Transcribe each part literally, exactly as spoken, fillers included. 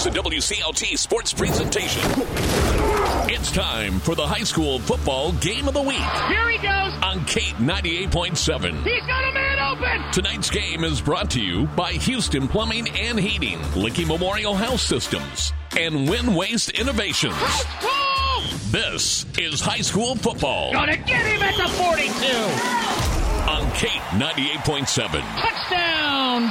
is a W C L T sports presentation. It's time for the high school football game of the week. Here he goes. On Kate ninety-eight point seven. He's got a man open. Tonight's game is brought to you by Houston Plumbing and Heating, Licky Memorial Health Systems, and Win Waste Innovations. This is high school football. Gonna get him at the forty-two. On Kate ninety-eight point seven. Touchdown.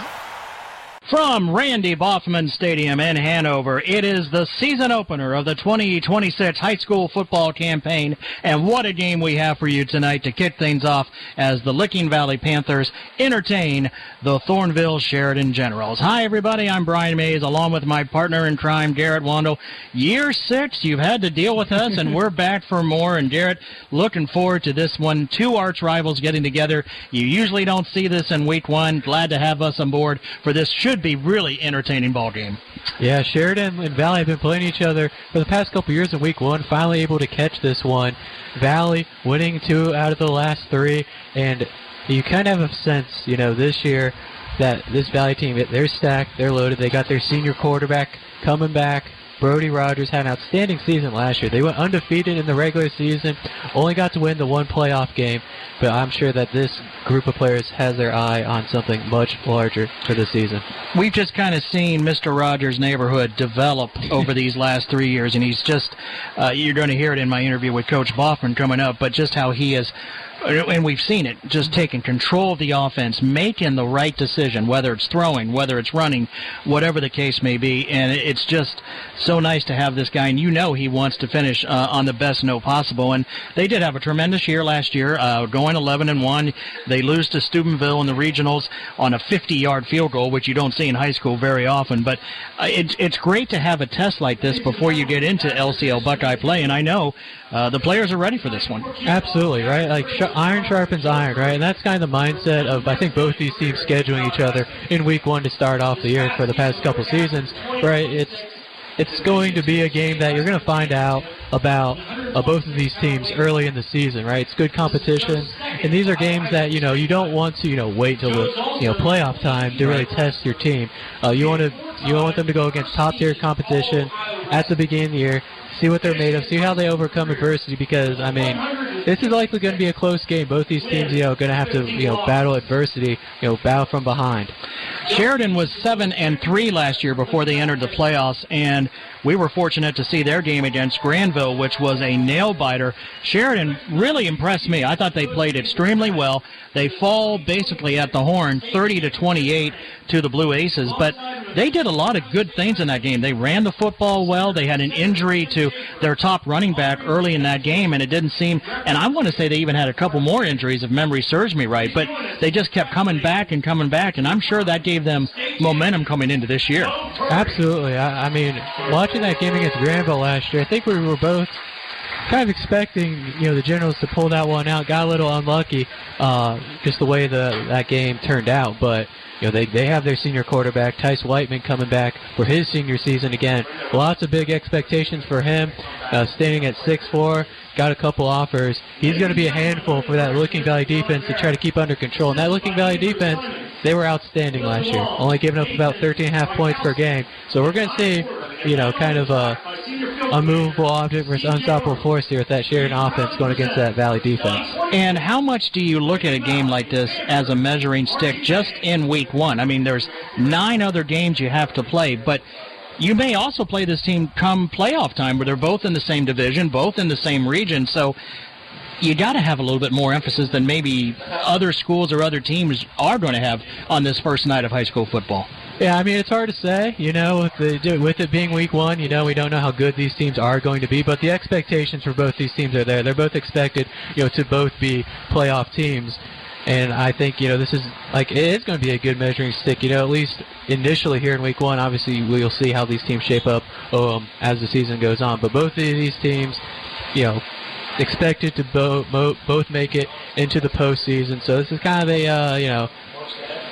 From Randy Boffman Stadium in Hanover, it is the season opener of the twenty twenty-six high school football campaign, and what a game we have for you tonight to kick things off as the Licking Valley Panthers entertain the Thornville Sheridan Generals. Hi, everybody. I'm Brian Mays, along with my partner in crime, Garrett Wando. Year six, you've had to deal with us, and we're back for more. And, Garrett, looking forward to this one. Two arch rivals getting together. You usually don't see this in week one. Glad to have us on board for this should be really entertaining ball game. Yeah, Sheridan and Valley have been playing each other for the past couple years in week one, finally able to catch this one. Valley winning two out of the last three, and you kind of have a sense, you know, this year that this Valley team, they're stacked, they're loaded, they got their senior quarterback coming back. Brody Rogers had an outstanding season last year. They went undefeated in the regular season, only got to win the one playoff game, but I'm sure that this group of players has their eye on something much larger for the season. We've just kind of seen Mister Rogers' neighborhood develop over these last three years, and he's just, uh, you're going to hear it in my interview with Coach Boffman coming up, but just how he is, and we've seen it, just taking control of the offense, making the right decision, whether it's throwing, whether it's running, whatever the case may be, and it's just so nice to have this guy, and you know he wants to finish uh, on the best note possible, and they did have a tremendous year last year, uh, going eleven and one. They lose to Steubenville in the regionals on a fifty-yard field goal, which you don't see in high school very often, but uh, it's, it's great to have a test like this before you get into L C L Buckeye play, and I know uh, the players are ready for this one. Absolutely, right? Like, sh- iron sharpens iron, right? And that's kind of the mindset of, I think, both these teams scheduling each other in week one to start off the year for the past couple seasons, right? It's it's going to be a game that you're going to find out about uh, both of these teams early in the season, right? It's good competition, and these are games that, you know, you don't want to, you know, wait till the, you know, playoff time to really test your team. Uh, you want to you want them to go against top-tier competition at the beginning of the year, see what they're made of, see how they overcome adversity, because, I mean, this is likely going to be a close game. Both these teams, you know, going to have to, you know, battle adversity, you know, battle from behind. Sheridan was seven and three last year before they entered the playoffs, and we were fortunate to see their game against Granville, which was a nail-biter. Sheridan really impressed me. I thought they played extremely well. They fall basically at the horn, thirty to twenty-eight to the Blue Aces, but they did a lot of good things in that game. They ran the football well. They had an injury to their top running back early in that game, and it didn't seem, and I want to say they even had a couple more injuries if memory serves me right, but they just kept coming back and coming back, and I'm sure that gave them momentum coming into this year. Absolutely. I, I mean, watching that game against Granville last year, I think we were both kind of expecting, you know, the Generals to pull that one out. Got a little unlucky, uh, just the way the that game turned out. But you know, they they have their senior quarterback, Tice Whiteman, coming back for his senior season again. Lots of big expectations for him. Uh, standing at six four, got a couple offers. He's going to be a handful for that Licking Valley defense to try to keep under control. And that Licking Valley defense, they were outstanding last year, only giving up about thirteen and a half points per game. So we're going to see, you know, kind of a unmovable object versus unstoppable force here with that Sheridan offense going against that Valley defense. And how much do you look at a game like this as a measuring stick just in week one? I mean, there's nine other games you have to play, but you may also play this team come playoff time where they're both in the same division, both in the same region, so you got to have a little bit more emphasis than maybe other schools or other teams are going to have on this first night of high school football. Yeah, I mean, it's hard to say, you know, with, the, with it being week one, you know, we don't know how good these teams are going to be, but the expectations for both these teams are there. They're both expected, you know, to both be playoff teams, and I think, you know, this is, like, it is going to be a good measuring stick, you know, at least initially here in week one. Obviously, we'll see how these teams shape up um, as the season goes on, but both of these teams, you know, expected to bo- bo- both make it into the postseason, so this is kind of a, uh, you know,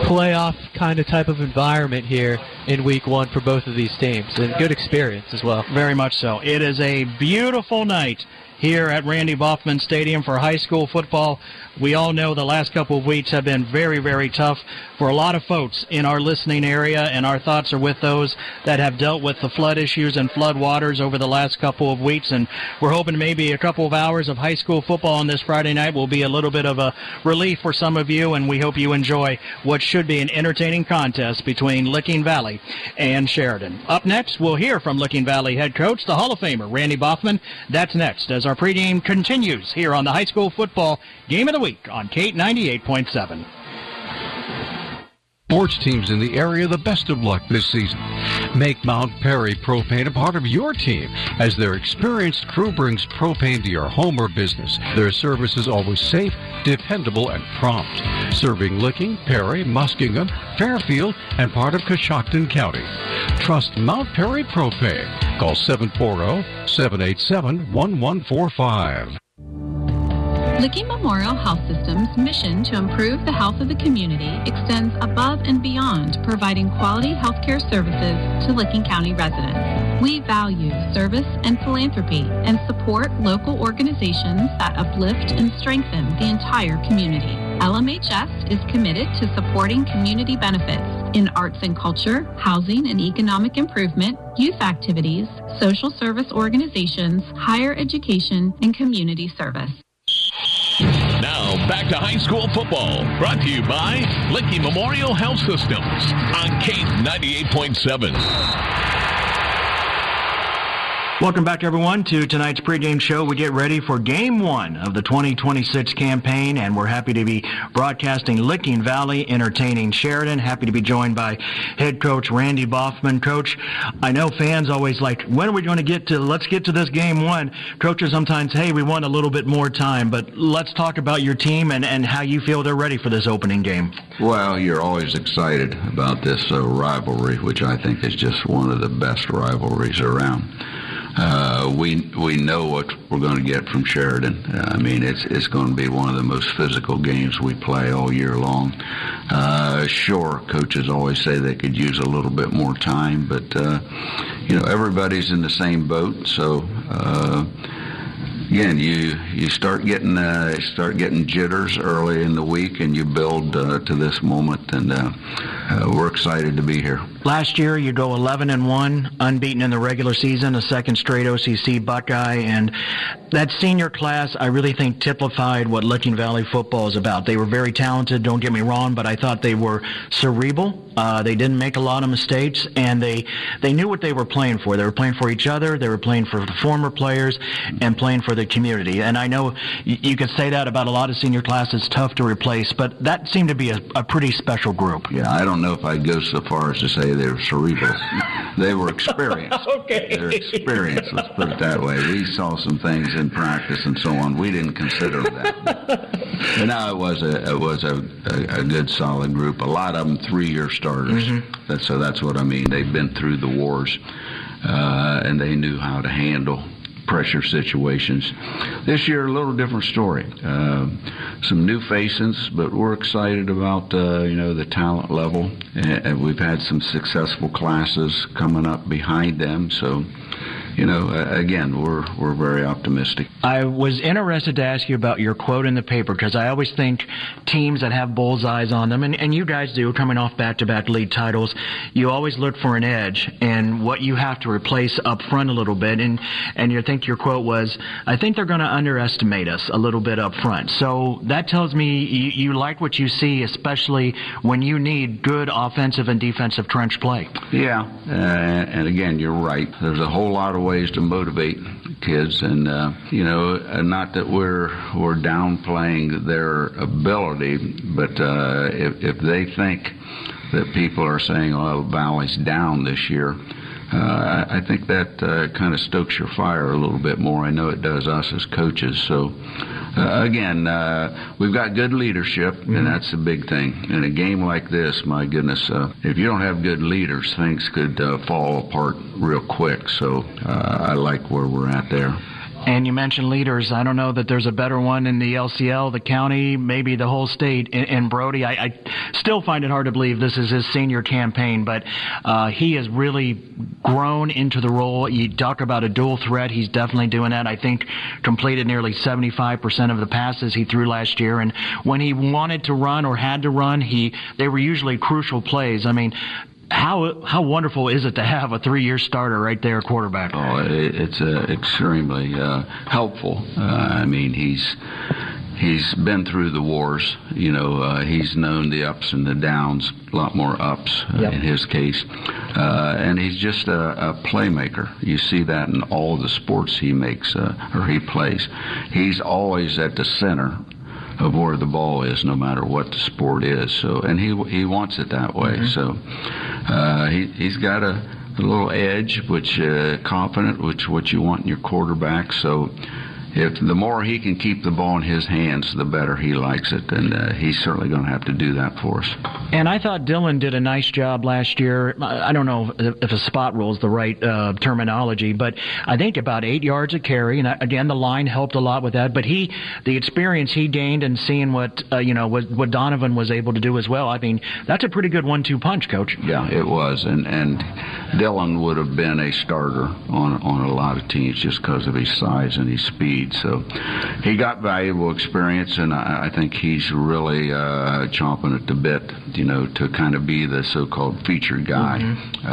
playoff kind of type of environment here in week one for both of these teams, and good experience as well. Very much so. It is a beautiful night here at Randy Baughman Stadium for high school football. We all know the last couple of weeks have been very, very tough for a lot of folks in our listening area, and our thoughts are with those that have dealt with the flood issues and flood waters over the last couple of weeks, and we're hoping maybe a couple of hours of high school football on this Friday night will be a little bit of a relief for some of you, and we hope you enjoy what should be an entertaining contest between Licking Valley and Sheridan. Up next, we'll hear from Licking Valley head coach, the Hall of Famer, Randy Baughman. That's next as our pregame continues here on the high school football game of the week on K ninety-eight point seven. Sports teams in the area the best of luck this season. Make Mount Perry Propane a part of your team as their experienced crew brings propane to your home or business. Their service is always safe, dependable, and prompt. Serving Licking, Perry, Muskingum, Fairfield, and part of Coshocton County. Trust Mount Perry Propane. Call seven four zero, seven eight seven, one one four five. Licking Memorial Health System's mission to improve the health of the community extends above and beyond providing quality healthcare services to Licking County residents. We value service and philanthropy and support local organizations that uplift and strengthen the entire community. L M H S is committed to supporting community benefits in arts and culture, housing and economic improvement, youth activities, social service organizations, higher education, and community service. Now, back to high school football, brought to you by Licking Memorial Health Systems on K ninety-eight point seven. Welcome back, everyone, to tonight's pregame show. We get ready for game one of the twenty twenty-six campaign, and we're happy to be broadcasting Licking Valley entertaining Sheridan. Happy to be joined by head coach Randy Baughman. Coach, I know fans always like, when are we going to get to, let's get to this game one. Coaches sometimes, hey, we want a little bit more time, but let's talk about your team and, and how you feel they're ready for this opening game. Well, you're always excited about this uh, rivalry, which I think is just one of the best rivalries around. Uh, we we know what we're going to get from Sheridan. Uh, I mean, it's it's going to be one of the most physical games we play all year long. Uh, sure, coaches always say they could use a little bit more time, but uh, you know, everybody's in the same boat. So uh, again, you you start getting uh, start getting jitters early in the week, and you build uh, to this moment, and uh, uh, we're excited to be here. Last year, you go eleven and one, unbeaten in the regular season, a second straight O C C Buckeye, and that senior class, I really think, typified what Licking Valley football is about. They were very talented, don't get me wrong, but I thought they were cerebral. Uh, they didn't make a lot of mistakes, and they they knew what they were playing for. They were playing for each other, they were playing for the former players, and playing for the community. And I know you, you could say that about a lot of senior classes, tough to replace, but that seemed to be a, a pretty special group. Yeah, I don't know if I'd go so far as to say they were cerebral. They were experienced. Okay. They were experienced, let's put it that way. We saw some things in practice and so on. We didn't consider that. But, but no, it was a it was a, a, a good, solid group. A lot of them three-year starters. Mm-hmm. That, so that's what I mean. They've been through the wars, uh, and they knew how to handle pressure situations. This year, a little different story. Uh, some new faces, but we're excited about uh, you know the talent level, and we've had some successful classes coming up behind them. So, you know, uh, again, we're we're very optimistic. I was interested to ask you about your quote in the paper, because I always think teams that have bullseyes on them, and, and you guys do, coming off back-to-back league titles, you always look for an edge and what you have to replace up front a little bit. And, and you think your quote was, I think they're going to underestimate us a little bit up front. So that tells me you, you like what you see, especially when you need good offensive and defensive trench play. Yeah, uh, and again, you're right. There's a whole lot of ways to motivate kids, and uh, you know, not that we're we're downplaying their ability, but uh, if, if they think that people are saying, "Oh, Valley's down this year," uh, I think that uh, kind of stokes your fire a little bit more. I know it does us as coaches. So uh, again, uh, we've got good leadership, mm-hmm. and that's a big thing. In a game like this, my goodness, uh, if you don't have good leaders, things could uh, fall apart real quick. So uh, I like where we're at there. And you mentioned leaders. I don't know that there's a better one in the L C L, the county, maybe the whole state. In, in Brody, I, I still find it hard to believe this is his senior campaign, but uh, he has really grown into the role. You talk about a dual threat. He's definitely doing that. I think completed nearly seventy-five percent of the passes he threw last year. And when he wanted to run or had to run, he they were usually crucial plays. I mean, How how wonderful is it to have a three-year starter right there, quarterback? Oh, it, it's uh, extremely uh, helpful. Uh, I mean, he's he's been through the wars. You know, uh, he's known the ups and the downs. A lot more ups uh, yep. in his case, uh, and he's just a, a playmaker. You see that in all the sports he makes uh, or he plays. He's always at the center of where the ball is, no matter what the sport is. So, and he he wants it that way. Mm-hmm. So, uh, he he's got a, a little edge, which uh, confident, which what you want in your quarterback. So, if the more he can keep the ball in his hands, the better he likes it, and uh, he's certainly going to have to do that for us. And I thought Dylan did a nice job last year. I don't know if a spot rule is the right uh, terminology, but I think about eight yards a carry. And again, the line helped a lot with that. But he, the experience he gained and seeing what uh, you know what, what Donovan was able to do as well. I mean, that's a pretty good one-two punch, Coach. Yeah, it was, and and Dylan would have been a starter on on a lot of teams just because of his size and his speed. So he got valuable experience, and I, I think he's really uh, chomping at the bit, you know, to kind of be the so-called featured guy. Mm-hmm.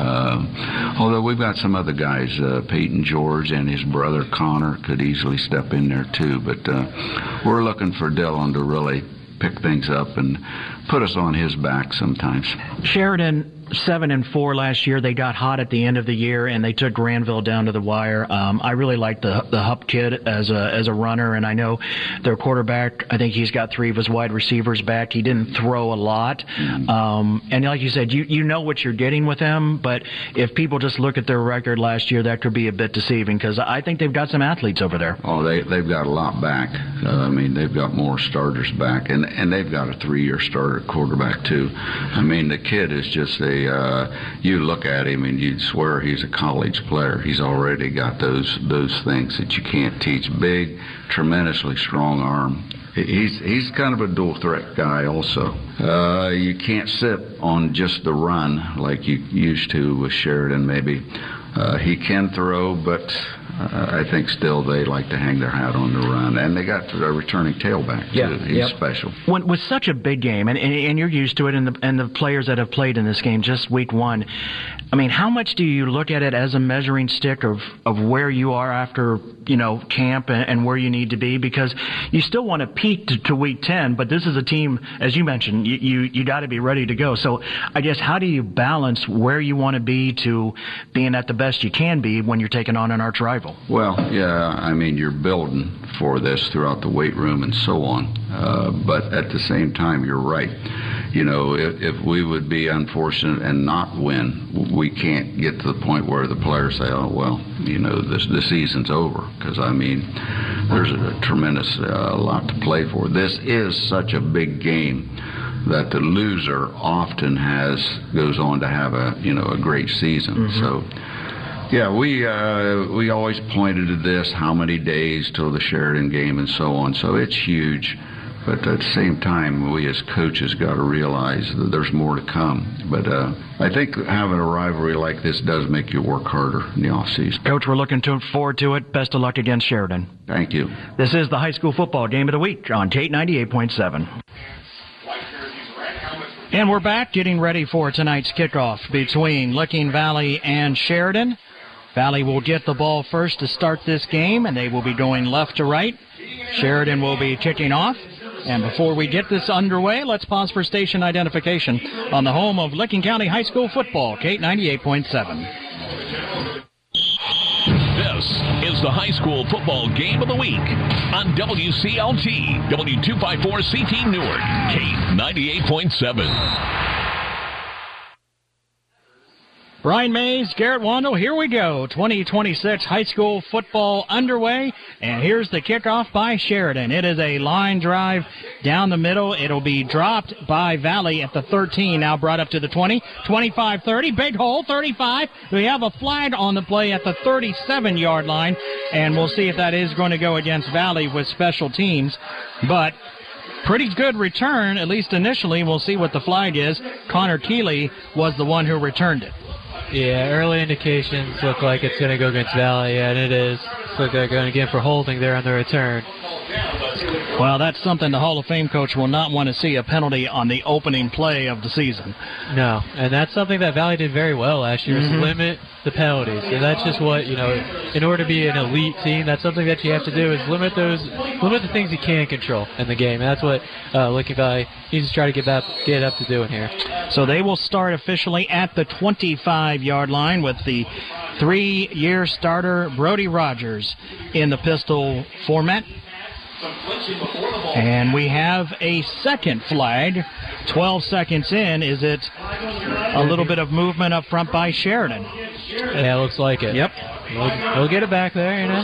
Uh, although we've got some other guys, uh, Peyton George and his brother Connor could easily step in there too. But uh, we're looking for Dylan to really pick things up and put us on his back sometimes. Sheridan, seven and four last year. They got hot at the end of the year, and they took Granville down to the wire. Um, I really like the the Hupp kid as a as a runner, and I know their quarterback. I think he's got three of his wide receivers back. He didn't throw a lot, mm-hmm. um, and like you said, you you know what you're getting with him. But if people just look at their record last year, that could be a bit deceiving because I think they've got some athletes over there. Oh, they they've got a lot back. Uh, I mean, they've got more starters back, and and they've got a three-year starter quarterback too. I mean, the kid is just a Uh, you look at him and you'd swear he's a college player. He's already got those those things that you can't teach. Big, tremendously strong arm. He's he's kind of a dual threat guy also. Uh, you can't sit on just the run like you used to with Sheridan maybe. Uh, he can throw, but uh, I think still they like to hang their hat on the run. And they got a returning tailback, too. Yeah, He's yep. special. When, with such a big game, and, and, and you're used to it, and the, and the players that have played in this game just week one, I mean, how much do you look at it as a measuring stick of, of where you are after, you know, camp and, and where you need to be? Because you still want to peak to, to week ten, but this is a team, as you mentioned, you, you, you got to be ready to go. So I guess how do you balance where you want to be to being at the best you can be when you're taking on an arch rival? Well, yeah, I mean, you're building for this throughout the weight room and so on. Uh, but at the same time, you're right. You know, if, if we would be unfortunate and not win, we can't get to the point where the players say, oh, well, you know, this the season's over. Because, I mean, there's a tremendous uh, lot to play for. This is such a big game that the loser often has goes on to have a, you know, a great season. Mm-hmm. So, yeah, we uh, we always pointed to this, how many days till the Sheridan game and so on. So it's huge. But at the same time, we as coaches got to realize that there's more to come. But uh, I think having a rivalry like this does make you work harder in the offseason. Coach, we're looking to forward to it. Best of luck against Sheridan. Thank you. This is the high school football game of the week on Tate ninety-eight point seven. And we're back getting ready for tonight's kickoff between Licking Valley and Sheridan. Valley will get the ball first to start this game, and they will be going left to right. Sheridan will be kicking off. And before we get this underway, let's pause for station identification on the home of Licking County High School football, Tate ninety-eight point seven. This is the high school football game of the week on W C L T, W two fifty-four C T Newark, Tate ninety-eight point seven. Brian Mays, Garrett Wandel, here we go. twenty twenty-six high school football underway, and here's the kickoff by Sheridan. It is a line drive down the middle. It'll be dropped by Valley at the thirteen, now brought up to the twenty, twenty-five, thirty, big hole, thirty-five. We have a flag on the play at the thirty-seven-yard line, and we'll see if that is going to go against Valley with special teams. But pretty good return, at least initially. We'll see what the flag is. Connor Keeley was the one who returned it. Yeah, early indications look like it's going to go against Valley, and it is. Looks like they're going again for holding there on the return. Well, that's something the Hall of Fame coach will not want to see, a penalty on the opening play of the season. No, and that's something that Valley did very well last year, Mm-hmm. is limit the penalties. And that's just what, you know, in order to be an elite team, that's something that you have to do, is limit those, limit the things you can control in the game. And that's what uh, Licking Valley needs to try to get up, get up to doing here. So they will start officially at the twenty-five-yard line with the three-year starter Brody Rogers in the pistol format. And we have a second flag. twelve seconds in. Is it a little bit of movement up front by Sheridan? Yeah, it looks like it. Yep. We'll, we'll get it back there, you know.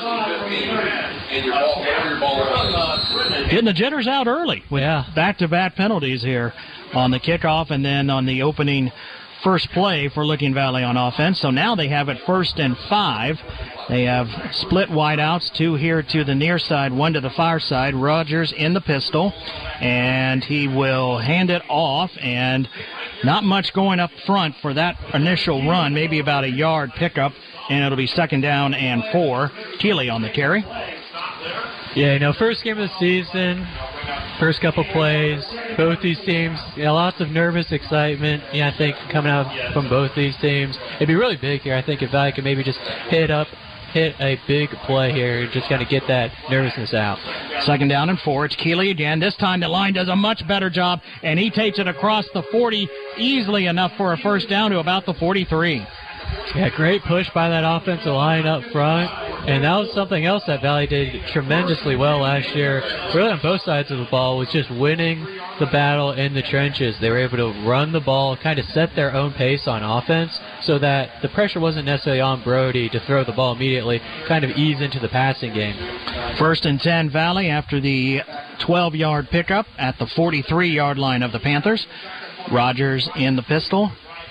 Getting the jitters out early with Yeah. back-to-back penalties here on the kickoff and then on the opening first play for Licking Valley on offense. So now they have it first and five. They have split wideouts, two here to the near side, one to the far side. Rogers in the pistol, and he will hand it off, and not much going up front for that initial run, maybe about a yard pickup, and it'll be second down and four. Keeley on the carry. Yeah, you know, first game of the season, first couple plays, both these teams, you know, lots of nervous excitement, yeah, I think, coming out from both these teams. It'd be really big here, I think, if Valley could maybe just hit up, hit a big play here, just kind of get that nervousness out. Second down and four. It's Keeley again. This time the line does a much better job, and he takes it across the forty easily enough for a first down to about the forty-three. Yeah, great push by that offensive line up front. And that was something else that Valley did tremendously well last year, really on both sides of the ball, was just winning the battle in the trenches. They were able to run the ball, kind of set their own pace on offense, so that the pressure wasn't necessarily on Brody to throw the ball immediately, kind of ease into the passing game. First and ten, Valley, after the twelve-yard pickup at the forty-three-yard line of the Panthers. Rogers in the pistol.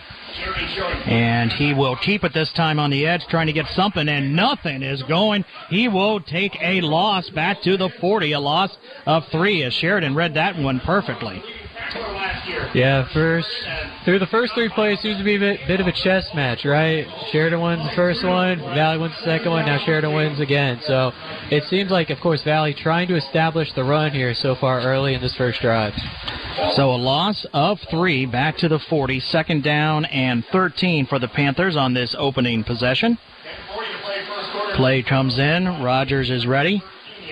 And he will keep it this time on the edge, trying to get something, and nothing is going. He will take a loss back to the forty, a loss of three, as Sheridan read that one perfectly. Yeah, first through the first three plays seems to be a bit, bit of a chess match, right? Sheridan wins the first one, Valley wins the second one, now Sheridan wins again. So it seems like, of course, Valley trying to establish the run here so far early in this first drive. So a loss of three back to the forty, second down and thirteen for the Panthers on this opening possession. Play comes in, Rogers is ready.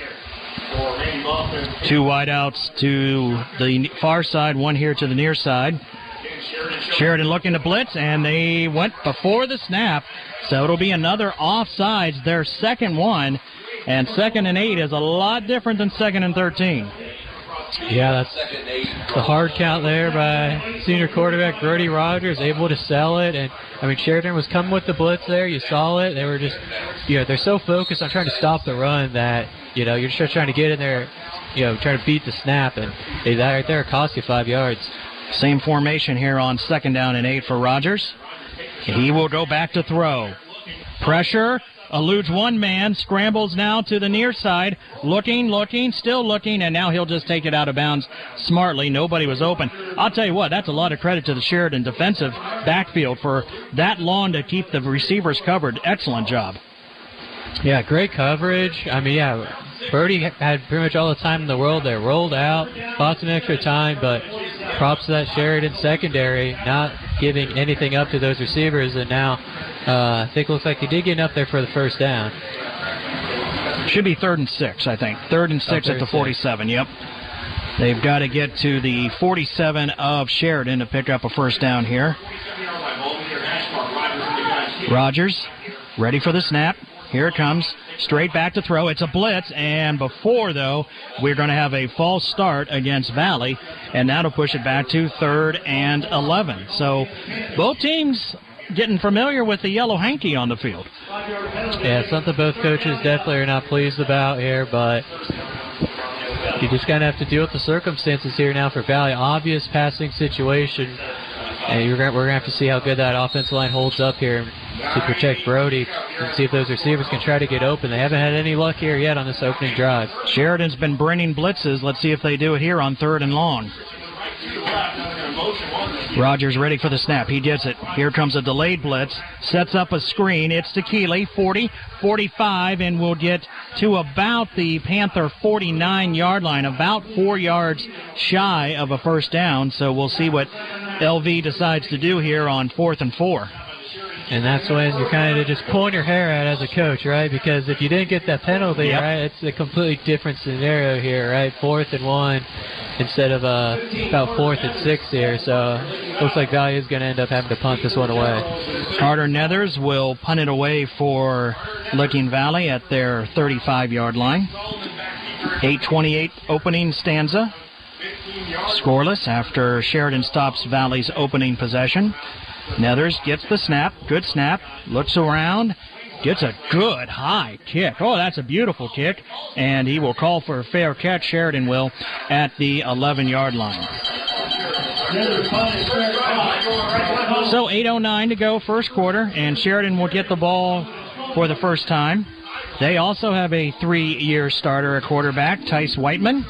Two wideouts to the far side, one here to the near side. Sheridan looking to blitz, and they went before the snap, so it'll be another offsides, their second one, and second and eight is a lot different than second and thirteen. Yeah, that's the hard count there by senior quarterback Brody Rogers, able to sell it. And, I mean, Sheridan was coming with the blitz there. You saw it. They were just, you know, they're so focused on trying to stop the run that, you know, you're just trying to get in there, you know, trying to beat the snap. And hey, that right there cost you five yards. Same formation here on second down and eight for Rogers. He will go back to throw. Pressure. Eludes one man, scrambles now to the near side, looking, looking, still looking, and now he'll just take it out of bounds smartly. Nobody was open. I'll tell you what, that's a lot of credit to the Sheridan defensive backfield for that long to keep the receivers covered. Excellent job. Yeah, great coverage. I mean, yeah, Brody had pretty much all the time in the world there. Rolled out, bought some extra time, but props to that Sheridan secondary, not giving anything up to those receivers, and now uh, I think it looks like they did get enough there for the first down. Should be third and six, I think. Third and six oh, at the forty-seven, yep. They've got to get to the forty-seven of Sheridan to pick up a first down here. Rogers, ready for the snap. Here it comes. Straight back to throw. It's a blitz, and before, though, we're going to have a false start against Valley, and that'll push it back to third and eleven. So both teams getting familiar with the yellow hanky on the field. Yeah, it's something both coaches definitely are not pleased about here, but you just kind of have to deal with the circumstances here now for Valley. Obvious passing situation, and you're gonna, we're going to have to see how good that offensive line holds up here to protect Brody and see if those receivers can try to get open. They haven't had any luck here yet on this opening drive. Sheridan's been bringing blitzes. Let's see if they do it here on third and long. Rogers ready for the snap. He gets it. Here comes a delayed blitz. Sets up a screen. It's to Keeley. forty, forty-five, and we'll get to about the Panther forty-nine-yard line, about four yards shy of a first down. So we'll see what L V decides to do here on fourth and four. And that's when you're kind of just pulling your hair out as a coach, right? Because if you didn't get that penalty, yep. right, it's a completely different scenario here, right? Fourth and one instead of uh, about fourth and six here. So looks like Valley is going to end up having to punt this one away. Carter Nethers will punt it away for Licking Valley at their thirty-five-yard line. eight twenty-eight opening stanza. Scoreless after Sheridan stops Valley's opening possession. Nethers gets the snap. Good snap. Looks around. Gets a good high kick. Oh, that's a beautiful kick. And he will call for a fair catch. Sheridan will at the eleven-yard line. So eight oh nine to go, first quarter, and Sheridan will get the ball for the first time. They also have a three-year starter at quarterback, Tice Whiteman.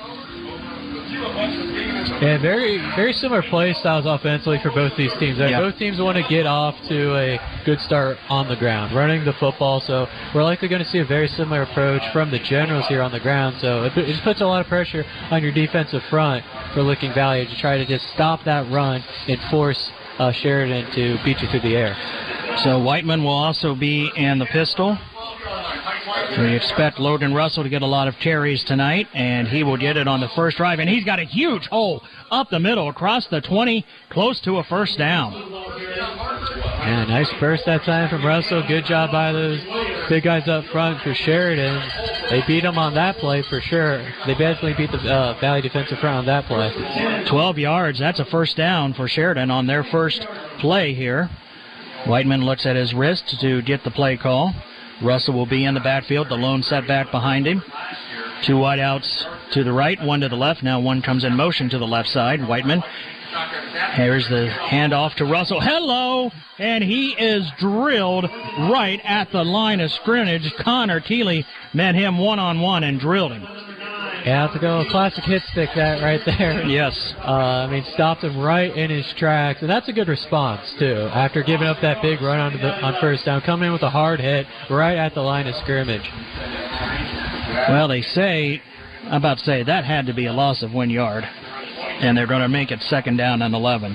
Yeah, very very similar play styles offensively for both these teams. Yep. Both teams want to get off to a good start on the ground, running the football. So we're likely going to see a very similar approach from the Generals here on the ground. So it, it just puts a lot of pressure on your defensive front for Licking Valley to try to just stop that run and force uh, Sheridan to beat you through the air. So Whiteman will also be in the pistol. We expect Logan Russell to get a lot of carries tonight, and he will get it on the first drive. And he's got a huge hole up the middle, across the twenty, close to a first down. Yeah, nice burst that time from Russell. Good job by those big guys up front for Sheridan. They beat him on that play for sure. They definitely beat the uh, Valley defensive front on that play. twelve yards. That's a first down for Sheridan on their first play here. Whiteman looks at his wrist to get the play call. Russell will be in the backfield, the lone setback behind him. Two wideouts to the right, one to the left. Now one comes in motion to the left side. Whiteman. Here's the handoff to Russell. Hello! And he is drilled right at the line of scrimmage. Connor Keeley met him one-on-one and drilled him. Yeah, that's a go. Classic hit stick that right there. Yes. Uh, I mean, stopped him right in his tracks, and that's a good response, too. After giving up that big run on, the, on first down, coming in with a hard hit right at the line of scrimmage. Well, they say, I'm about to say, that had to be a loss of one yard, and they're going to make it second down and eleven.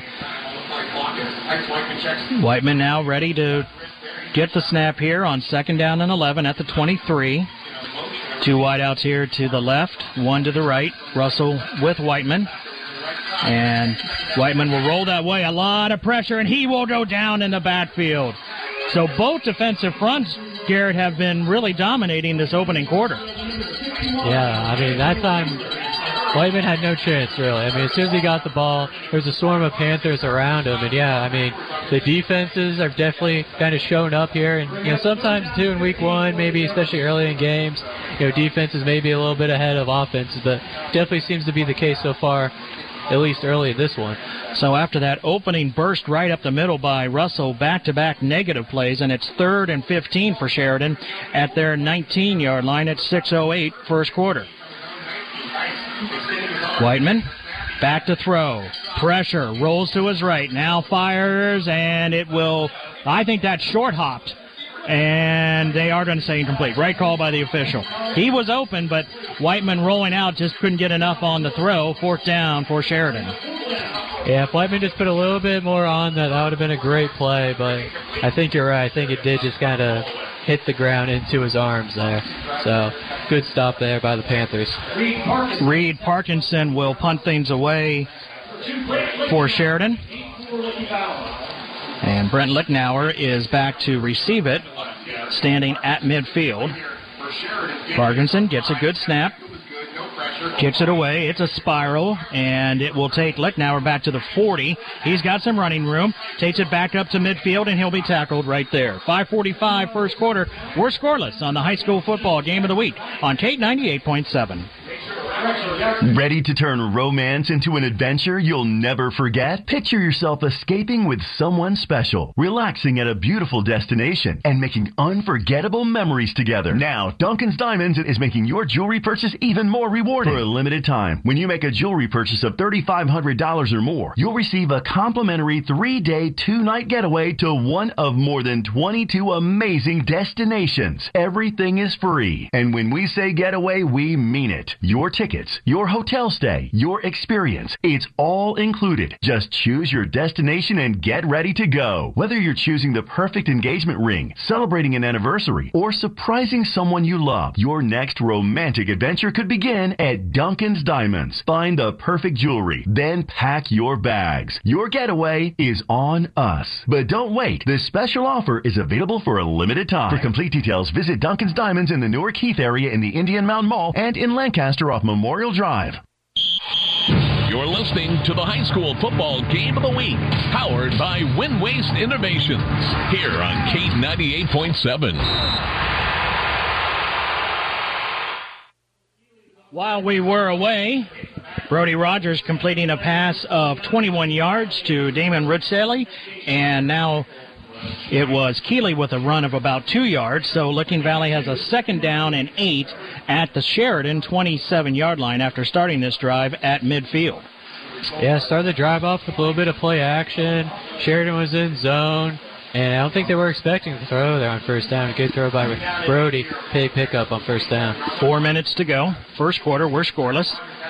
Whiteman now ready to get the snap here on second down and eleven at the twenty-three. Two wideouts here to the left, one to the right. Russell with Whiteman. And Whiteman will roll that way. A lot of pressure, and he will go down in the backfield. So both defensive fronts, Garrett, have been really dominating this opening quarter. Yeah, I mean, that time Whiteman had no chance, really. I mean, as soon as he got the ball, there's a swarm of Panthers around him. And, yeah, I mean, the defenses are definitely kind of shown up here. And, you know, sometimes, too, in week one, maybe especially early in games, you know, defenses may be a little bit ahead of offenses. But definitely seems to be the case so far, at least early in this one. So after that opening burst right up the middle by Russell, back-to-back negative plays, and it's third and fifteen for Sheridan at their nineteen-yard line at six oh eight first quarter. Whiteman back to throw. Pressure, rolls to his right, now fires, and it will, I think that's short-hopped. And they are going to say incomplete. Right call by the official. He was open, but Whiteman rolling out just couldn't get enough on the throw. Fourth down for Sheridan. Yeah, if Whiteman just put a little bit more on that, that would have been a great play, but I think you're right. I think it did just kind of hit the ground into his arms there. So, good stop there by the Panthers. Reed Parkinson will punt things away for Sheridan. And Brent Licknauer is back to receive it, standing at midfield. Parkinson gets a good snap. Kicks it away. It's a spiral, and it will take Licknauer back to the forty. He's got some running room. Takes it back up to midfield, and he'll be tackled right there. five forty-five first quarter. We're scoreless on the high school football game of the week on K ninety-eight point seven. Ready to turn romance into an adventure you'll never forget? Picture yourself escaping with someone special, relaxing at a beautiful destination, and making unforgettable memories together. Now, Duncan's Diamonds is making your jewelry purchase even more rewarding. For a limited time, when you make a jewelry purchase of three thousand five hundred dollars or more, you'll receive a complimentary three-day, two-night getaway to one of more than twenty-two amazing destinations. Everything is free. And when we say getaway, we mean it. Your tickets, your hotel stay, your experience, it's all included. Just choose your destination and get ready to go. Whether you're choosing the perfect engagement ring, celebrating an anniversary, or surprising someone you love, your next romantic adventure could begin at Duncan's Diamonds. Find the perfect jewelry, then pack your bags. Your getaway is on us. But don't wait. This special offer is available for a limited time. For complete details, visit Duncan's Diamonds in the Newark Heath area in the Indian Mound Mall and in Lancaster off Memorial Drive. You're listening to the high school football game of the week, powered by Wind Waste Innovations, here on K ninety-eight point seven. While we were away, Brody Rogers completing a pass of twenty-one yards to Damon Rutseli, and now it was Keeley with a run of about two yards, so Licking Valley has a second down and eight at the Sheridan twenty-seven-yard line after starting this drive at midfield. Yeah, started the drive off with a little bit of play action. Sheridan was in zone, and I don't think they were expecting to throw there on first down. A good throw by Brody. Big pickup on first down. Four minutes to go. First quarter, we're scoreless.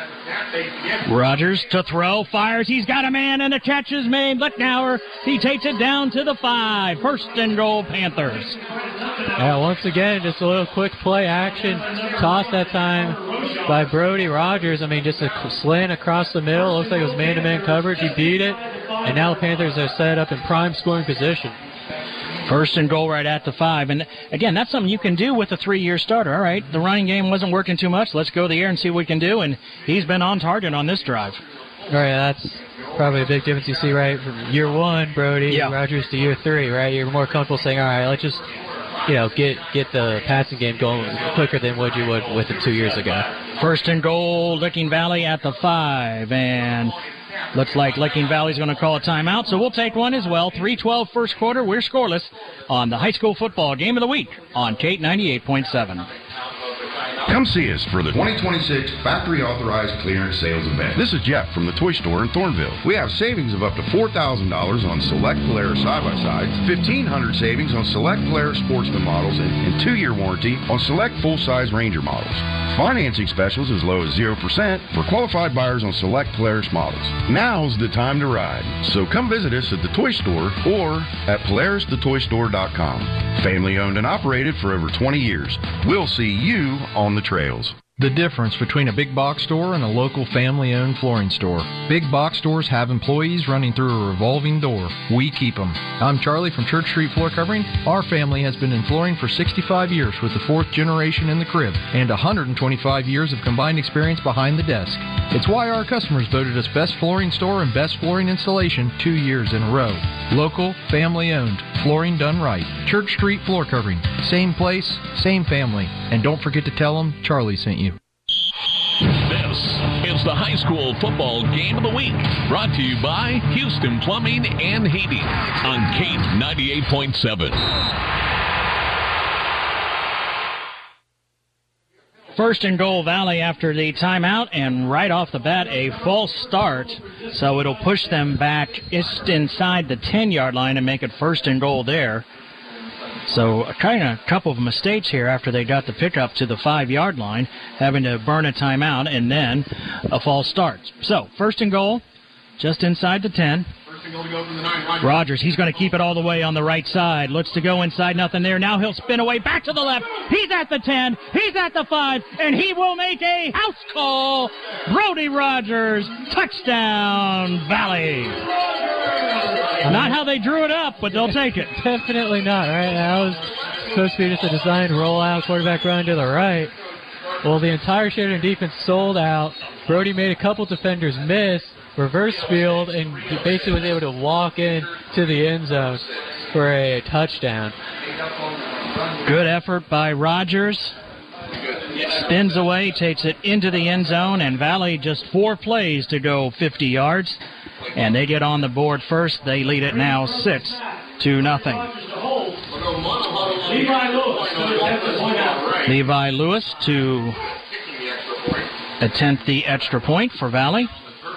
Rogers to throw, fires, he's got a man, and the catch is made. Licknauer, he takes it down to the five. First and goal, Panthers. Yeah, once again, just a little quick play action. Toss that time by Brody Rogers. I mean, just a slant across the middle. Looks like it was man-to-man coverage. He beat it, and now the Panthers are set up in prime scoring position. First and goal right at the five. And, again, that's something you can do with a three-year starter. All right, the running game wasn't working too much. Let's go the air and see what we can do. And he's been on target on this drive. All right, that's probably a big difference you see, right, from year one, Brody yeah. Rogers, to year three, right? You're more comfortable saying, all right, let's just, you know, get get the passing game going quicker than what you would with it two years ago. First and goal, Licking Valley at the five. And looks like Licking Valley's going to call a timeout, so we'll take one as well. three twelve first quarter. We're scoreless on the high school football game of the week on K ninety-eight point seven. Come see us for the twenty twenty-six Factory Authorized Clearance Sales Event. This is Jeff from the Toy Store in Thornville. We have savings of up to four thousand dollars on select Polaris side-by-sides, fifteen hundred dollars savings on select Polaris Sportsman models, and, and two-year warranty on select full-size Ranger models. Financing specials as low as zero percent for qualified buyers on select Polaris models. Now's the time to ride. So come visit us at the Toy Store or at Polaris the Toy Store dot com. Family owned and operated for over twenty years. We'll see you on the trails. The difference between a big box store and a local family-owned flooring store. Big box stores have employees running through a revolving door. We keep them. I'm Charlie from Church Street Floor Covering. Our family has been in flooring for sixty-five years with the fourth generation in the crib and one hundred twenty-five years of combined experience behind the desk. It's why our customers voted us Best Flooring Store and Best Flooring Installation two years in a row. Local, family-owned, flooring done right. Church Street Floor Covering. Same place, same family. And don't forget to tell them Charlie sent you. This is the high school football game of the week, brought to you by Houston Plumbing and Heating on K ninety-eight point seven. First and goal, Valley after the timeout, and right off the bat, a false start. So it'll push them back just inside the ten-yard line and make it first and goal there. So kind of a couple of mistakes here after they got the pickup to the five-yard line, having to burn a timeout and then a false start. So first and goal, just inside the ten. Rogers, he's going to keep it all the way on the right side. Looks to go inside, nothing there. Now he'll spin away back to the left. He's at the ten, he's at the five, and he will make a house call. Brody Rogers, touchdown, Valley. Not how they drew it up, but they'll take it. Definitely not, right? That was supposed to be just a designed rollout, quarterback run to the right. Well, the entire Sheridan defense sold out. Brody made a couple defenders miss, reverse field, and basically was able to walk in to the end zone for a touchdown. Good effort by Rogers. Spins away, takes it into the end zone, and Valley just four plays to go fifty yards. And they get on the board first. They lead it now six to nothing. Levi Lewis to attempt the extra point for Valley.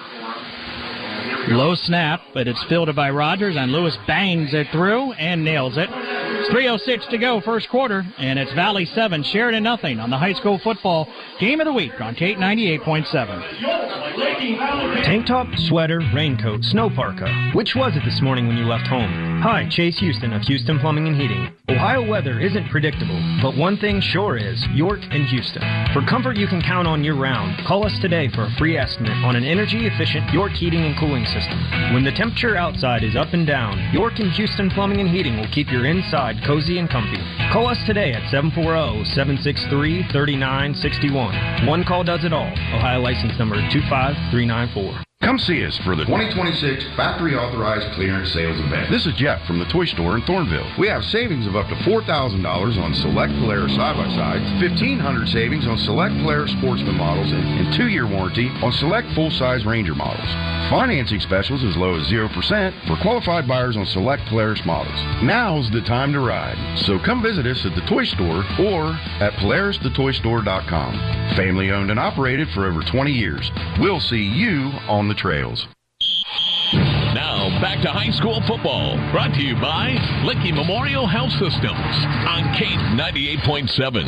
Low snap, but it's fielded by Rogers, and Lewis bangs it through and nails it. It's three oh six to go, first quarter, and it's Valley seven, Sheridan nothing on the high school football game of the week on K ninety-eight point seven. Tank top, sweater, raincoat, snow parka. Which was it this morning when you left home? Hi, Chase Houston of Houston Plumbing and Heating. Ohio weather isn't predictable, but one thing sure is, York and Houston. For comfort you can count on year-round, call us today for a free estimate on an energy-efficient York heating and cooling system. When the temperature outside is up and down, York and Houston Plumbing and Heating will keep your inside cozy and comfy. Call us today at seven four zero, seven six three, three nine six one. One call does it all. Ohio license number two five three nine four. Come see us for the twenty twenty-six Factory Authorized Clearance Sales Event. This is Jeff from the Toy Store in Thornville. We have savings of up to four thousand dollars on select Polaris side-by-sides, fifteen hundred dollars savings on select Polaris Sportsman models, and, and two-year warranty on select full-size Ranger models. Financing specials as low as zero percent for qualified buyers on select Polaris models. Now's the time to ride. So come visit us at the Toy Store or at Polaris the Toy Store dot com. Family owned and operated for over twenty years. We'll see you on the trails. Now, back to high school football. Brought to you by Licky Memorial Health Systems on K ninety-eight point seven.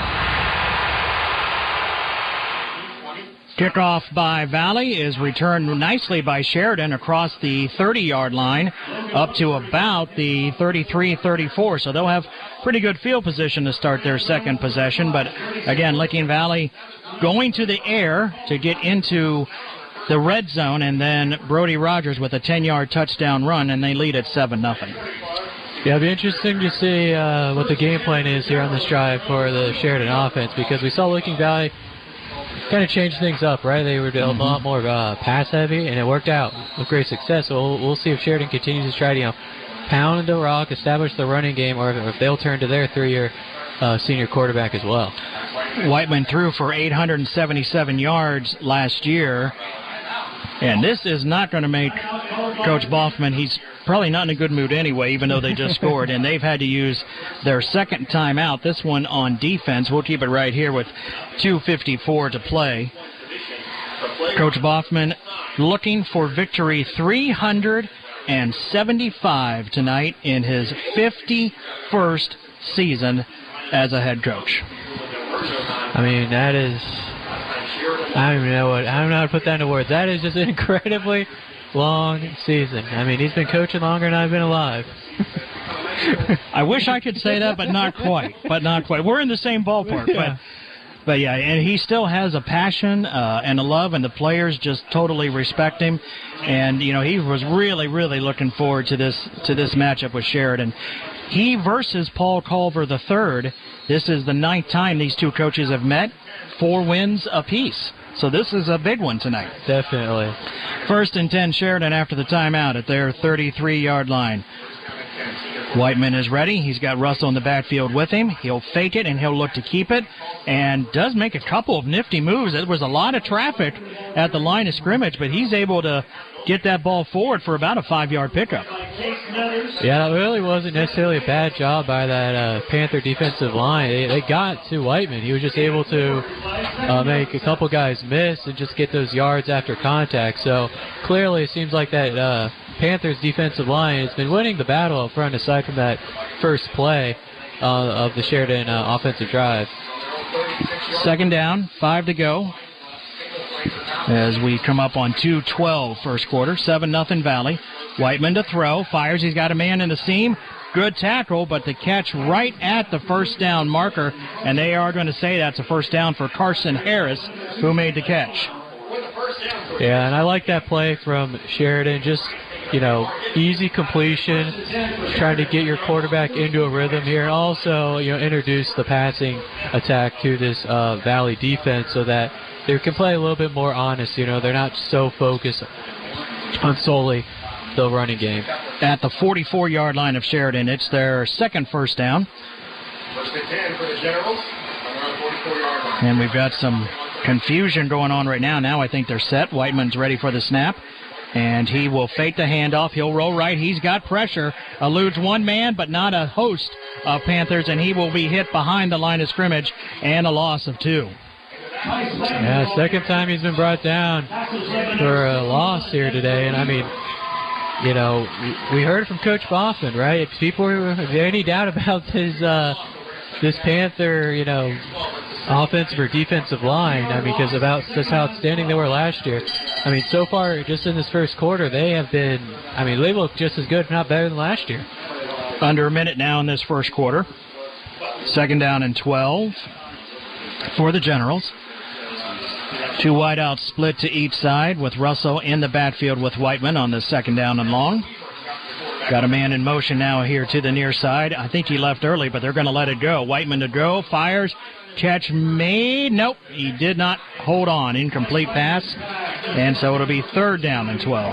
Kickoff by Valley is returned nicely by Sheridan across the thirty-yard line up to about the thirty-three thirty-four. So they'll have pretty good field position to start their second possession. But, again, Licking Valley going to the air to get into the red zone, and then Brody Rogers with a ten-yard touchdown run, and they lead at seven nothing. Yeah, it'll be interesting to see uh, what the game plan is here on this drive for the Sheridan offense, because we saw Licking Valley kind of change things up, right? They were mm-hmm. a lot more uh, pass-heavy, and it worked out with great success. So we'll, we'll see if Sheridan continues to try to, you know, pound the rock, establish the running game, or if, if they'll turn to their three-year uh, senior quarterback as well. Whiteman threw for eight hundred seventy-seven yards last year. And this is not going to make Coach Boffman, he's probably not in a good mood anyway, even though they just scored. And they've had to use their second timeout, this one on defense. We'll keep it right here with two fifty-four to play. Coach Boffman looking for victory three hundred seventy-five tonight in his fifty-first season as a head coach. I mean, that is... I don't even know what I don't know how to put that into words. That is just an incredibly long season. I mean, he's been coaching longer than I've been alive. I wish I could say that, but not quite. But not quite. We're in the same ballpark. Yeah. But, but yeah, and he still has a passion uh, and a love, and the players just totally respect him. And you know, he was really, really looking forward to this to this matchup with Sheridan. He versus Paul Culver the third. This is the ninth time these two coaches have met. Four wins apiece. So this is a big one tonight. Definitely. First and ten, Sheridan after the timeout at their thirty-three-yard line. Whiteman is ready. He's got Russell in the backfield with him. He'll fake it, and he'll look to keep it, and does make a couple of nifty moves. There was a lot of traffic at the line of scrimmage, but he's able to get that ball forward for about a five-yard pickup. Yeah, it really wasn't necessarily a bad job by that uh, Panther defensive line. They, they got to Whiteman. He was just able to uh, make a couple guys miss and just get those yards after contact. So clearly it seems like that uh, Panthers defensive line has been winning the battle up front aside from that first play uh, of the Sheridan uh, offensive drive. Second down, five to go. As we come up on two twelve first quarter, seven nothing Valley. Whiteman to throw, fires, he's got a man in the seam. Good tackle, but the catch right at the first down marker, and they are going to say that's a first down for Carson Harris, who made the catch. Yeah, and I like that play from Sheridan, just you know, easy completion, trying to get your quarterback into a rhythm here, and also, you know, introduce the passing attack to this uh, Valley defense so that they can play a little bit more honest. You know, they're not so focused on solely the running game. At the forty-four-yard line of Sheridan, it's their second first down. First and ten for the Generals. forty-four-yard line. And we've got some confusion going on right now. Now I think they're set. Whiteman's ready for the snap. And he will fake the handoff. He'll roll right. He's got pressure. Eludes one man, but not a host of Panthers. And he will be hit behind the line of scrimmage and a loss of two. Yeah, second time he's been brought down for a loss here today. And, I mean, you know, we heard from Coach Boffin, right? If people were, if there any doubt about his, uh, this Panther, you know, offensive or defensive line, I mean, because about just how outstanding they were last year. I mean, so far, just in this first quarter, they have been, I mean, they look just as good, if not better than last year. Under a minute now in this first quarter. Second down and twelve for the Generals. Two wideouts split to each side with Russell in the backfield with Whiteman on the second down and long. Got a man in motion now here to the near side. I think he left early, but they're going to let it go. Whiteman to go, fires, catch made. Nope, he did not hold on. Incomplete pass. And so it'll be third down and twelve.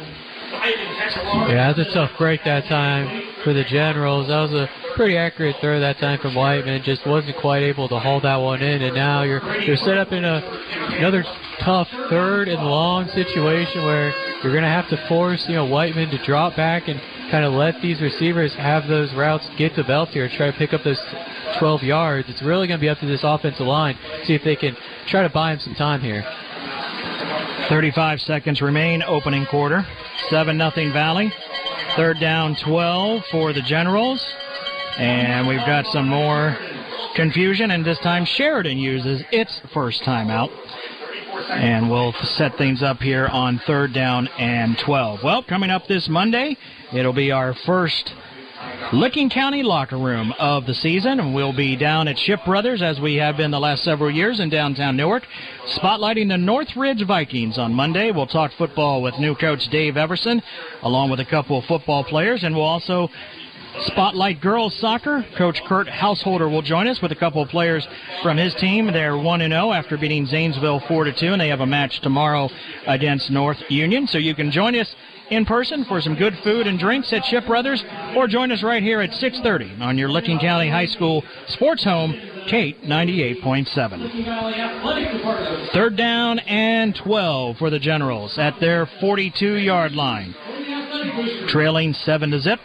Yeah, that's a tough break that time for the Generals. That was a pretty accurate throw that time from Whiteman. Just wasn't quite able to hold that one in. And now you're you're set up in a another tough third and long situation where you're going to have to force, you know, Whiteman to drop back and kind of let these receivers have those routes, get to Belt here, try to pick up those twelve yards. It's really going to be up to this offensive line, see if they can try to buy him some time here. thirty-five seconds remain, opening quarter. seven nothing Valley. Third down, twelve for the Generals. And we've got some more confusion, and this time Sheridan uses its first timeout. And we'll set things up here on third down and twelve. Well, coming up this Monday, it'll be our first Licking County locker room of the season, and we'll be down at Ship Brothers as we have been the last several years in downtown Newark, spotlighting the Northridge Vikings on Monday. We'll talk football with new coach Dave Everson, along with a couple of football players, and we'll also spotlight girls soccer. Coach Kurt Householder will join us with a couple of players from his team. They're one and oh after beating Zanesville four to two, and they have a match tomorrow against North Union. So you can join us in person for some good food and drinks at Ship Brothers, or join us right here at six thirty on your Licking County High School sports home, Kate ninety-eight point seven. Third down and twelve for the Generals at their forty-two-yard line. Trailing seven to zip.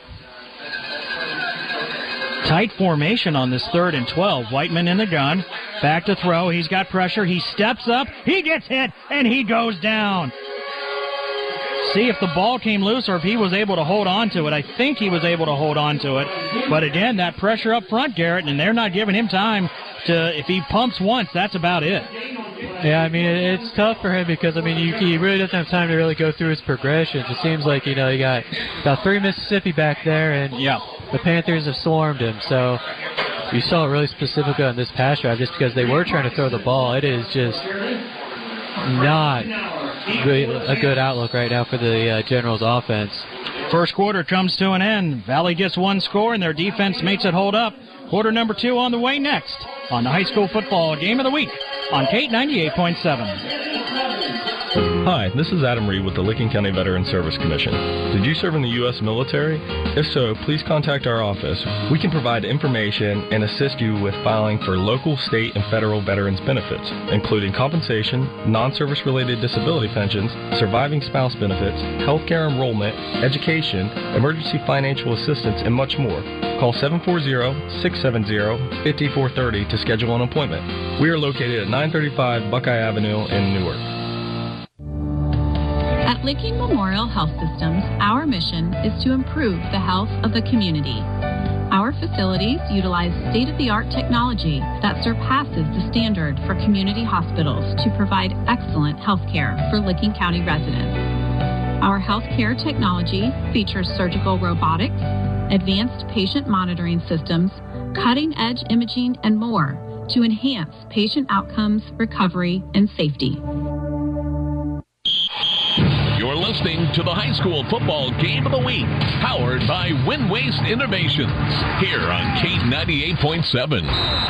Tight formation on this third and twelve. Whiteman in the gun. Back to throw. He's got pressure. He steps up. He gets hit, and he goes down. See if the ball came loose or if he was able to hold on to it. I think he was able to hold on to it. But again, that pressure up front, Garrett, and they're not giving him time to, if he pumps once, that's about it. Yeah, I mean, it's tough for him because, I mean, you, he really doesn't have time to really go through his progressions. It seems like, you know, you got about three Mississippi back there, and yeah, the Panthers have swarmed him. So you saw it really specifically on this pass drive just because they were trying to throw the ball. It is just not good, a good outlook right now for the uh, Generals offense. First quarter comes to an end. Valley gets one score, and their defense makes it hold up. Quarter number two on the way next on the high school football game of the week on Kate ninety-eight point seven. Hi, this is Adam Reed with the Licking County Veteran Service Commission. Did you serve in the U S military? If so, please contact our office. We can provide information and assist you with filing for local, state, and federal veterans benefits, including compensation, non-service related disability pensions, surviving spouse benefits, healthcare enrollment, education, emergency financial assistance, and much more. Call seven four zero, six seven zero, five four three zero to schedule an appointment. We are located at nine thirty-five Buckeye Avenue in Newark. At Licking Memorial Health Systems, our mission is to improve the health of the community. Our facilities utilize state-of-the-art technology that surpasses the standard for community hospitals to provide excellent health care for Licking County residents. Our healthcare technology features surgical robotics, advanced patient monitoring systems, cutting-edge imaging, and more to enhance patient outcomes, recovery, and safety. You're listening to the High School Football Game of the Week, powered by Wind Waste Innovations, here on K ninety-eight point seven.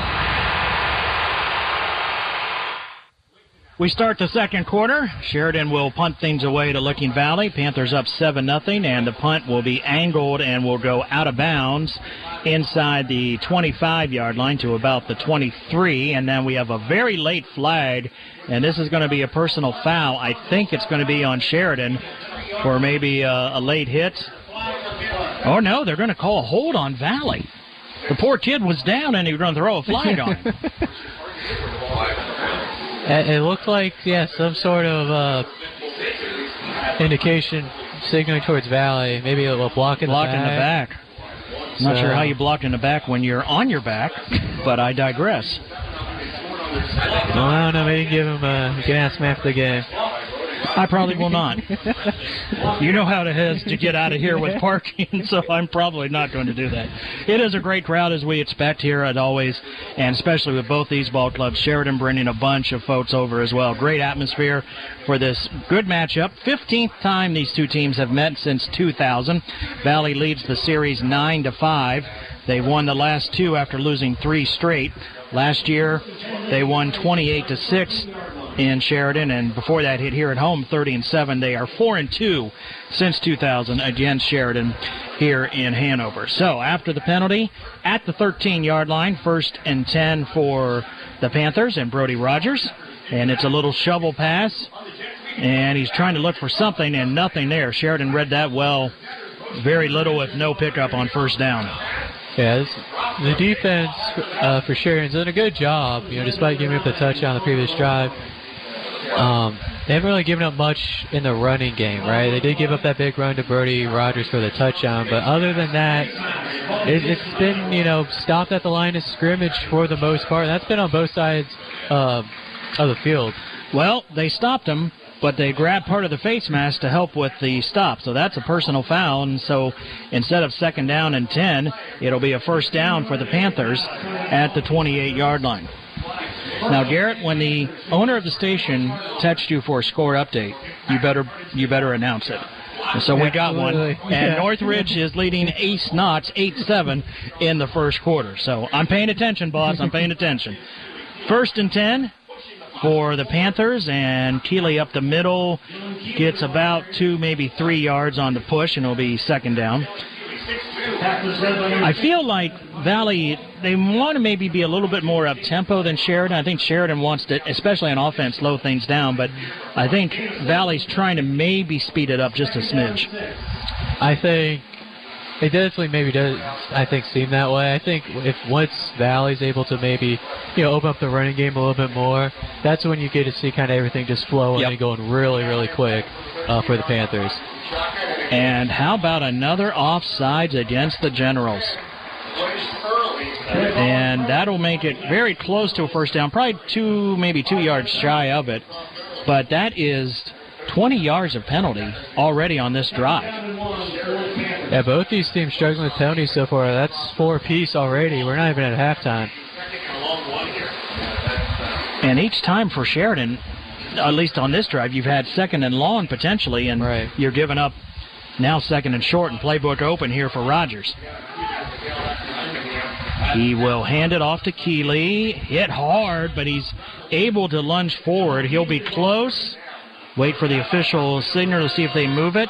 We start the second quarter. Sheridan will punt things away to Licking Valley. Panthers up seven nothing, and the punt will be angled and will go out of bounds inside the twenty-five-yard line to about the twenty-three, and then we have a very late flag, and this is going to be a personal foul. I think it's going to be on Sheridan for maybe a, a late hit. Oh, no, they're going to call a hold on Valley. The poor kid was down, and he was going to throw a flag on him. It looked like, yeah, some sort of uh, indication signaling towards Valley. Maybe a little block in block the back. in the back. I'm not so. sure how you block in the back when you're on your back, but I digress. Well, I don't know. Maybe give him a, you can ask him after the game. I probably will not. You know how it is to get out of here with parking, so I'm probably not going to do that. It is a great crowd, as we expect here, as always, and especially with both these ball clubs. Sheridan bringing a bunch of folks over as well. Great atmosphere for this good matchup. fifteenth time these two teams have met since two thousand. Valley leads the series nine to five. They won the last two after losing three straight. Last year, they won twenty-eight to six in Sheridan, and before that hit here at home, thirty and seven. They are four and two since two thousand against Sheridan here in Hanover. So after the penalty, at the thirteen-yard line, first and ten for the Panthers and Brody Rogers, and it's a little shovel pass, and he's trying to look for something, and nothing there. Sheridan read that well. Very little, if no, pickup on first down. Yeah, this, the defense uh, for Sheridan's done a good job, you know, despite giving up the touchdown on the previous drive. Um, they haven't really given up much in the running game, right? They did give up that big run to Brody Rogers for the touchdown, but other than that, it, it's been, you know, stopped at the line of scrimmage for the most part. That's been on both sides uh, of the field. Well, they stopped him, but they grabbed part of the face mask to help with the stop. So that's a personal foul, and so instead of second down and ten, it'll be a first down for the Panthers at the twenty-eight-yard line. Now, Garrett, when the owner of the station texts you for a score update, you better you better announce it. And so we got one, and yeah. Northridge is leading Ace Knox eight seven in the first quarter. So I'm paying attention, boss. I'm paying attention. First and ten for the Panthers, and Keeley up the middle gets about two, maybe three yards on the push, and it'll be second down. I feel like Valley, they want to maybe be a little bit more up-tempo than Sheridan. I think Sheridan wants to, especially on offense, slow things down, but I think Valley's trying to maybe speed it up just a smidge. I think it definitely maybe does, I think, seem that way. I think if once Valley's able to maybe, you know, open up the running game a little bit more, that's when you get to see kind of everything just flowing yep. and going really, really quick uh, for the Panthers. And how about another offsides against the Generals? And that'll make it very close to a first down, probably two, maybe two yards shy of it. But that is twenty yards of penalty already on this drive. Yeah, both these teams struggling with penalties so far. That's four apiece already. We're not even at halftime. And each time for Sheridan, at least on this drive, you've had second and long potentially, and right. you're giving up now second and short, and playbook open here for Rogers. He will hand it off to Keeley. Hit hard, but he's able to lunge forward. He'll be close. Wait for the official signal to see if they move it.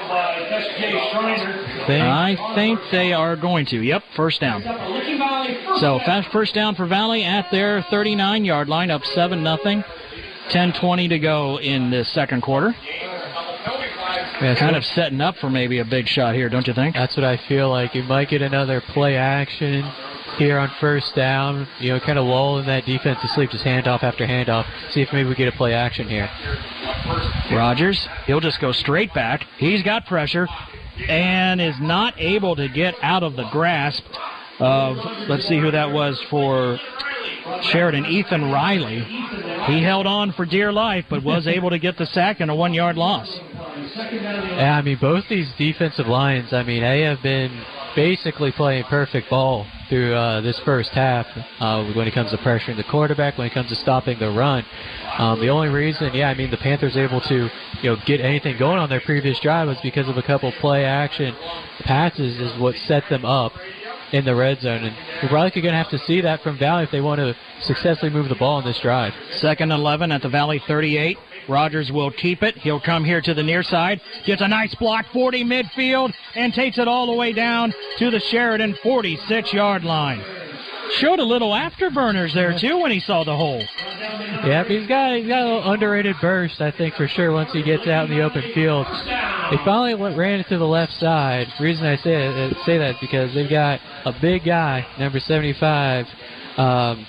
I think they are going to. Yep, first down. So fast first down for Valley at their thirty-nine-yard line, up seven nothing. ten twenty to go in the second quarter. Yeah, kind of setting up for maybe a big shot here, don't you think? That's what I feel like. You might get another play action here on first down. You know, kind of lull in that defense to sleep, just handoff after handoff. See if maybe we get a play action here. Rogers, he'll just go straight back. He's got pressure and is not able to get out of the grasp of, let's see who that was for Sheridan, Ethan Riley. He held on for dear life, but was able to get the sack and a one-yard loss. Yeah, I mean, both these defensive lines, I mean, they have been basically playing perfect ball through uh, this first half uh, when it comes to pressuring the quarterback, when it comes to stopping the run. Um, the only reason, yeah, I mean, the Panthers able to, you know, get anything going on their previous drive was because of a couple play action passes is what set them up in the red zone. And we're probably going to have to see that from Valley if they want to successfully move the ball in this drive. Second and eleven at the Valley thirty-eight. Rogers will keep it. He'll come here to the near side. Gets a nice block, forty midfield, and takes it all the way down to the Sheridan forty-six-yard line. Showed a little afterburners there, too, when he saw the hole. Yeah, he's got, he's got a little underrated burst, I think, for sure, once he gets out in the open field. They finally went, ran it to the left side. The reason I say, it, say that is because they've got a big guy, number seventy-five, um,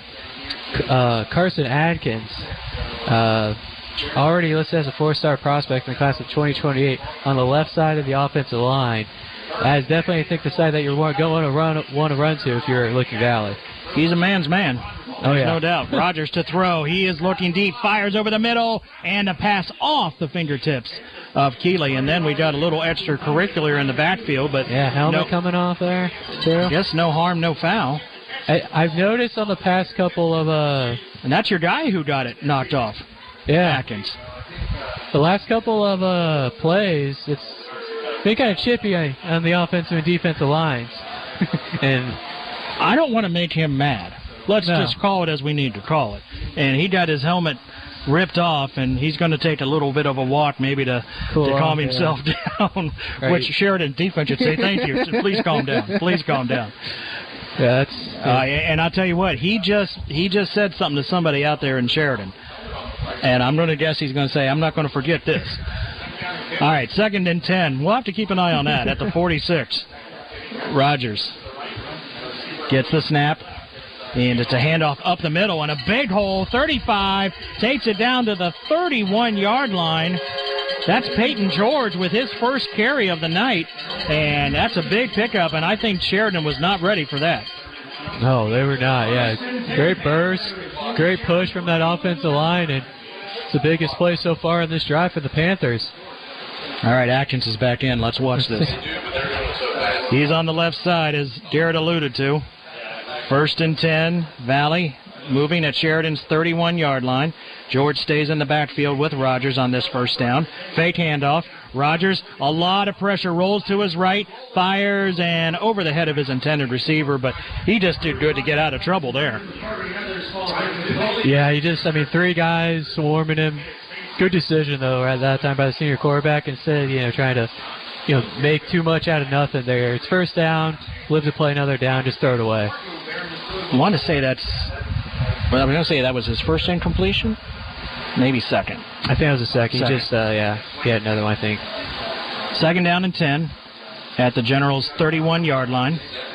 uh, Carson Adkins, uh, already listed as a four-star prospect in the class of twenty twenty-eight on the left side of the offensive line. That is definitely, I think, the side that you're going to run, want to run to if you're Licking Valley. He's a man's man. Oh, yeah. No doubt. Rogers to throw. He is looking deep, fires over the middle, and a pass off the fingertips of Keeley. And then we got a little extracurricular in the backfield. But yeah, helmet no, coming off there, too. Guess no harm, no foul. I, I've noticed on the past couple of... Uh, and that's your guy who got it knocked off. Yeah. Atkins. The last couple of uh, plays, it's been kind of chippy on the offensive and defensive lines. And I don't want to make him mad. Let's no. just call it as we need to call it. And he got his helmet ripped off, and he's going to take a little bit of a walk maybe to, cool to calm off, himself yeah. down, right. which Sheridan defense should say, thank you. So please calm down. Please calm down. Yeah, that's, yeah. Uh, and I'll tell you what, he just he just said something to somebody out there in Sheridan. And I'm going to guess he's going to say, I'm not going to forget this. All right, second and ten. We'll have to keep an eye on that at the forty-six. Rogers gets the snap, and it's a handoff up the middle, and a big hole, thirty-five, takes it down to the thirty-one-yard line. That's Peyton George with his first carry of the night, and that's a big pickup, and I think Sheridan was not ready for that. No, they were not, yeah. Great burst, great push from that offensive line, and it's the biggest play so far in this drive for the Panthers. All right, Atkins is back in. Let's watch this. He's on the left side, as Garrett alluded to. First and ten, Valley moving at Sheridan's thirty-one-yard line. George stays in the backfield with Rogers on this first down. Fake handoff. Rogers, a lot of pressure, rolls to his right, fires, and over the head of his intended receiver, but he just did good to get out of trouble there. Yeah, he just, I mean, three guys swarming him. Good decision, though, at that time by the senior quarterback. Instead of, you know, trying to, you know, make too much out of nothing there. It's first down, live to play another down, just throw it away. I want to say that's, well, I'm going to say that was his first incompletion, maybe second. I think it was a second. second. He just, uh, yeah, he had another one, I think. Second down and ten at the Generals' thirty-one-yard line.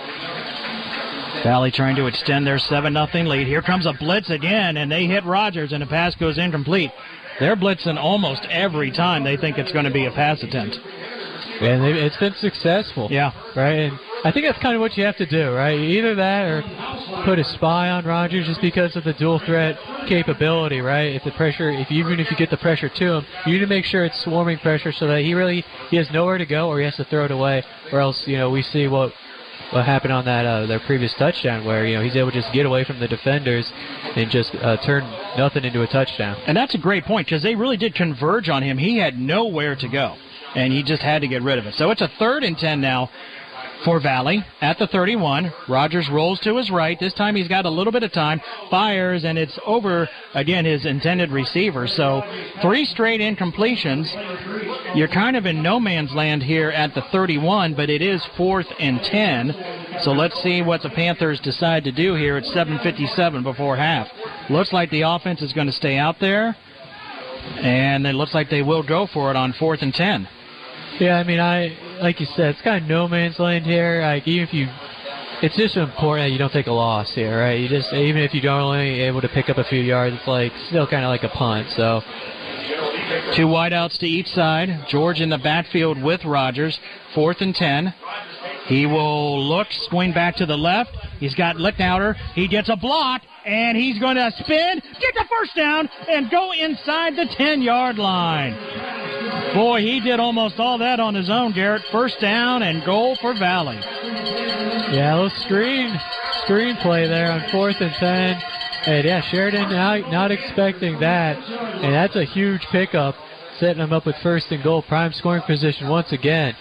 Valley trying to extend their seven nothing lead. Here comes a blitz again, and they hit Rogers, and the pass goes incomplete. They're blitzing almost every time they think it's going to be a pass attempt. And it's been successful. Yeah. Right? And I think that's kind of what you have to do, right? Either that or put a spy on Rogers just because of the dual threat capability, right? If the pressure, if you, even if you get the pressure to him, you need to make sure it's swarming pressure so that he really, he has nowhere to go or he has to throw it away, or else, you know, we see what what happened on that uh, their previous touchdown where, you know, he's able to just get away from the defenders and just uh, turn nothing into a touchdown. And that's a great point because they really did converge on him. He had nowhere to go, and he just had to get rid of it. So it's a third and ten now for Valley at the thirty-one. Rogers rolls to his right. This time he's got a little bit of time, fires, and it's over, again, his intended receiver. So three straight incompletions. You're kind of in no man's land here at the thirty-one, but it is fourth and ten. So let's see what the Panthers decide to do here at seven fifty-seven before half. Looks like the offense is going to stay out there, and it looks like they will go for it on fourth and ten. Yeah, I mean, I like you said, it's kind of no man's land here. Like, even if you, it's just important that you don't take a loss here, right? You just, even if you don't only able to pick up a few yards, it's like still kind of like a punt. So two wideouts to each side. George in the backfield with Rogers. Fourth and ten. He will look, swing back to the left. He's got Lichtauer. He gets a block, and he's going to spin, get the first down, and go inside the ten-yard line. Boy, he did almost all that on his own, Garrett. First down and goal for Valley. Yeah, a little screen, screen play there on fourth and ten. And, yeah, Sheridan not, not expecting that. And that's a huge pickup, setting them up with first and goal. Prime scoring position once again.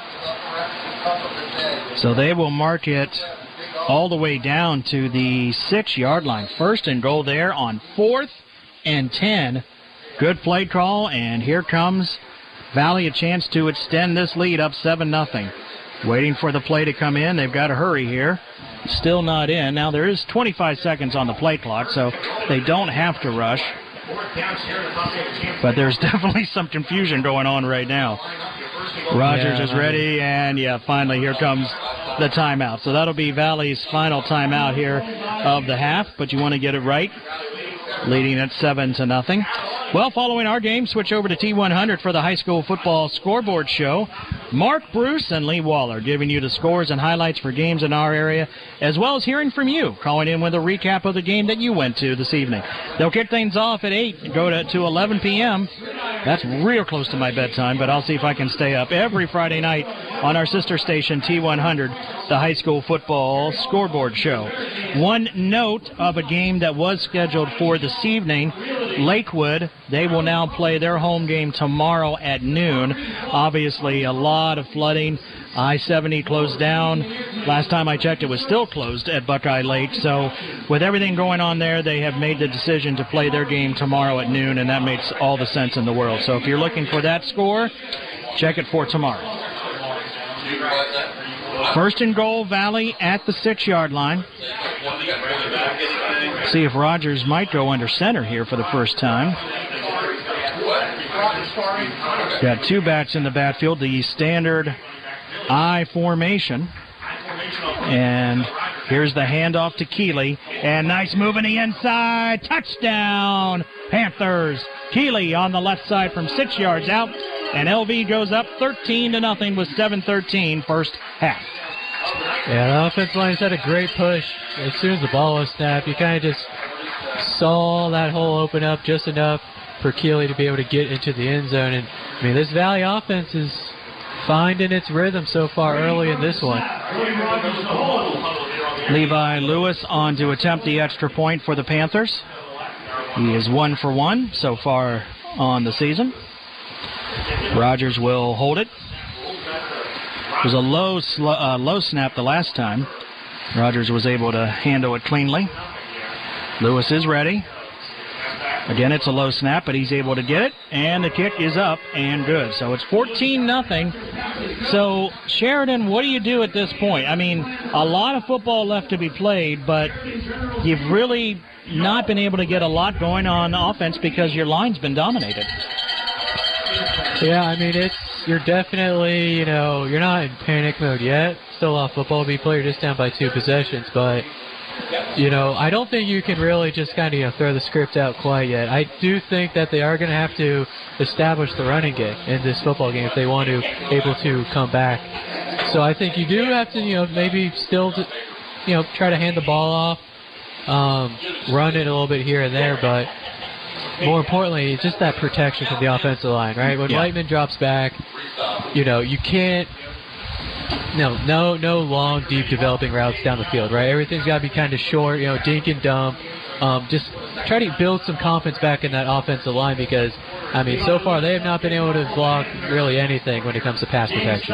So they will mark it all the way down to the six-yard line. First and goal there on fourth and ten. Good play call, and here comes Valley, a chance to extend this lead up seven nothing. Waiting for the play to come in. They've got to hurry here. Still not in. Now there is twenty-five seconds on the play clock, so they don't have to rush. But there's definitely some confusion going on right now. Rogers yeah, is ready, and yeah, finally here comes the timeout. So that'll be Valley's final timeout here of the half, but you want to get it right. Leading at seven to nothing. Well, following our game, switch over to T one hundred for the high school football scoreboard show. Mark Bruce and Lee Waller giving you the scores and highlights for games in our area, as well as hearing from you, calling in with a recap of the game that you went to this evening. They'll kick things off at eight and go to, to eleven p.m. That's real close to my bedtime, but I'll see if I can stay up every Friday night on our sister station, T one hundred, the high school football scoreboard show. One note of a game that was scheduled for this evening, Lakewood, they will now play their home game tomorrow at noon. Obviously, a lot of flooding. I seventy closed down. Last time I checked, it was still closed at Buckeye Lake. So with everything going on there, they have made the decision to play their game tomorrow at noon, and that makes all the sense in the world. So if you're looking for that score, check it for tomorrow. First and goal, Valley at the six-yard line. See if Rogers might go under center here for the first time. Got two backs in the backfield, the standard I formation. And here's the handoff to Keeley. And nice move in the inside. Touchdown, Panthers. Keeley on the left side from six yards out. And L V goes up thirteen to nothing with seven thirteen first half. Yeah, the offensive line's had a great push. As soon as the ball was snapped, you kind of just saw that hole open up just enough for Keeley to be able to get into the end zone. And, I mean, this Valley offense is finding its rhythm so far early in this one. Levi Lewis on to attempt the extra point for the Panthers. He is one for one so far on the season. Rogers will hold it. It was a low, sl- uh, low snap the last time. Rogers was able to handle it cleanly. Lewis is ready. Again, it's a low snap, but he's able to get it, and the kick is up and good. So it's fourteen nothing. So, Sheridan, what do you do at this point? I mean, a lot of football left to be played, but you've really not been able to get a lot going on offense because your line's been dominated. Yeah, I mean, it's you're definitely, you know, you're not in panic mode yet. Still off football to be played, just down by two possessions, but you know, I don't think you can really just kind of, you know, throw the script out quite yet. I do think that they are going to have to establish the running game in this football game if they want to able to come back. So I think you do have to, you know, maybe still, you know, try to hand the ball off, um, run it a little bit here and there, but more importantly, it's just that protection from the offensive line, right? When yeah. Whiteman drops back, you know, you can't. No, no, no long, deep developing routes down the field, right? Everything's got to be kind of short, you know, dink and dump. Um, just try to build some confidence back in that offensive line because, I mean, so far they have not been able to block really anything when it comes to pass protection.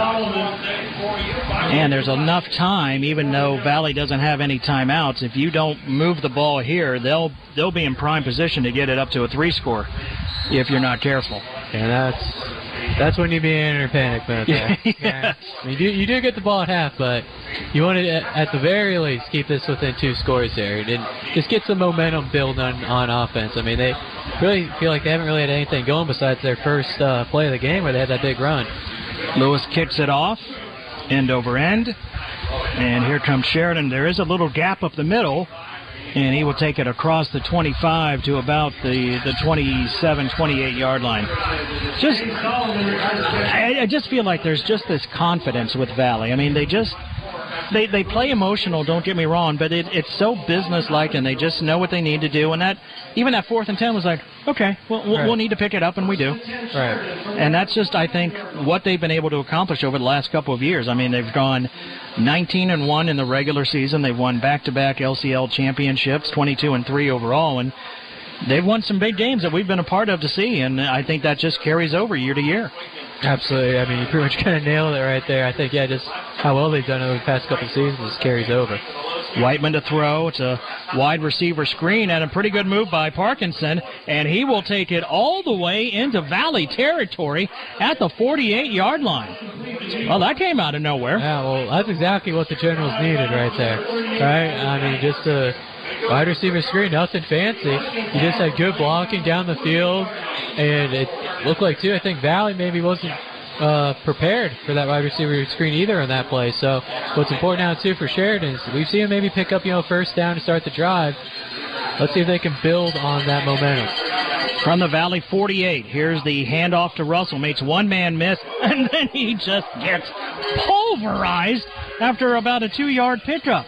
And there's enough time, even though Valley doesn't have any timeouts. If you don't move the ball here, they'll they'll be in prime position to get it up to a three score if you're not careful. And that's. That's when you be in a panic mode. Yeah. Yes. I mean, you, you do get the ball at half, but you want to, at the very least, keep this within two scores there. And just get some momentum build on, on offense. I mean, they really feel like they haven't really had anything going besides their first uh, play of the game where they had that big run. Lewis kicks it off, end over end. And here comes Sheridan. There is a little gap up the middle. And he will take it across the twenty-five to about the, the twenty-seven, twenty-eight yard line. Just, I, I just feel like there's just this confidence with Valley. I mean, they just, they they play emotional. Don't get me wrong, but it, it's so businesslike, and they just know what they need to do. And that even that fourth and ten was like, okay, we'll we'll, right. we'll need to pick it up, and we do. Right. And that's just, I think, what they've been able to accomplish over the last couple of years. I mean, they've gone nineteen and one in the regular season. They've won back-to-back L C L championships, twenty-two and three overall, and they've won some big games that we've been a part of to see. And I think that just carries over year to year. Absolutely. I mean, you pretty much kind of nailed it right there. I think, yeah, just how well they've done over the past couple of seasons just carries over. Whiteman to throw. It's a wide receiver screen and a pretty good move by Parkinson, and he will take it all the way into Valley territory at the forty-eight-yard line. Well, that came out of nowhere. Yeah, well, that's exactly what the Generals needed right there, right? I mean, just a wide receiver screen, nothing fancy. You just had good blocking down the field, and it looked like, too, I think Valley maybe wasn't uh, prepared for that wide receiver screen either in that play. So what's important now, too, for Sheridan is we've seen him maybe pick up, you know, first down to start the drive. Let's see if they can build on that momentum. From the Valley forty-eight, here's the handoff to Russell. Makes one man miss, and then he just gets pulverized after about a two-yard pickup.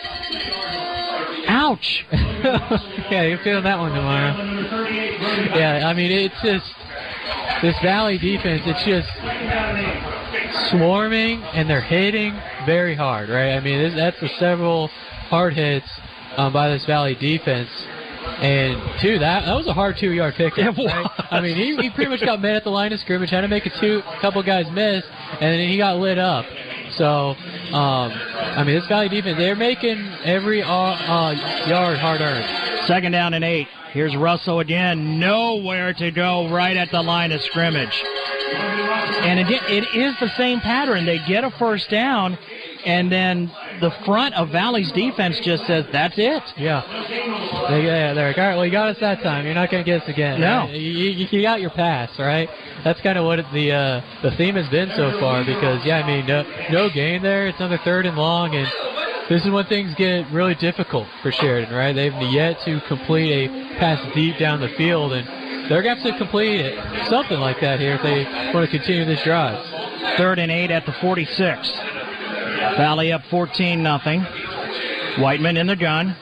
Ouch. Yeah, you're feeling that one tomorrow. Yeah, I mean, it's just this Valley defense, it's just swarming, and they're hitting very hard, right? I mean, this, that's the several hard hits um, by this Valley defense. And, two, that that was a hard two-yard pickup, right? I mean, he, he pretty much got met at the line of scrimmage, had to make a two, a couple guys miss, and then he got lit up. So, um, I mean, this Valley defense, they're making every uh, uh, yard hard-earned. Second down and eight. Here's Russell again. Nowhere to go right at the line of scrimmage. And again, it is the same pattern. They get a first down, and then the front of Valley's defense just says, that's it. Yeah. They, yeah, they're like, all right, well, you got us that time. You're not going to get us again. No. Right? You, you, you got your pass, right? That's kind of what the uh, the theme has been so far because, yeah, I mean, no, no gain there. It's another third and long, and this is when things get really difficult for Sheridan, right? They've yet to complete a pass deep down the field, and they're going to have to complete it, something like that here if they want to continue this drive. Third and eight at the forty-six. Valley up fourteen nothing. Whiteman in the gun.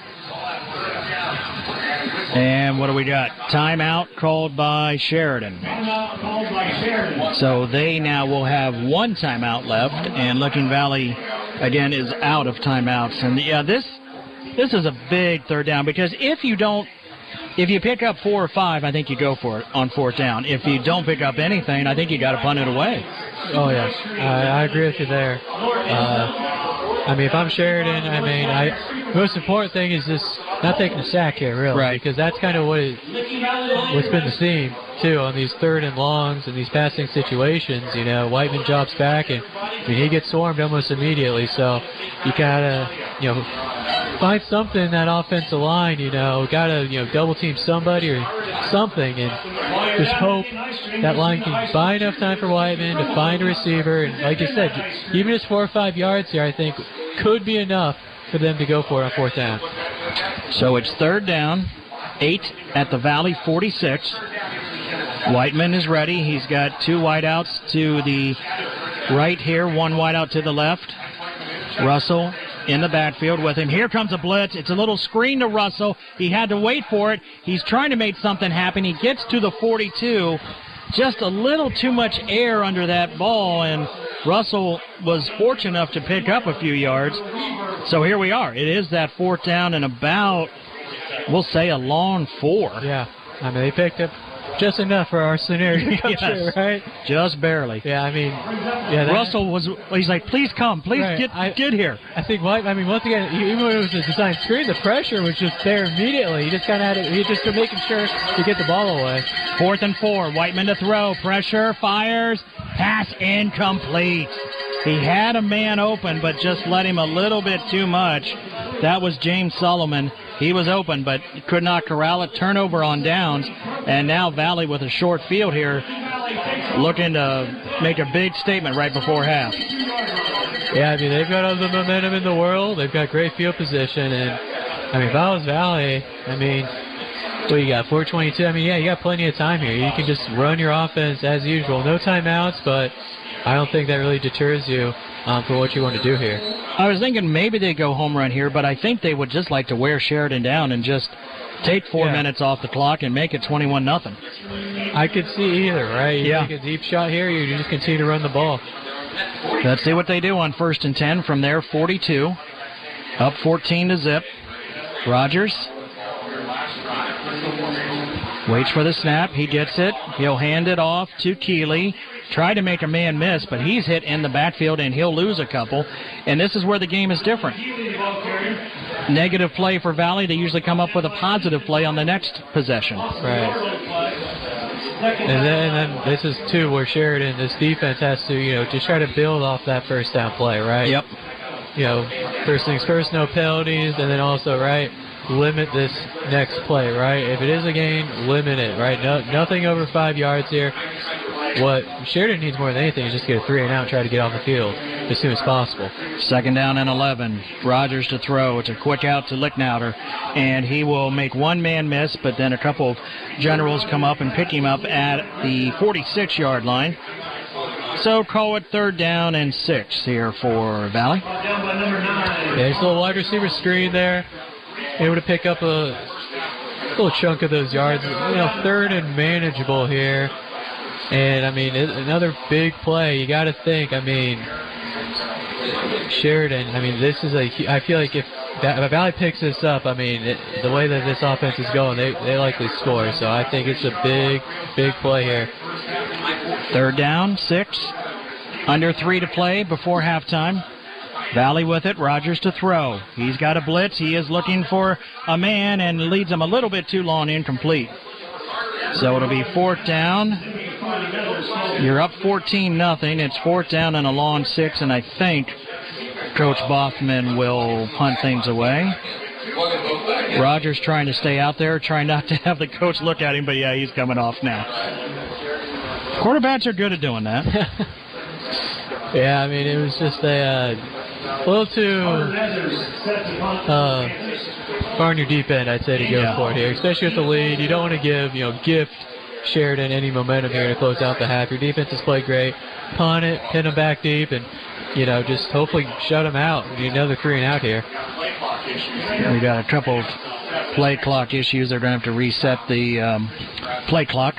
And what do we got? Timeout called by Sheridan. So they now will have one timeout left, and Licking Valley, again, is out of timeouts. And, yeah, this this is a big third down because if you don't, if you pick up four or five, I think you go for it on fourth down. If you don't pick up anything, I think you got to punt it away. Oh, yes. I, I agree with you there. Uh, I mean, if I'm Sheridan, I mean, I most important thing is just not taking a sack here, really. Right. Because that's kind of what it, what's been the theme, too, on these third and longs and these passing situations. You know, Whiteman drops back, and I mean, he gets swarmed almost immediately. So you got to, you know, find something in that offensive line, you know, got to, you know, double team somebody or something and just hope that line can buy enough time for Whiteman to find a receiver. And like you said, even just four or five yards here, I think, could be enough for them to go for it on fourth down. So it's third down, eight at the Valley forty-six. Whiteman is ready. He's got two wideouts to the right here, one wideout to the left. Russell in the backfield with him. Here comes a blitz. It's a little screen to Russell. He had to wait for it. He's trying to make something happen. He gets to the forty-two. Just a little too much air under that ball, and Russell was fortunate enough to pick up a few yards. So here we are. It is that fourth down and about, we'll say, a long four. Yeah. I mean, they picked up just enough for our scenario to come yes. true, right? Just barely. Yeah, I mean, yeah. That, Russell was, he's like, please come, please right. get I, get here. I think, White, I mean, once again, even when it was a design screen, the pressure was just there immediately. He just kind of had it, he just was making sure to get the ball away. Fourth and four, Whiteman to throw, pressure, fires, pass incomplete. He had a man open, but just let him a little bit too much. That was James Solomon. He was open, but could not corral it. Turnover on downs. And now Valley with a short field here, looking to make a big statement right before half. Yeah, I mean, they've got all the momentum in the world. They've got great field position. And, I mean, if I was Valley, I mean, What you got, four twenty-two? I mean, yeah, you got plenty of time here. You can just run your offense as usual. No timeouts, but I don't think that really deters you um, for what you want to do here. I was thinking maybe they go home run here, but I think they would just like to wear Sheridan down and just take four yeah. minutes off the clock and make it twenty-one nothing. I could see either, right? You yeah. take a deep shot here, you just continue to run the ball. Let's see what they do on first and ten from there, forty-two. Up fourteen to zip. Rogers waits for the snap. He gets it. He'll hand it off to Keeley. Try to make a man miss, but he's hit in the backfield, and he'll lose a couple. And this is where the game is different. Negative play for Valley. They usually come up with a positive play on the next possession. Right. And then, and then this is, too, where Sheridan, this defense has to, you know, just try to build off that first down play, right? Yep. You know, first things first, no penalties, and then also, right, limit this next play, right? If it is a gain, limit it, right? No, nothing over five yards here. What Sheridan needs more than anything is just get a three and out and try to get off the field as soon as possible. Second down and eleven. Rogers to throw. It's a quick out to Licknauder, and he will make one man miss, but then a couple of generals come up and pick him up at the forty-six-yard line. So call it third down and six here for Valley. Yeah, there's a little wide receiver screen there. Able to pick up a little chunk of those yards. You know, third and manageable here. And, I mean, it, another big play. You got to think, I mean, Sheridan, I mean, this is a, I feel like if, if Valley picks this up, I mean, it, the way that this offense is going, they, they likely score. So I think it's a big, big play here. Third down, six. Under three to play before halftime. Valley with it. Rogers to throw. He's got a blitz. He is looking for a man and leads him a little bit too long, incomplete. So it'll be fourth down. You're up fourteen nothing. It's fourth down and a long six, and I think Coach Boffman will punt things away. Rogers trying to stay out there, trying not to have the coach look at him, but yeah, he's coming off now. Quarterbacks are good at doing that. Yeah, I mean, it was just a uh, little too uh, far in your deep end, I'd say, to go yeah. for it here, especially with the lead. You don't want to give, you know, gift Sheridan any momentum here to close out the half. Your defense has played great. Punt it, pin them back deep, and, you know, just hopefully shut them out. You need another three and out here. We got a couple of play clock issues. They're going to have to reset the um, play clock.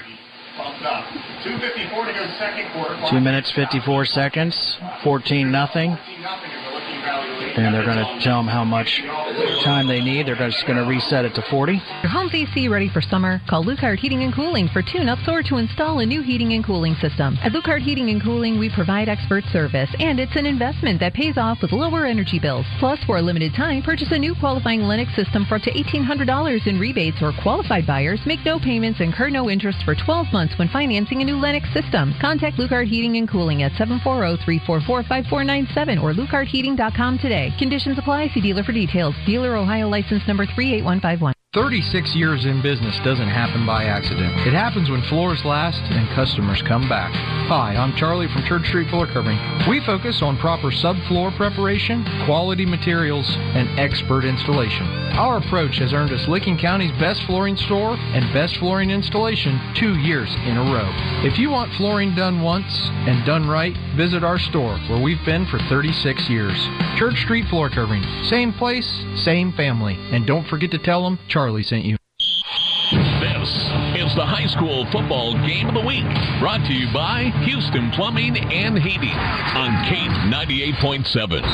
Two minutes, fifty-four seconds, fourteen nothing. And they're going to tell them how much time they need. They're just going to reset it to forty. Your home's A C ready for summer? Call Lukart Heating and Cooling for tune-ups or to install a new heating and cooling system. At Lukart Heating and Cooling, we provide expert service, and it's an investment that pays off with lower energy bills. Plus, for a limited time, purchase a new qualifying Lennox system for up to eighteen hundred dollars in rebates, or qualified buyers make no payments, incur no interest for twelve months when financing a new Lennox system. Contact Lukart Heating and Cooling at seven four zero, three four four, five four nine seven or lukart heating dot com today. Conditions apply. See dealer for details. Dealer Ohio license number three eight one five one. thirty-six years in business doesn't happen by accident. It happens when floors last and customers come back. Hi, I'm Charlie from Church Street Floor Covering. We focus on proper subfloor preparation, quality materials, and expert installation. Our approach has earned us Licking County's best flooring store and best flooring installation two years in a row. If you want flooring done once and done right, visit our store where we've been for thirty-six years. Church Street Floor Covering. Same place, same family. And don't forget to tell them Charlie sent you. This is the high school football game of the week, brought to you by Houston Plumbing and Heating on K ninety-eight point seven.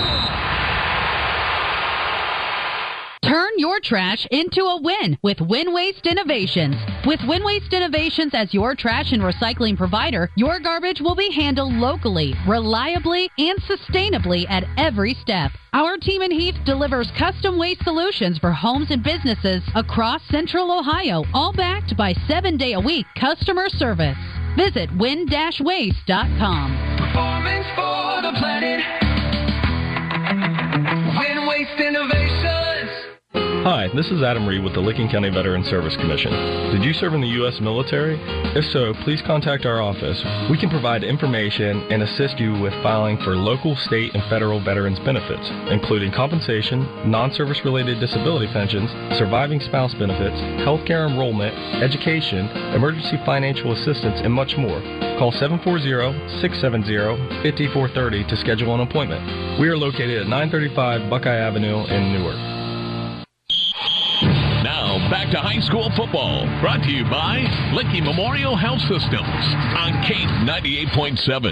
Turn your trash into a win with Win Waste Innovations. With Win Waste Innovations as your trash and recycling provider, your garbage will be handled locally, reliably, and sustainably at every step. Our team in Heath delivers custom waste solutions for homes and businesses across Central Ohio, all backed by seven-day-a-week customer service. Visit win dash waste dot com. Performance for the planet. Win Waste Innovations. Hi, this is Adam Reed with the Licking County Veteran Service Commission. Did you serve in the U S military? If so, please contact our office. We can provide information and assist you with filing for local, state, and federal veterans benefits, including compensation, non-service related disability pensions, surviving spouse benefits, health care enrollment, education, emergency financial assistance, and much more. Call seven four zero, six seven zero, five four three zero to schedule an appointment. We are located at nine thirty-five Buckeye Avenue in Newark. Now, back to high school football. Brought to you by Licking Memorial Health Systems on K ninety-eight point seven.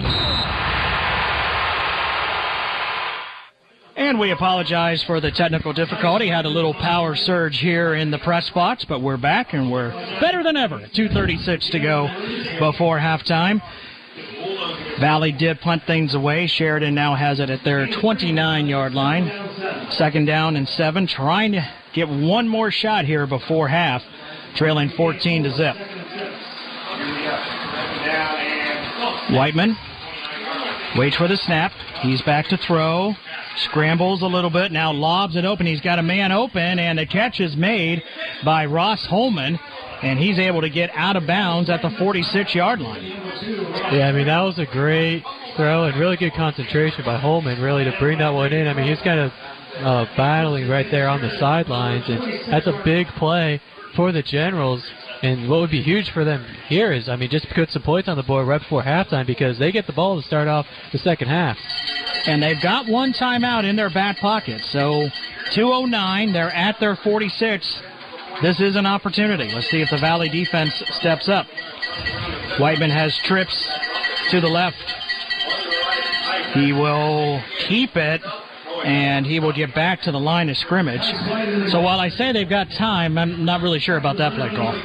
And we apologize for the technical difficulty. Had a little power surge here in the press box, but we're back and we're better than ever. two thirty-six to go before halftime. Valley did punt things away. Sheridan now has it at their twenty-nine-yard line. Second down and seven, trying to get one more shot here before half, trailing fourteen to zip. Whiteman waits for the snap. He's back to throw. Scrambles a little bit. Now lobs it open. He's got a man open, and the catch is made by Ross Holman, and he's able to get out of bounds at the forty-six-yard line. Yeah, I mean, that was a great throw and really good concentration by Holman, really, to bring that one in. I mean, he's kind of uh, battling right there on the sidelines, and that's a big play for the Generals. And what would be huge for them here is, I mean, just put some points on the board right before halftime because they get the ball to start off the second half. And they've got one timeout in their back pocket. So two oh nine, they're at their forty-six. This is an opportunity. Let's see if the Valley defense steps up. Whiteman has trips to the left. He will keep it, and he will get back to the line of scrimmage. So while I say they've got time, I'm not really sure about that play call.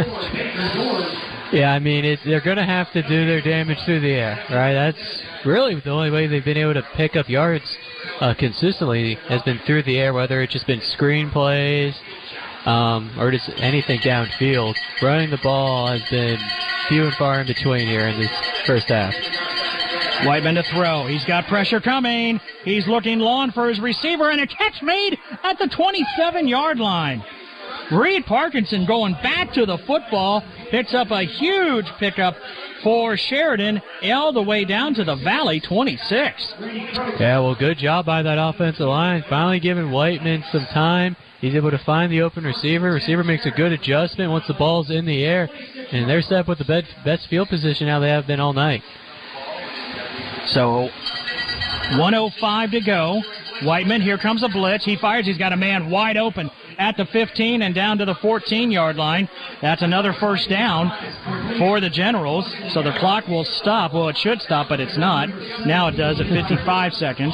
Yeah, I mean, it's, they're going to have to do their damage through the air, right? That's really the only way they've been able to pick up yards uh, consistently has been through the air, whether it's just been screen plays um, or just anything downfield. Running the ball has been few and far in between here in this first half. Whiteman to throw. He's got pressure coming. He's looking long for his receiver, and a catch made at the twenty-seven-yard line. Reed Parkinson going back to the football, picks up a huge pickup for Sheridan all the way down to the Valley twenty-six. Yeah, well, good job by that offensive line. Finally giving Whiteman some time. He's able to find the open receiver. Receiver makes a good adjustment once the ball's in the air, and they're set up with the best field position now they have been all night. So, one oh five to go. Whiteman, here comes a blitz. He fires. He's got a man wide open at the fifteen and down to the fourteen-yard line. That's another first down for the Generals. So the clock will stop. Well, it should stop, but it's not. Now it does at fifty-five seconds.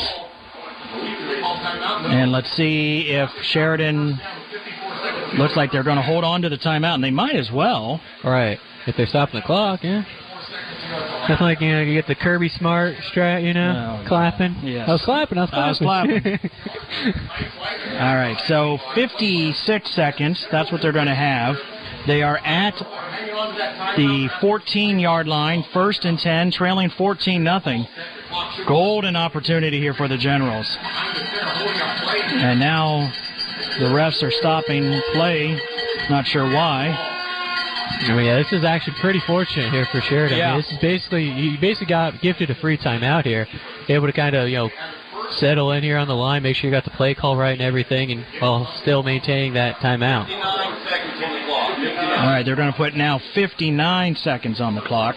And let's see if Sheridan looks like they're going to hold on to the timeout, and they might as well. All right. If they're stopping the clock, yeah. Nothing like, you know, you get the Kirby Smart strat, you know, no, clapping. Yes. I was clapping, I was clapping. I was clapping. All right, so fifty-six seconds, that's what they're going to have. They are at the fourteen-yard line, first and ten, trailing fourteen nothing. Golden opportunity here for the Generals. And now the refs are stopping play, not sure why. I mean, yeah, this is actually pretty fortunate here for Sheridan. Yeah. I mean, this is basically, you basically got gifted a free timeout here. Able to kind of, you know, settle in here on the line, make sure you got the play call right and everything, and while still maintaining that timeout. All right, they're going to put now fifty-nine seconds on the clock.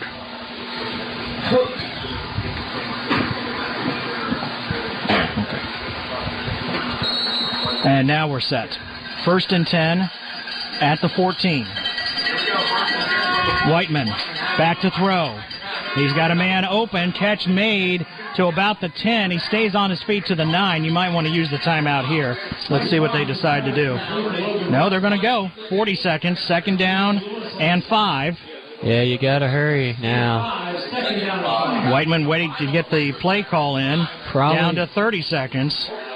And now we're set. First and ten at the fourteen. Whiteman back to throw. He's got a man open. Catch made to about the ten. He stays on his feet to the nine. You might want to use the timeout here. Let's see what they decide to do. No, they're going to go. forty seconds. Second down and five. Yeah, you got to hurry now. Whiteman waiting to get the play call in. Probably. Down to thirty seconds.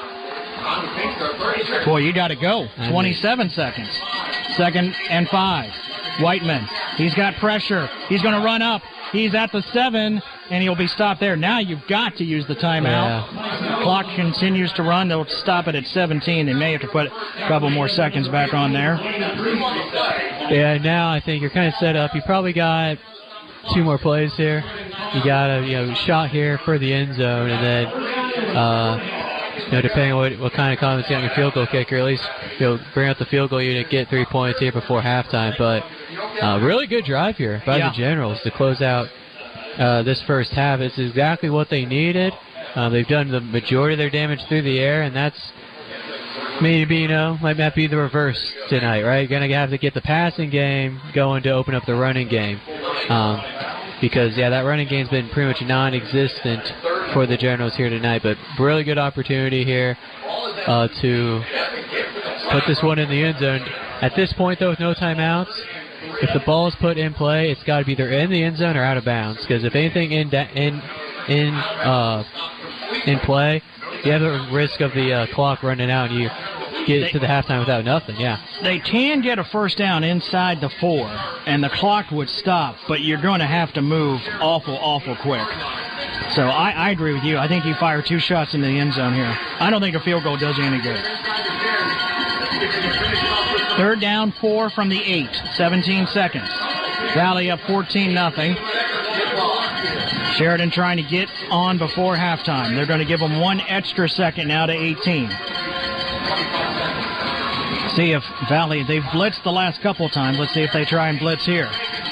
Boy, you got to go. twenty-seven seconds. Second and five. Whiteman, he's got pressure. He's going to run up. He's at the seven, and he'll be stopped there. Now you've got to use the timeout. Yeah. Clock continues to run. They'll stop it at seventeen. They may have to put a couple more seconds back on there. Yeah, now I think you're kind of set up. You probably got two more plays here. You got a you know shot here for the end zone, and then uh, you know depending on what, what kind of confidence you got in your field goal kicker, at least you know bring out the field goal unit, get three points here before halftime. But uh, really good drive here by yeah. the Generals to close out uh, this first half. It's exactly what they needed. Uh, they've done the majority of their damage through the air, and that's maybe, you know, might not be the reverse tonight, right? You're going to have to get the passing game going to open up the running game. Um, because, yeah, that running game's been pretty much non-existent for the Generals here tonight. But really good opportunity here uh, to put this one in the end zone. At this point, though, with no timeouts, if the ball is put in play, it's got to be either in the end zone or out of bounds. Because if anything in da- in in uh, in play, you have the risk of the uh, clock running out and you get they, to the halftime without nothing, yeah. They can get a first down inside the four, and the clock would stop, but you're going to have to move awful, awful quick. So I, I agree with you. I think you fire two shots into the end zone here. I don't think a field goal does you any good. Third down, four from the eight, seventeen seconds. Valley up fourteen nothing. Sheridan trying to get on before halftime. They're going to give them one extra second now to eighteen. See if Valley, they've blitzed the last couple times. Let's see if they try and blitz here.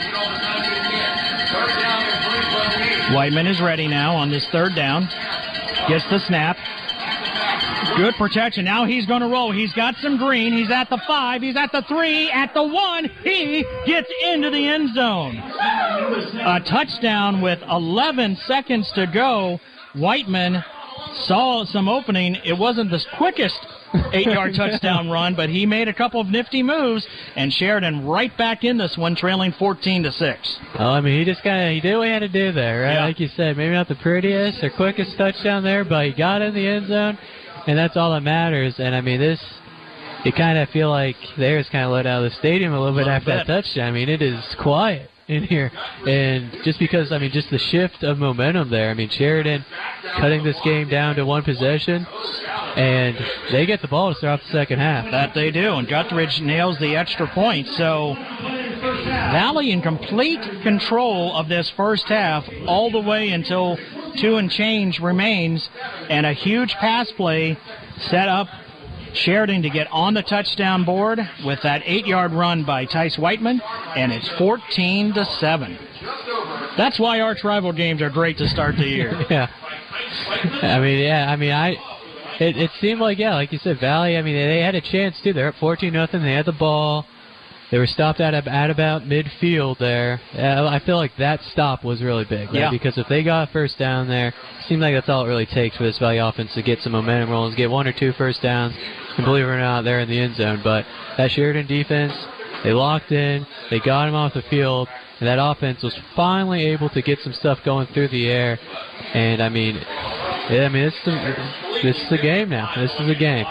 Whiteman is ready now on this third down. Gets the snap. Good protection. Now he's going to roll. He's got some green. He's at the five. He's at the three. At the one. He gets into the end zone. A touchdown with eleven seconds to go. Whiteman saw some opening. It wasn't the quickest eight-yard touchdown run, but he made a couple of nifty moves, and Sheridan right back in this one, trailing fourteen to six. Oh, I mean, he just kind of he did what he had to do there, right? Yeah. Like you said, maybe not the prettiest or quickest touchdown there, but he got in the end zone. And that's all that matters. And, I mean, this, you kind of feel like the air is kind of let out of the stadium a little bit after that touchdown. I mean, it is quiet in here. And just because, I mean, just the shift of momentum there. I mean, Sheridan cutting this game down to one possession, and they get the ball to start off the second half. That they do. And Guthridge nails the extra point. So Valley in complete control of this first half all the way until two and change remains, and a huge pass play set up Sheridan to get on the touchdown board with that eight-yard run by Tice Whiteman, and it's fourteen to seven. That's why arch rival games are great to start the year. Yeah. I mean, yeah, I mean, I it, it seemed like, yeah, like you said, Valley, I mean, they had a chance, too. They're up fourteen nothing. They had the ball. They were stopped at, at about midfield there. Uh, I feel like that stop was really big, right? Yeah. Because if they got first down there, it seemed like that's all it really takes for this Valley offense to get some momentum rolling, get one or two first downs, and believe it or not, they're in the end zone. But that Sheridan defense, they locked in, they got him off the field, and that offense was finally able to get some stuff going through the air. And, I mean, yeah, I mean, this is, the, this is the game now. This is the game.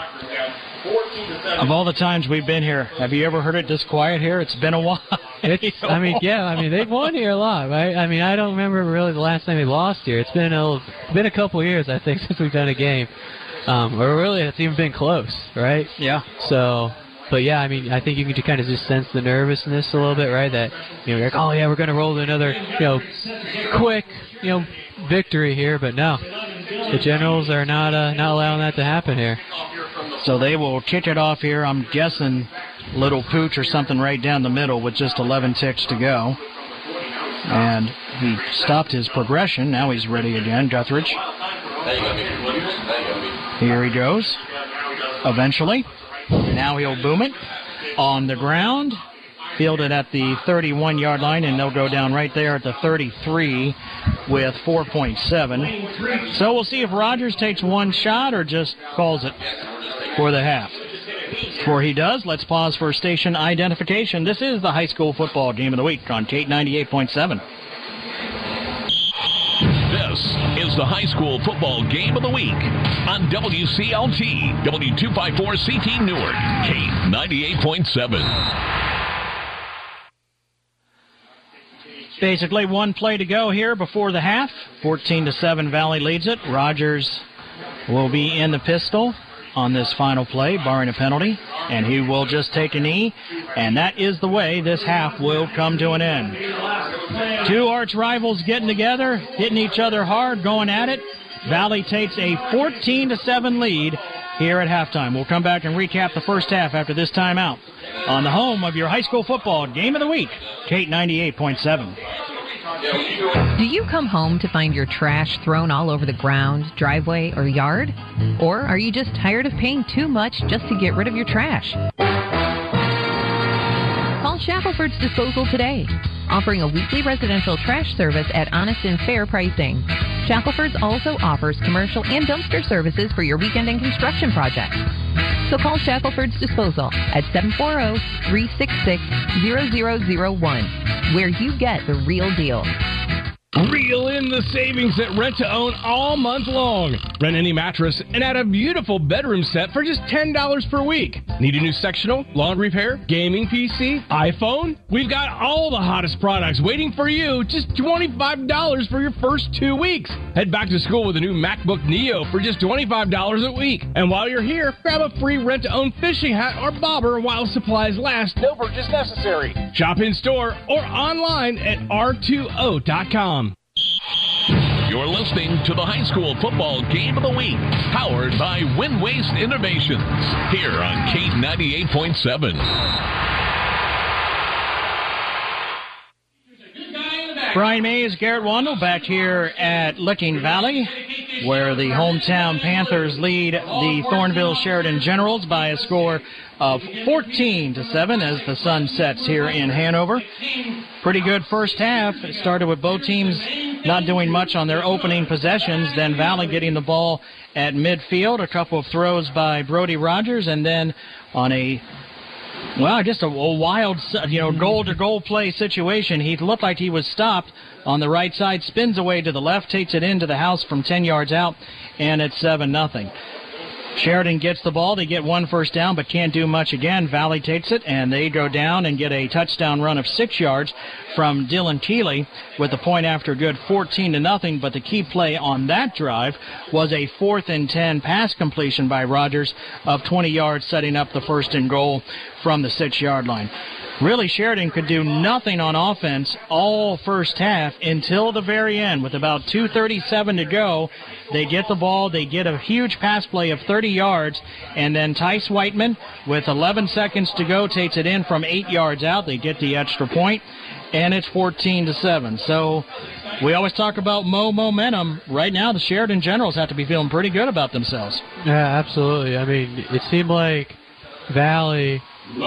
Of all the times we've been here, have you ever heard it this quiet here? It's been a while. It's, I mean, yeah, I mean, they've won here a lot, right? I mean, I don't remember really the last time they lost here. It's been a, been a couple of years, I think, since we've done a game. Um, or really, it's even been close, right? Yeah. So, but yeah, I mean, I think you can just kind of just sense the nervousness a little bit, right? That, you know, you're like, oh, yeah, we're going to roll to another, you know, quick, you know, victory here. But no, the Generals are not, uh, not allowing that to happen here. So they will kick it off here. I'm guessing Little Pooch or something right down the middle with just eleven ticks to go. And he stopped his progression. Now he's ready again, Guthridge. Here he goes. Eventually. Now he'll boom it on the ground. Fielded at the thirty-one-yard line, and they'll go down right there at the thirty-three with four point seven. So we'll see if Rogers takes one shot or just calls it for the half. Before he does, let's pause for station identification. This is the high school football game of the week on Kate ninety-eight point seven. This is the high school football game of the week on W C L T, W two fifty-four C T Newark, Kate ninety-eight point seven. Basically one play to go here before the half. fourteen to seven, Valley leads it. Rogers will be in the pistol on this final play, barring a penalty, and he will just take a knee, and that is the way this half will come to an end. Two arch rivals getting together, hitting each other hard, going at it. Valley takes a fourteen to seven lead here at halftime. We'll come back and recap the first half after this timeout on the home of your high school football game of the week, Kate ninety-eight point seven. Do you come home to find your trash thrown all over the ground, driveway, or yard? Or are you just tired of paying too much just to get rid of your trash? Call Shackelford's Disposal today, offering a weekly residential trash service at honest and fair pricing. Shackelford's also offers commercial and dumpster services for your weekend and construction projects. So call Shackelford's Disposal at seven four zero, three six six, zero zero zero one, where you get the real deal. Reel in the savings at Rent to Own all month long. Rent any mattress and add a beautiful bedroom set for just ten dollars per week. Need a new sectional, lawn repair, gaming P C, iPhone? We've got all the hottest products waiting for you. Just twenty-five dollars for your first two weeks. Head back to school with a new MacBook Neo for just twenty-five dollars a week. And while you're here, grab a free Rent to Own fishing hat or bobber while supplies last. No purchase necessary. Shop in store or online at R two O dot com. You're listening to the high school football game of the week, powered by Wind Waste Innovations, here on Kate ninety-eight point seven. Brian Mays, Garrett Wandel back here at Licking Valley, where the hometown Panthers lead the Thornville Sheridan Generals by a score of fourteen to seven as the sun sets here in Hanover. Pretty good first half. It started with both teams not doing much on their opening possessions, then Valley getting the ball at midfield, a couple of throws by Brody Rogers, and then on a Well, just a, a wild, you know, goal-to-goal play situation. He looked like he was stopped on the right side, spins away to the left, takes it into the house from ten yards out, and it's seven nothing. Sheridan gets the ball. They get one first down, but can't do much again. Valley takes it, and they go down and get a touchdown run of six yards from Dylan Keeley with the point after good fourteen to nothing. But the key play on that drive was a fourth and ten pass completion by Rogers of twenty yards, setting up the first and goal from the six-yard line. Really, Sheridan could do nothing on offense all first half until the very end. With about two thirty-seven to go, they get the ball. They get a huge pass play of thirty yards, and then Tice Whiteman, with eleven seconds to go, takes it in from eight yards out. They get the extra point, and it's fourteen to seven. So we always talk about Mo momentum. Right now, the Sheridan Generals have to be feeling pretty good about themselves. Yeah, absolutely. I mean, it seemed like Valley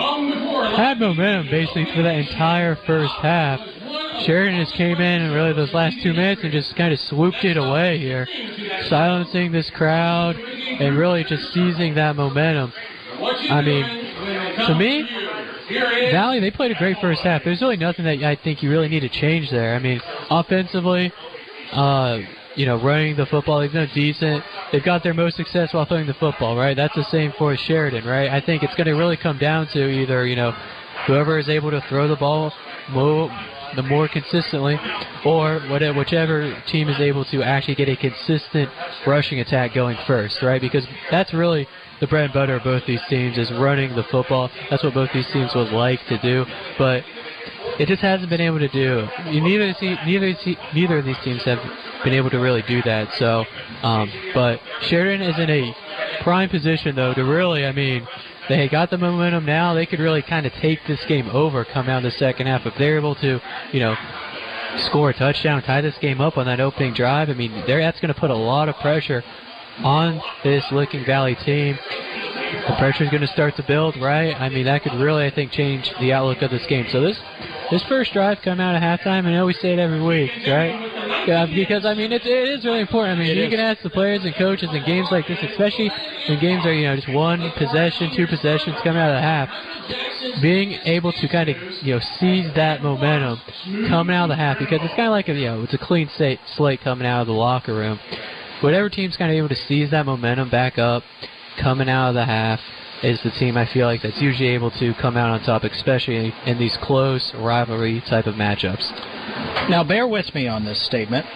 had momentum basically for that entire first half. Sheridan just came in and really those last two minutes and just kind of swooped it away here, silencing this crowd and really just seizing that momentum. I mean, to me, Valley, they played a great first half. There's really nothing that I think you really need to change there. I mean, offensively, uh, you know, running the football, they've done decent. They've got their most success while throwing the football, right? That's the same for Sheridan, right? I think it's going to really come down to either, you know, whoever is able to throw the ball more, the more consistently, or whatever, whichever team is able to actually get a consistent rushing attack going first, right? Because that's really the bread and butter of both these teams is running the football. That's what both these teams would like to do, but it just hasn't been able to do. Neither neither neither of these teams have been able to really do that. So, um, but Sheridan is in a prime position though to really, I mean, they got the momentum now. They could really kind of take this game over, come out in the second half if they're able to, you know, score a touchdown, tie this game up on that opening drive. I mean, that's going to put a lot of pressure on this Licking Valley team. The pressure is going to start to build, right? I mean, that could really, I think, change the outlook of this game. So this this first drive come out at halftime, I know we say it every week, right? Yeah, because, I mean, it, it is really important. I mean, it you is. can ask the players and coaches in games like this, especially when games are, you know, just one possession, two possessions coming out of the half, being able to kind of, you know, seize that momentum coming out of the half, because it's kind of like, a, you know, it's a clean slate, slate coming out of the locker room. Whatever team's kind of able to seize that momentum back up, coming out of the half, is the team I feel like that's usually able to come out on top, especially in these close rivalry type of matchups. Now, bear with me on this statement.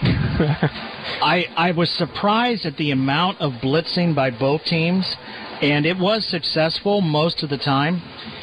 I I was surprised at the amount of blitzing by both teams, and it was successful most of the time.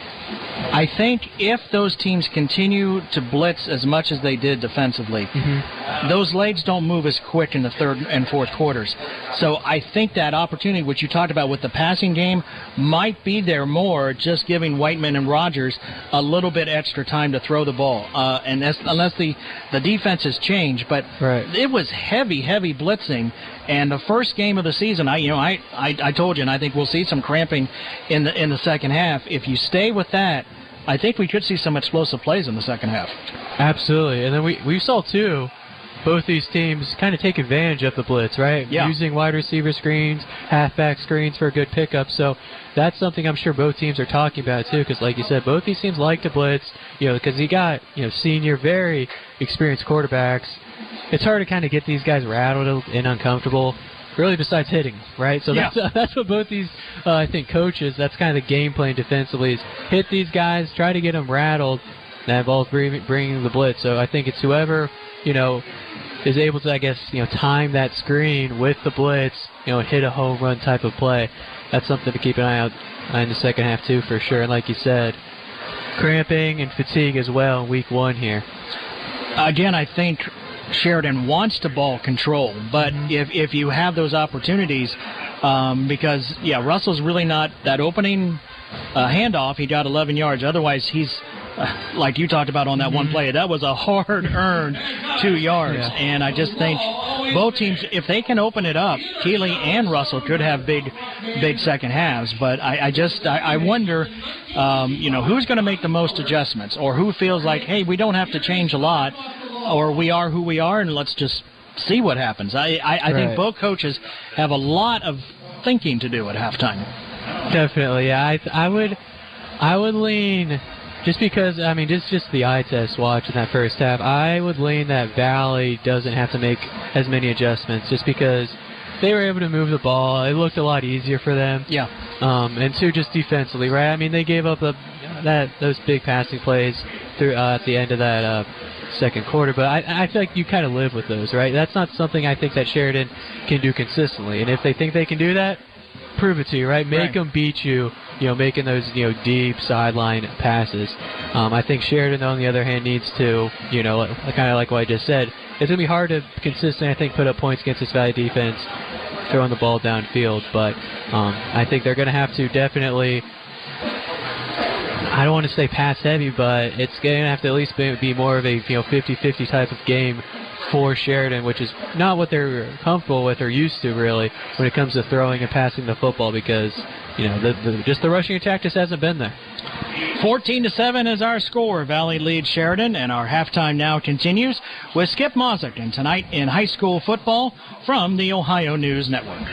I think if those teams continue to blitz as much as they did defensively, mm-hmm. those legs don't move as quick in the third and fourth quarters. So I think that opportunity, which you talked about with the passing game, might be there more, just giving Whiteman and Rogers a little bit extra time to throw the ball. Uh, and that's, unless the, the defense has changed. But right. it was heavy, heavy blitzing. And the first game of the season, I you know I, I, I told you, and I think we'll see some cramping in the in the second half. If you stay with that, I think we could see some explosive plays in the second half. Absolutely. And then we, we saw, too, both these teams kind of take advantage of the blitz, right? Yeah. Using wide receiver screens, halfback screens for a good pickup. So that's something I'm sure both teams are talking about, too, because, like you said, both these teams like to blitz, you know, because you got, you know, senior, very experienced quarterbacks. It's hard to kind of get these guys rattled and uncomfortable. Really, besides hitting, right? So yeah. that's uh, that's what both these, uh, I think, coaches, that's kind of the game plan defensively is hit these guys, try to get them rattled, that involves bringing, bringing the blitz. So I think it's whoever, you know, is able to, I guess, you know, time that screen with the blitz, you know, and hit a home run type of play. That's something to keep an eye out in the second half, too, for sure. And like you said, cramping and fatigue as well in week one here. Again, I think Sheridan wants to ball control, but if if you have those opportunities, um, because, yeah, Russell's really not that opening uh, handoff. He got eleven yards. Otherwise, he's, uh, like you talked about on that one play, that was a hard-earned two yards. Yeah. And I just think both teams, if they can open it up, Keeley and Russell could have big, big second halves. But I, I just, I, I wonder, um, you know, who's going to make the most adjustments, or who feels like, hey, we don't have to change a lot, or we are who we are, and let's just see what happens. I, I, I right. think both coaches have a lot of thinking to do at halftime. Definitely, yeah. I I would I would lean, just because, I mean, just just the eye test watch in that first half, I would lean that Valley doesn't have to make as many adjustments, just because they were able to move the ball. It looked a lot easier for them. Yeah. Um, and two, just defensively, right? I mean, they gave up a, that those big passing plays through uh, at the end of that uh, second quarter, but I, I feel like you kind of live with those, right? That's not something I think that Sheridan can do consistently. And if they think they can do that, prove it to you, right? Make right. them beat you, you know, making those, you know, deep sideline passes. Um, I think Sheridan, on the other hand, needs to, you know, kind of like what I just said, it's going to be hard to consistently, I think, put up points against this Valley defense, throwing the ball downfield, but um, I think they're going to have to definitely, I don't want to say pass heavy, but it's going to have to at least be, be more of a, you know, fifty-fifty type of game for Sheridan, which is not what they're comfortable with or used to, really, when it comes to throwing and passing the football, because, you know, the, the, just the rushing attack just hasn't been there. fourteen to seven is our score. Valley leads Sheridan, and our halftime now continues with Skip Mozik, and tonight in high school football from the Ohio News Network.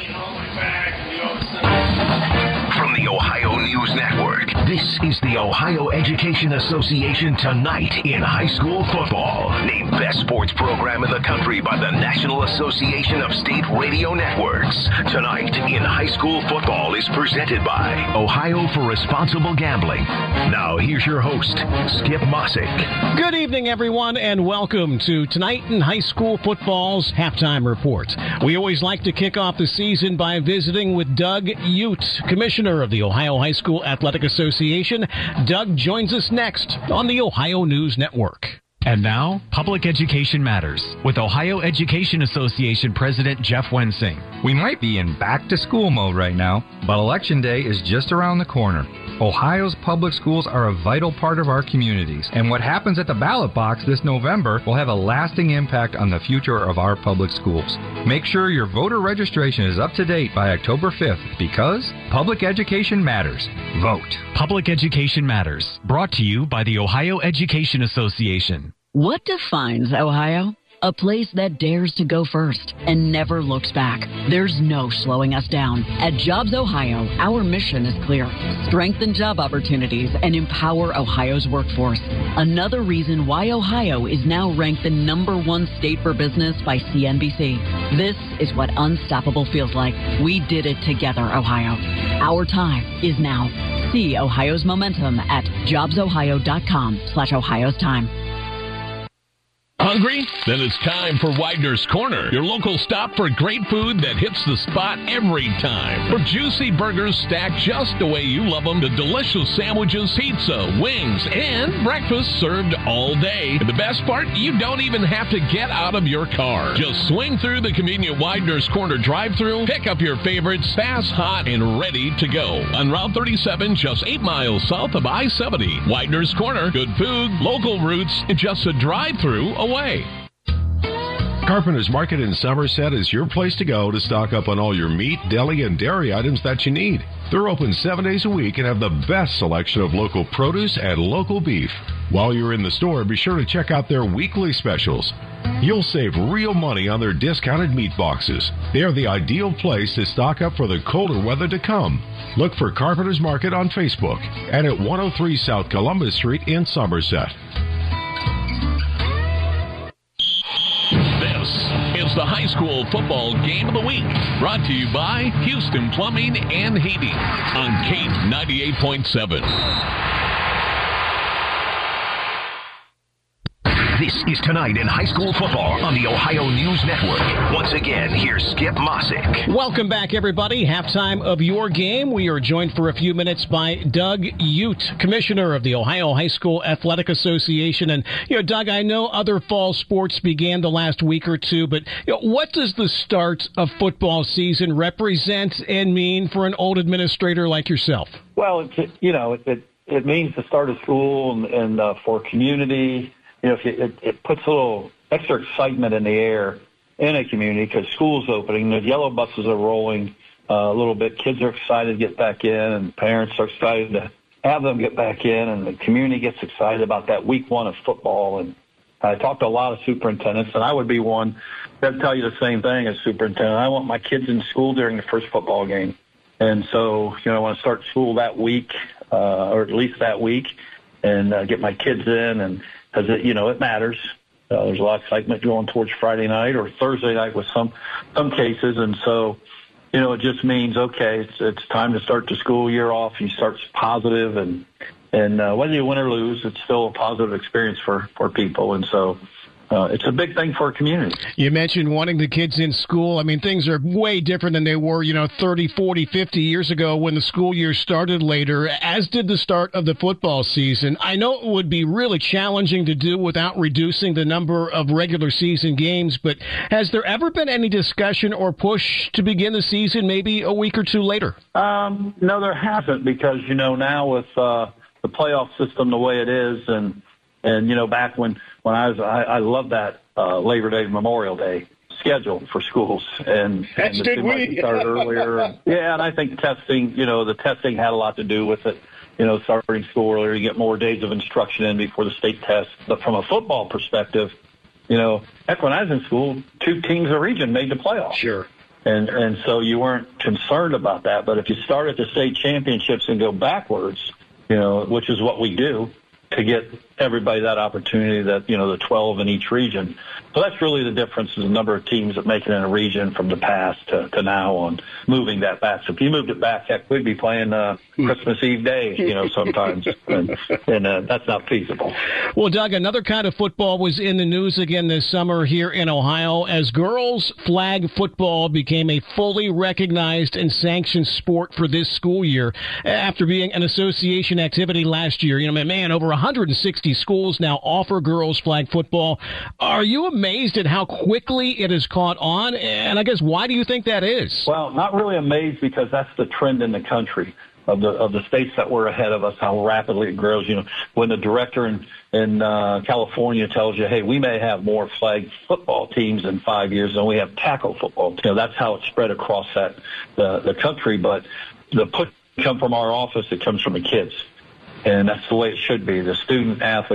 From the Ohio News Network, this is the Ohio Education Association Tonight in High School Football. Named Best Sports Program in the Country by the National Association of State Radio Networks. Tonight in High School Football is presented by Ohio for Responsible Gambling. Now here's your host, Skip Mozik. Good evening, everyone, and welcome to Tonight in High School Football's Halftime Report. We always like to kick off the season by visiting with Doug Ute, Commissioner of the Ohio High School Athletic Association. Doug joins us next on the Ohio News Network. And now, Public Education Matters with Ohio Education Association President Jeff Wensing. We might be in back-to-school mode right now, but Election Day is just around the corner. Ohio's public schools are a vital part of our communities, and what happens at the ballot box this November will have a lasting impact on the future of our public schools. Make sure your voter registration is up to date by October fifth, because public education matters. Vote. Public Education Matters, brought to you by the Ohio Education Association. What defines Ohio? a place that dares to go first and never looks back. There's no slowing us down. At Jobs Ohio, our mission is clear. Strengthen job opportunities and empower Ohio's workforce. Another reason why Ohio is now ranked the number one state for business by C N B C. This is what unstoppable feels like. We did it together, Ohio. Our time is now. See Ohio's momentum at jobsohio.com slash Ohio's time. Hungry? Then it's time for Widener's Corner, your local stop for great food that hits the spot every time. For juicy burgers stacked just the way you love them, to delicious sandwiches, pizza, wings, and breakfast served all day. And the best part, you don't even have to get out of your car. Just swing through the convenient Widener's Corner drive-thru, pick up your favorites, fast, hot, and ready to go. On Route thirty-seven, just eight miles south of I seventy. Widener's Corner, good food, local roots, and just a drive-thru away. Carpenter's Market in Somerset is your place to go to stock up on all your meat, deli, and dairy items that you need. They're open seven days a week and have the best selection of local produce and local beef. While you're in the store, be sure to check out their weekly specials. You'll save real money on their discounted meat boxes. They are the ideal place to stock up for the colder weather to come. Look for Carpenter's Market on Facebook and at one oh three South Columbus Street in Somerset. It's the high school football game of the week, brought to you by Houston Plumbing and Heating on K ninety-eight point seven. This is Tonight in High School Football on the Ohio News Network. Once again, here's Skip Mossick. Welcome back, everybody. Halftime of your game. We are joined for a few minutes by Doug Ute, Commissioner of the Ohio High School Athletic Association. And, you know, Doug, I know other fall sports began the last week or two, but you know, what does the start of football season represent and mean for an old administrator like yourself? Well, it's, you know, it, it, it means the start of school and, and uh, for community. You know, if you, it, it puts a little extra excitement in the air in a community because school's opening. The yellow buses are rolling uh, a little bit. Kids are excited to get back in, and parents are excited to have them get back in, and the community gets excited about that week one of football. And I talked to a lot of superintendents, and I would be one that would tell you the same thing as superintendent. I want my kids in school during the first football game. And so, you know, I want to start school that week, uh, or at least that week, and uh, get my kids in, and because, it, you know, it matters. Uh, there's a lot of excitement going towards Friday night or Thursday night with some some cases. And so, you know, it just means, okay, it's it's time to start the school year off. You start positive, and, and uh, whether you win or lose, it's still a positive experience for, for people. And so uh, it's a big thing for our community. You mentioned wanting the kids in school. I mean, things are way different than they were, you know, thirty, forty, fifty years ago when the school year started later, as did the start of the football season. I know it would be really challenging to do without reducing the number of regular season games, but has there ever been any discussion or push to begin the season maybe a week or two later? Um, no, there hasn't, because, you know, now with uh, the playoff system the way it is, and And, you know, back when, when I was, I, I loved that uh, Labor Day, Memorial Day schedule for schools. And, and it seemed like it started earlier. Yeah, and I think testing, you know, the testing had a lot to do with it. You know, starting school earlier, you get more days of instruction in before the state test. But from a football perspective, you know, heck, when I was in school, two teams a region made the playoffs. Sure. And and so you weren't concerned about that. But if you start at the state championships and go backwards, you know, which is what we do, to get everybody that opportunity, that, you know, the twelve in each region. So that's really the difference, is the number of teams that make it in a region from the past to, to now on moving that back. So if you moved it back, heck, we'd be playing uh, Christmas Eve Day, you know, sometimes, and, and uh, that's not feasible. Well, Doug, another kind of football was in the news again this summer here in Ohio as girls flag football became a fully recognized and sanctioned sport for this school year after being an association activity last year. You know, man, over one hundred sixty schools now offer girls flag football. Are you amazed at how quickly it has caught on? And I guess, why do you think that is? Well, not really amazed, because that's the trend in the country of the of the states that were ahead of us, how rapidly it grows. You know, when the director in, in uh, California tells you, hey, we may have more flag football teams in five years than we have tackle football. You know, that's how it spread across that the, the country. But the push come from our office, it comes from the kids. And that's the way it should be. The student athletes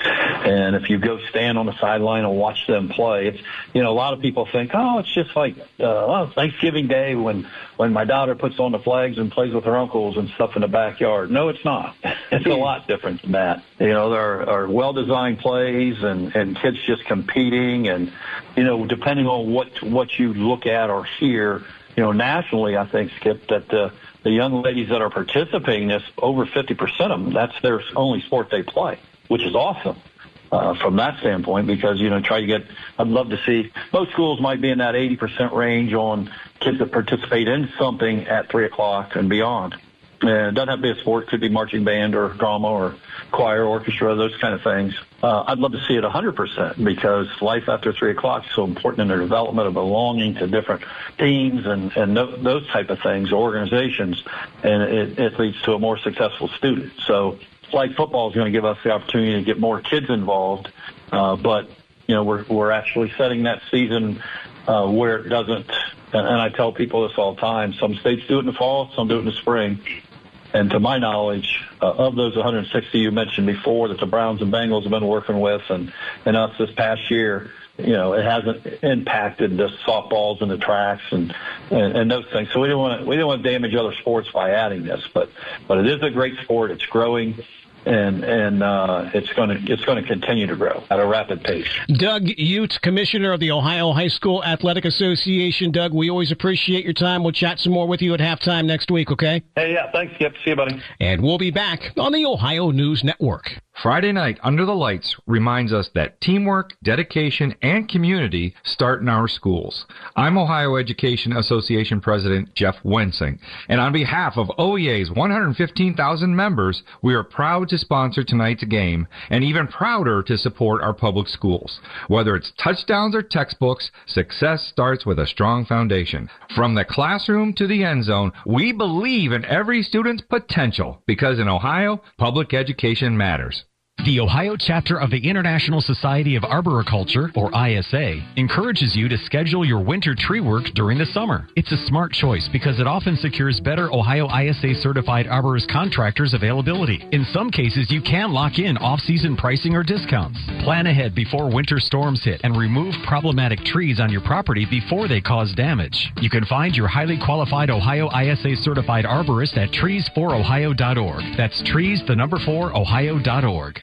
And if you go stand on the sideline and watch them play, it's, you know, a lot of people think, oh, it's just like, uh, well, Thanksgiving Day when, when my daughter puts on the flags and plays with her uncles and stuff in the backyard. No, it's not. It's a lot different than that. You know, there are, are well-designed plays and, and kids just competing. And, you know, depending on what, what you look at or hear, you know, nationally, I think, Skip, that uh, the young ladies that are participating in this, over fifty percent of them, that's their only sport they play, which is awesome. Uh, from that standpoint, because, you know, try to get, I'd love to see, most schools might be in that eighty percent range on kids that participate in something at three o'clock and beyond. And it doesn't have to be a sport. It could be marching band or drama or choir, orchestra, those kind of things. Uh, I'd love to see it one hundred percent because life after three o'clock is so important in their development of belonging to different teams and, and no, those type of things, organizations, and it, it leads to a more successful student. So flag football is going to give us the opportunity to get more kids involved, uh, but, you know, we're, we're actually setting that season uh, where it doesn't, and, and I tell people this all the time, some states do it in the fall, some do it in the spring. And to my knowledge, uh, of those one hundred sixty you mentioned before that the Browns and Bengals have been working with and, and us this past year, you know, it hasn't impacted the softballs and the tracks and, and, and those things. So we didn't want to, we didn't want to damage other sports by adding this, but, but it is a great sport. It's growing. And and uh, it's going to it's going to continue to grow at a rapid pace. Doug Ute, Commissioner of the Ohio High School Athletic Association. Doug, we always appreciate your time. We'll chat some more with you at halftime next week, okay? Hey, yeah, thanks, Skip. See you, buddy. And we'll be back on the Ohio News Network. Friday night Under the Lights reminds us that teamwork, dedication, and community start in our schools. I'm Ohio Education Association President Jeff Wensing, and on behalf of O E A's one hundred fifteen thousand members, we are proud to sponsor tonight's game and even prouder to support our public schools. Whether it's touchdowns or textbooks, success starts with a strong foundation. From the classroom to the end zone, we believe in every student's potential because in Ohio, public education matters. The Ohio chapter of the International Society of Arboriculture, or I S A, encourages you to schedule your winter tree work during the summer. It's a smart choice because it often secures better Ohio I S A-certified arborist contractors' availability. In some cases, you can lock in off-season pricing or discounts. Plan ahead before winter storms hit and remove problematic trees on your property before they cause damage. You can find your highly qualified Ohio I S A-certified arborist at trees for ohio dot org. That's trees, the number four, ohio dot org.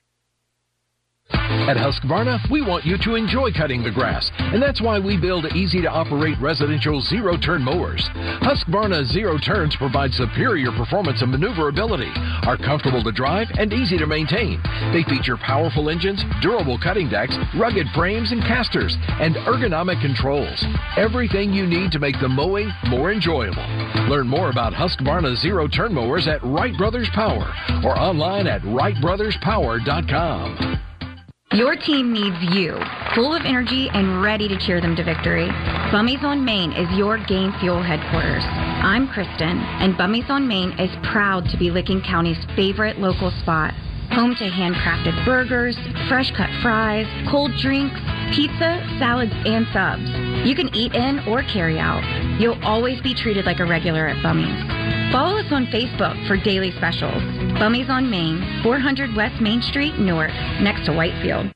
At Husqvarna, we want you to enjoy cutting the grass, and that's why we build easy-to-operate residential zero-turn mowers. Husqvarna Zero Turns provide superior performance and maneuverability, are comfortable to drive, and easy to maintain. They feature powerful engines, durable cutting decks, rugged frames and casters, and ergonomic controls. Everything you need to make the mowing more enjoyable. Learn more about Husqvarna Zero Turn Mowers at Wright Brothers Power or online at wright brothers power dot com. Your team needs you, full of energy and ready to cheer them to victory. Bummies on Main is your game fuel headquarters. I'm Kristen, and Bummies on Main is proud to be Licking County's favorite local spot. Home to handcrafted burgers, fresh cut fries, cold drinks, pizza, salads, and subs. You can eat in or carry out. You'll always be treated like a regular at Bummies. Follow us on Facebook for daily specials. Bummies on Main, four hundred West Main Street, Newark, next to Whitefield.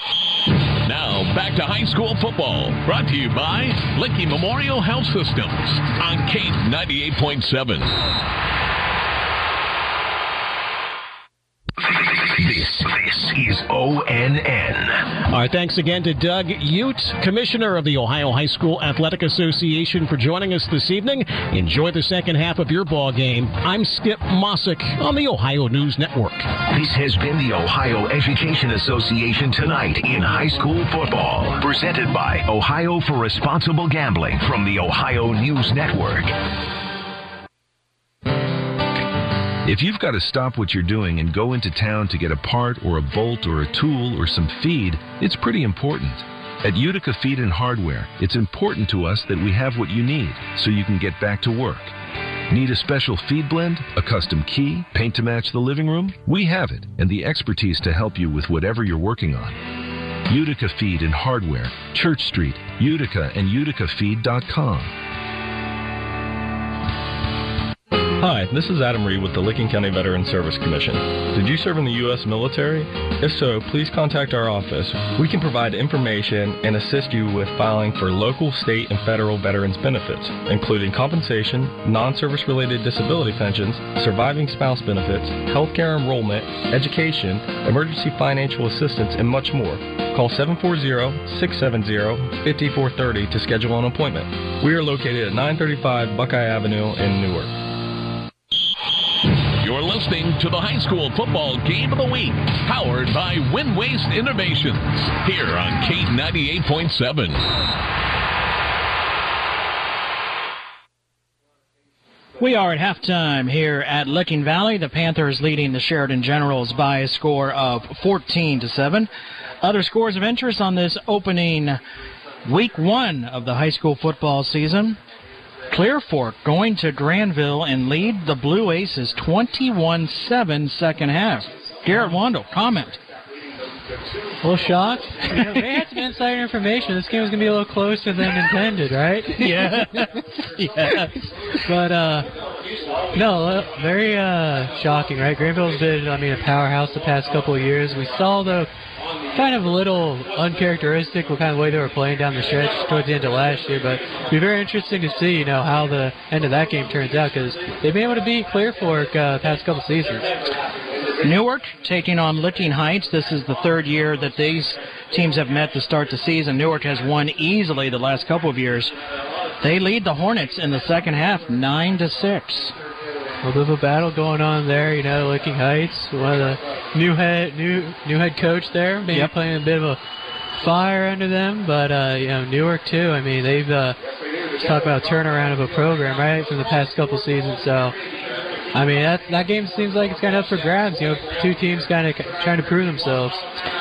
Now, back to high school football. Brought to you by Licking Memorial Health Systems on K ninety-eight point seven. This, this is O N N. All right, thanks again to Doug Ute, Commissioner of the Ohio High School Athletic Association, for joining us this evening. Enjoy the second half of your ball game. I'm Skip Mossick on the Ohio News Network. This has been the Ohio Education Association Tonight in High School Football, presented by Ohio for Responsible Gambling from the Ohio News Network. If you've got to stop what you're doing and go into town to get a part or a bolt or a tool or some feed, it's pretty important. At Utica Feed and Hardware, it's important to us that we have what you need so you can get back to work. Need a special feed blend, a custom key, paint to match the living room? We have it, and the expertise to help you with whatever you're working on. Utica Feed and Hardware, Church Street, Utica, and utica feed dot com. Hi, this is Adam Reed with the Licking County Veteran Service Commission. Did you serve in the U S military? If so, please contact our office. We can provide information and assist you with filing for local, state, and federal veterans benefits, including compensation, non-service related disability pensions, surviving spouse benefits, healthcare enrollment, education, emergency financial assistance, and much more. Call seven four zero, six seven zero, five four three zero to schedule an appointment. We are located at nine thirty-five Buckeye Avenue in Newark. You're listening to the High School Football Game of the Week, powered by Wind Waste Innovations, here on K ninety-eight point seven. We are at halftime here at Licking Valley. The Panthers leading the Sheridan Generals by a score of fourteen to seven. Other scores of interest on this opening week one of the high school football season. Clear Fork going to Granville and lead the Blue Aces twenty-one seven second half. Garrett Wandel, comment. A little shocked. You know, they had some insider information. This game was going to be a little closer than intended, right? Yeah. yeah. But, uh, no, very uh, shocking, right? Granville's been, I mean, a powerhouse the past couple of years. We saw, though, kind of a little uncharacteristic what kind of way they were playing down the stretch towards the end of last year, but it'll be very interesting to see, you know, how the end of that game turns out, because they've been able to beat Clear Fork uh, the past couple seasons. Newark taking on Licking Heights. This is the third year that these teams have met to start the season. Newark has won easily the last couple of years. They lead the Hornets in the second half, nine to six. A little bit of a battle going on there, you know, Licking Heights, one of the new head new new head coach there, maybe yep. playing a bit of a fire under them, but uh, you know, Newark too. I mean, they've uh, talked about a turnaround of a program, right, from the past couple seasons. So, I mean, that that game seems like it's kind of up for grabs. You know, two teams kind of trying to prove themselves.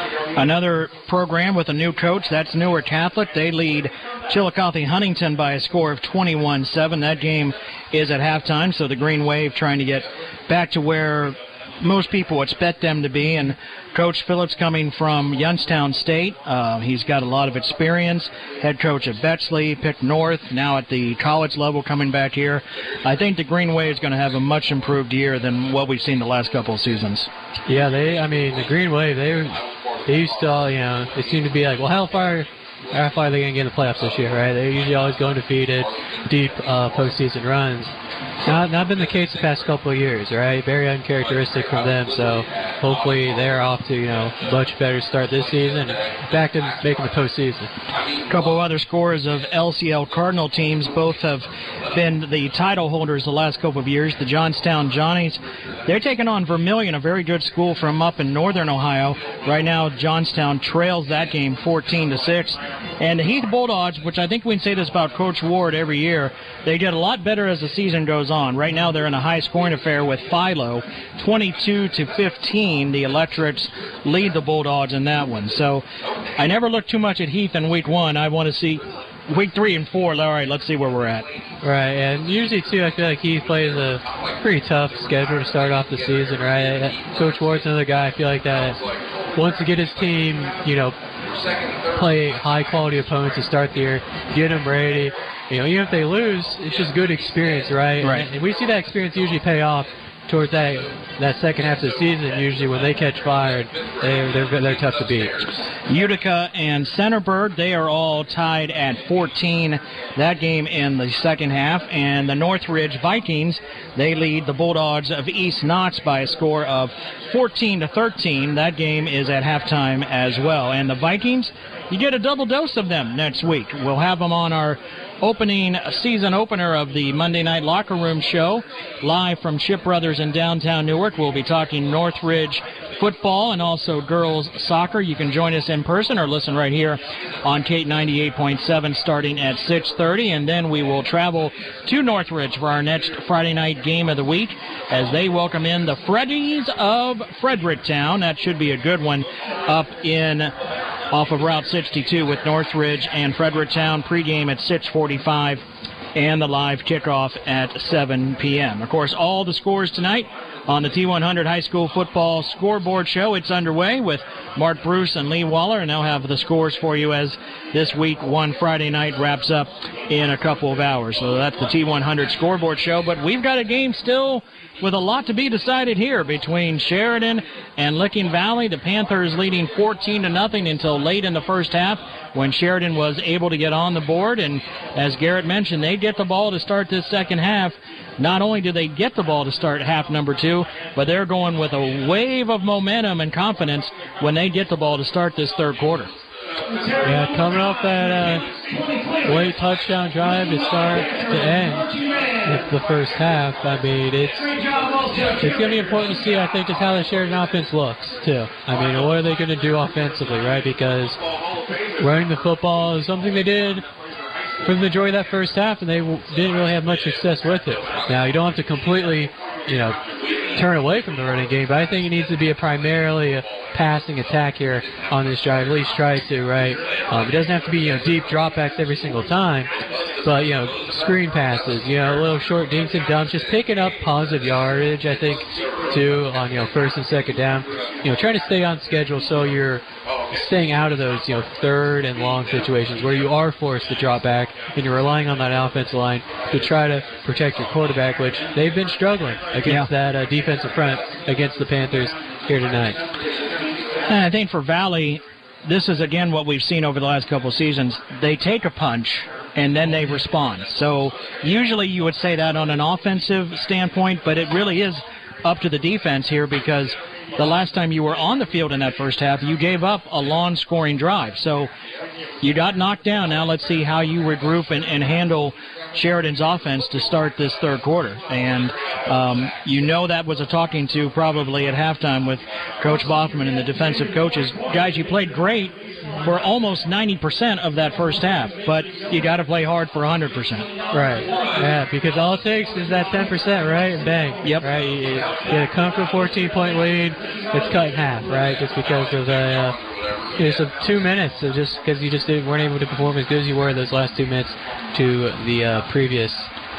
Another program with a new coach, that's Newark Catholic. They lead Chillicothe Huntington by a score of twenty-one seven. That game is at halftime, so the Green Wave trying to get back to where most people expect them to be. And Coach Phillips coming from Youngstown State. Uh, he's got a lot of experience. Head coach at Bexley, picked North, now at the college level coming back here. I think the Green Wave is going to have a much improved year than what we've seen the last couple of seasons. Yeah, they. I mean, the Green Wave, they they used to, you know, they seem to be like, well, how far how far are they going to get in the playoffs this year, right? They're usually always going undefeated, deep uh, postseason runs. Not not been the case the past couple of years, right? Very uncharacteristic from them. So hopefully they're off to, you know, much better start this season and back to making the postseason. A couple of other scores of L C L Cardinal teams. Both have been the title holders the last couple of years. The Johnstown Johnnies, they're taking on Vermilion, a very good school from up in northern Ohio. Right now, Johnstown trails that game fourteen to six. And the Heath Bulldogs, which I think we can say this about Coach Ward every year, they get a lot better as the season goes on. Right now, they're in a high-scoring affair with Philo, twenty-two to fifteen. The Electrics lead the Bulldogs in that one. So I never look too much at Heath in week one. I want to see week three and four. All right, let's see where we're at. Right, and usually, too, I feel like Heath plays a pretty tough schedule to start off the season, right? Coach Ward's another guy, I feel like, that wants to get his team, you know, play high-quality opponents to start the year, get them ready. You know, even if they lose, it's just good experience, right? Right. And we see that experience usually pay off towards that that second half of the season. Usually, when they catch fire, they they're they're tough to beat. Utica and Centerburg, they are all tied at fourteen. That game in the second half, and the Northridge Vikings, they lead the Bulldogs of East Knox by a score of fourteen to thirteen. That game is at halftime as well. And the Vikings, you get a double dose of them next week. We'll have them on our opening season opener of the Monday Night Locker Room Show, live from Chip Brothers in downtown Newark. We'll be talking Northridge football and also girls soccer. You can join us in person or listen right here on K ninety-eight point seven starting at six thirty, and then we will travel to Northridge for our next Friday night game of the week as they welcome in the Freddies of Fredericktown. That should be a good one up in off of Route sixty-two with Northridge and Fredericktown. Pregame at six forty-five and the live kickoff at seven p.m. Of course, all the scores tonight on the T one hundred High School Football Scoreboard Show. It's underway with Mark Bruce and Lee Waller, and they'll have the scores for you as this week one Friday night wraps up in a couple of hours. So that's the T one hundred Scoreboard Show, but we've got a game still with a lot to be decided here between Sheridan and Licking Valley. The Panthers leading fourteen to nothing until late in the first half when Sheridan was able to get on the board. And as Garrett mentioned, they get the ball to start this second half. Not only do they get the ball to start half number two, but they're going with a wave of momentum and confidence when they get the ball to start this third quarter. Yeah, coming off that uh, late touchdown drive to start to end it's the first half. I mean, it's it's going to be important to see, I think, just how the Sheridan offense looks, too. I mean, what are they going to do offensively, right? Because running the football is something they did for the majority of that first half, and they didn't really have much success with it. Now, you don't have to completely, you know, turn away from the running game, but I think it needs to be a primarily a passing attack here on this drive. At least try to, right? Um, it doesn't have to be, you know, deep dropbacks every single time, but, you know, screen passes, you know, little short dinks and dumps, just picking up positive yardage, I think, too, on, you know, first and second down. You know, trying to stay on schedule so you're staying out of those, you know, third and long situations where you are forced to drop back and you're relying on that offensive line to try to protect your quarterback, which they've been struggling against yeah. that uh, defensive front against the Panthers here tonight. And I think for Valley, this is, again, what we've seen over the last couple of seasons. They take a punch, and then they respond. So usually you would say that on an offensive standpoint, but it really is up to the defense here because the last time you were on the field in that first half, you gave up a long scoring drive. So you got knocked down. Now let's see how you regroup and, and handle Sheridan's offense to start this third quarter. And um, you know that was a talking to probably at halftime with Coach Boffman and the defensive coaches. Guys, you played great for almost ninety percent of that first half, but you got to play hard for one hundred percent. Right. Yeah, because all it takes is that ten percent, right? And bang. Yep. Right. You get a comfortable fourteen-point lead. It's cut in half, right? Just because of the uh, you know, some two minutes, so just because you just didn't, weren't able to perform as good as you were those last two minutes to the uh, previous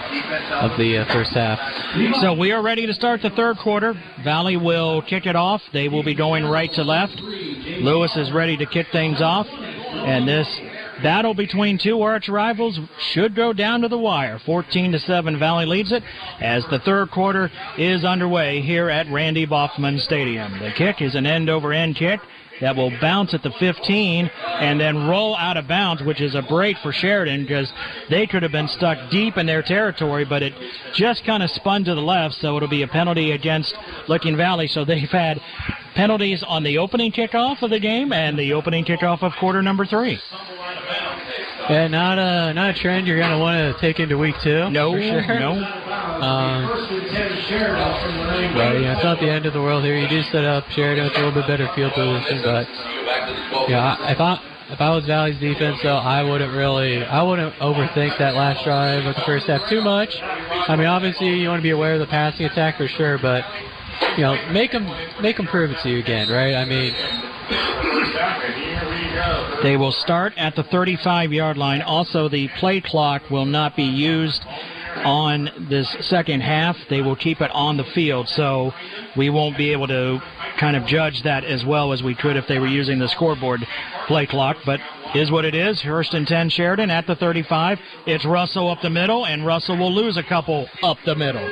of the uh, first half. So we are ready to start the third quarter. Valley will kick it off. They will be going right to left. Lewis is ready to kick things off. And this battle between two arch rivals should go down to the wire. fourteen to seven, Valley leads it as the third quarter is underway here at Randy Boffman Stadium. The kick is an end-over-end kick that will bounce at the fifteen and then roll out of bounds, which is a break for Sheridan because they could have been stuck deep in their territory, but it just kind of spun to the left, so it'll be a penalty against Licking Valley. So they've had penalties on the opening kickoff of the game and the opening kickoff of quarter number three. Yeah, not a not a trend you're going to want to take into week two. No, for sure. no. Um, but yeah, it's not the end of the world here. You do set up Sheridan with a little bit better field position, but yeah, if I if I was Valley's defense, though, I wouldn't really I wouldn't overthink that last drive of the first half too much. I mean, obviously you want to be aware of the passing attack for sure, but you know, make them make them prove it to you again, right? I mean. They will start at the thirty-five-yard line. Also, the play clock will not be used on this second half. They will keep it on the field, so we won't be able to kind of judge that as well as we could if they were using the scoreboard play clock, but is what it is. First and ten, Sheridan at the thirty-five. It's Russell up the middle, and Russell will lose a couple up the middle.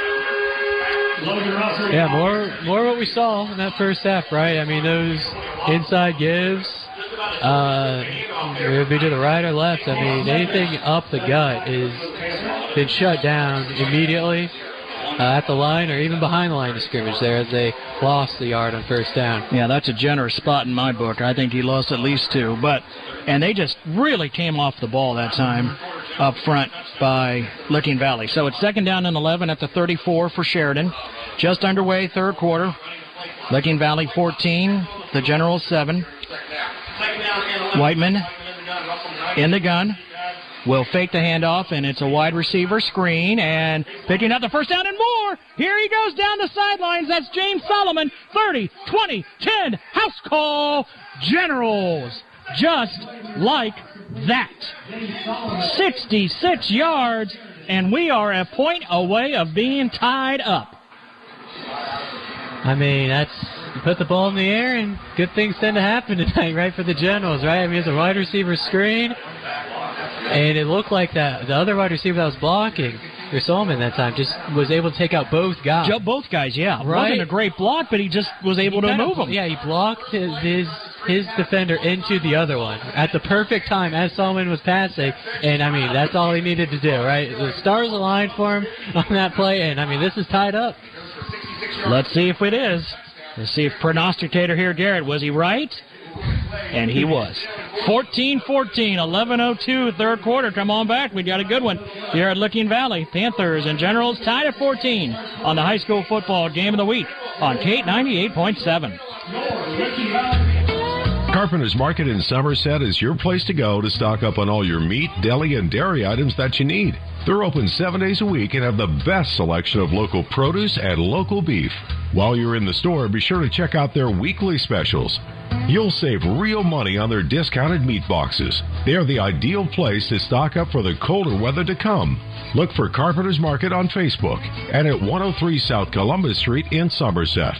Yeah, more more what we saw in that first half, right? I mean, those inside gives, uh, it would be to the right or left. I mean, anything up the gut is been shut down immediately uh, at the line or even behind the line of scrimmage there as they lost the yard on first down. Yeah, that's a generous spot in my book. I think he lost at least two. But and they just really came off the ball that time up front by Licking Valley. So it's second down and eleven at the thirty-four for Sheridan. Just underway, third quarter. Licking Valley fourteen, the Generals seven. Whiteman in the gun. Will fake the handoff, and it's a wide receiver screen, and picking up the first down and more. Here he goes down the sidelines. That's James Solomon. thirty, twenty, ten. House call. Generals. just like that. sixty-six yards, and we are a point away of being tied up. I mean, that's you put the ball in the air, and good things tend to happen tonight, right, for the Generals, right? I mean, it's a wide receiver screen, and it looked like that the other wide receiver that was blocking, or Solomon that time, just was able to take out both guys. Both guys, yeah. It right? wasn't a great block, but he just was able he to move them. Yeah, he blocked his, his his defender into the other one at the perfect time as Solomon was passing, and, I mean, that's all he needed to do, right? The stars aligned for him on that play, and, I mean, this is tied up. Let's see if it is. Let's see if prognosticator here, Garrett, was he right? And he was. fourteen fourteen, eleven oh two, third quarter. Come on back. We got a good one here at Licking Valley. Panthers and Generals tied at fourteen on the high school football game of the week on K ninety-eight point seven. Carpenter's Market in Somerset is your place to go to stock up on all your meat, deli, and dairy items that you need. They're open seven days a week and have the best selection of local produce and local beef. While you're in the store, be sure to check out their weekly specials. You'll save real money on their discounted meat boxes. They are the ideal place to stock up for the colder weather to come. Look for Carpenter's Market on Facebook and at one oh three South Columbus Street in Somerset.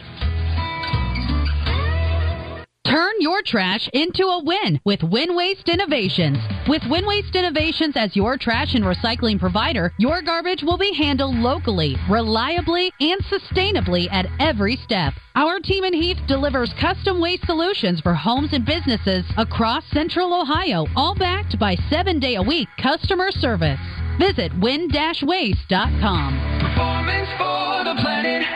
Turn your trash into a win with Win Waste Innovations. With Win Waste Innovations as your trash and recycling provider, your garbage will be handled locally, reliably, and sustainably at every step. Our team in Heath delivers custom waste solutions for homes and businesses across Central Ohio, all backed by seven-day-a-week customer service. Visit win dash waste dot com. Performance for the planet.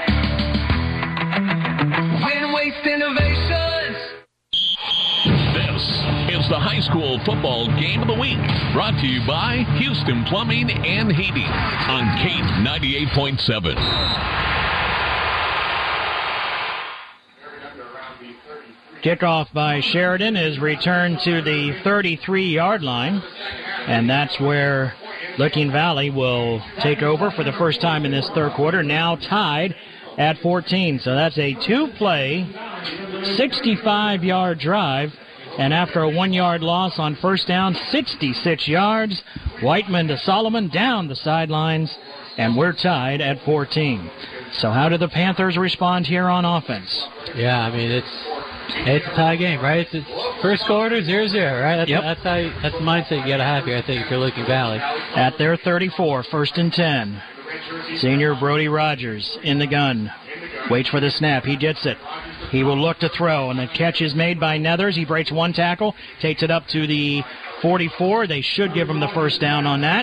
Win Waste Innovations. This is the high school football game of the week, brought to you by Houston Plumbing and Heating on K ninety-eight point seven. Kickoff by Sheridan is returned to the thirty-three-yard line, and that's where Licking Valley will take over for the first time in this third quarter, now tied at fourteen. So that's a two-play, sixty-five-yard drive. And after a one-yard loss on first down, sixty-six yards, Whiteman to Solomon down the sidelines, and we're tied at fourteen. So how do the Panthers respond here on offense? Yeah, I mean, it's it's a tie game, right? It's, it's first quarter, zero zero, right? That's, yep. that's, how you, that's the mindset you got to have here, I think, if you're Licking Valley. At their thirty-four, first and ten. Senior Brody Rogers in the gun. Waits for the snap. He gets it. He will look to throw, and the catch is made by Nethers. He breaks one tackle, takes it up to the forty-four. They should give him the first down on that.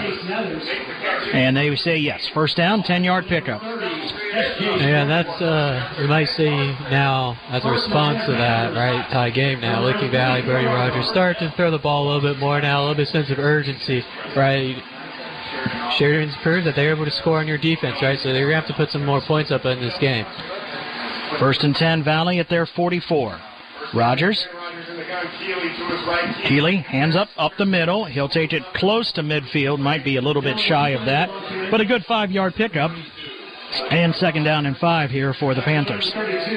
And they say yes. First down, ten-yard pickup. Yeah, that's, uh, we might see now, as a response to that, right, tie game now, Licking Valley, Brody Rogers start to throw the ball a little bit more now, a little bit sense of urgency, right? Sheridan's proved that they're able to score on your defense, right? So they're going to have to put some more points up in this game. First and ten, Valley at their forty-four. Rogers. Keeley, hands up, up the middle. He'll take it close to midfield. Might be a little bit shy of that. But a good five-yard pickup. And second down and five here for the Panthers.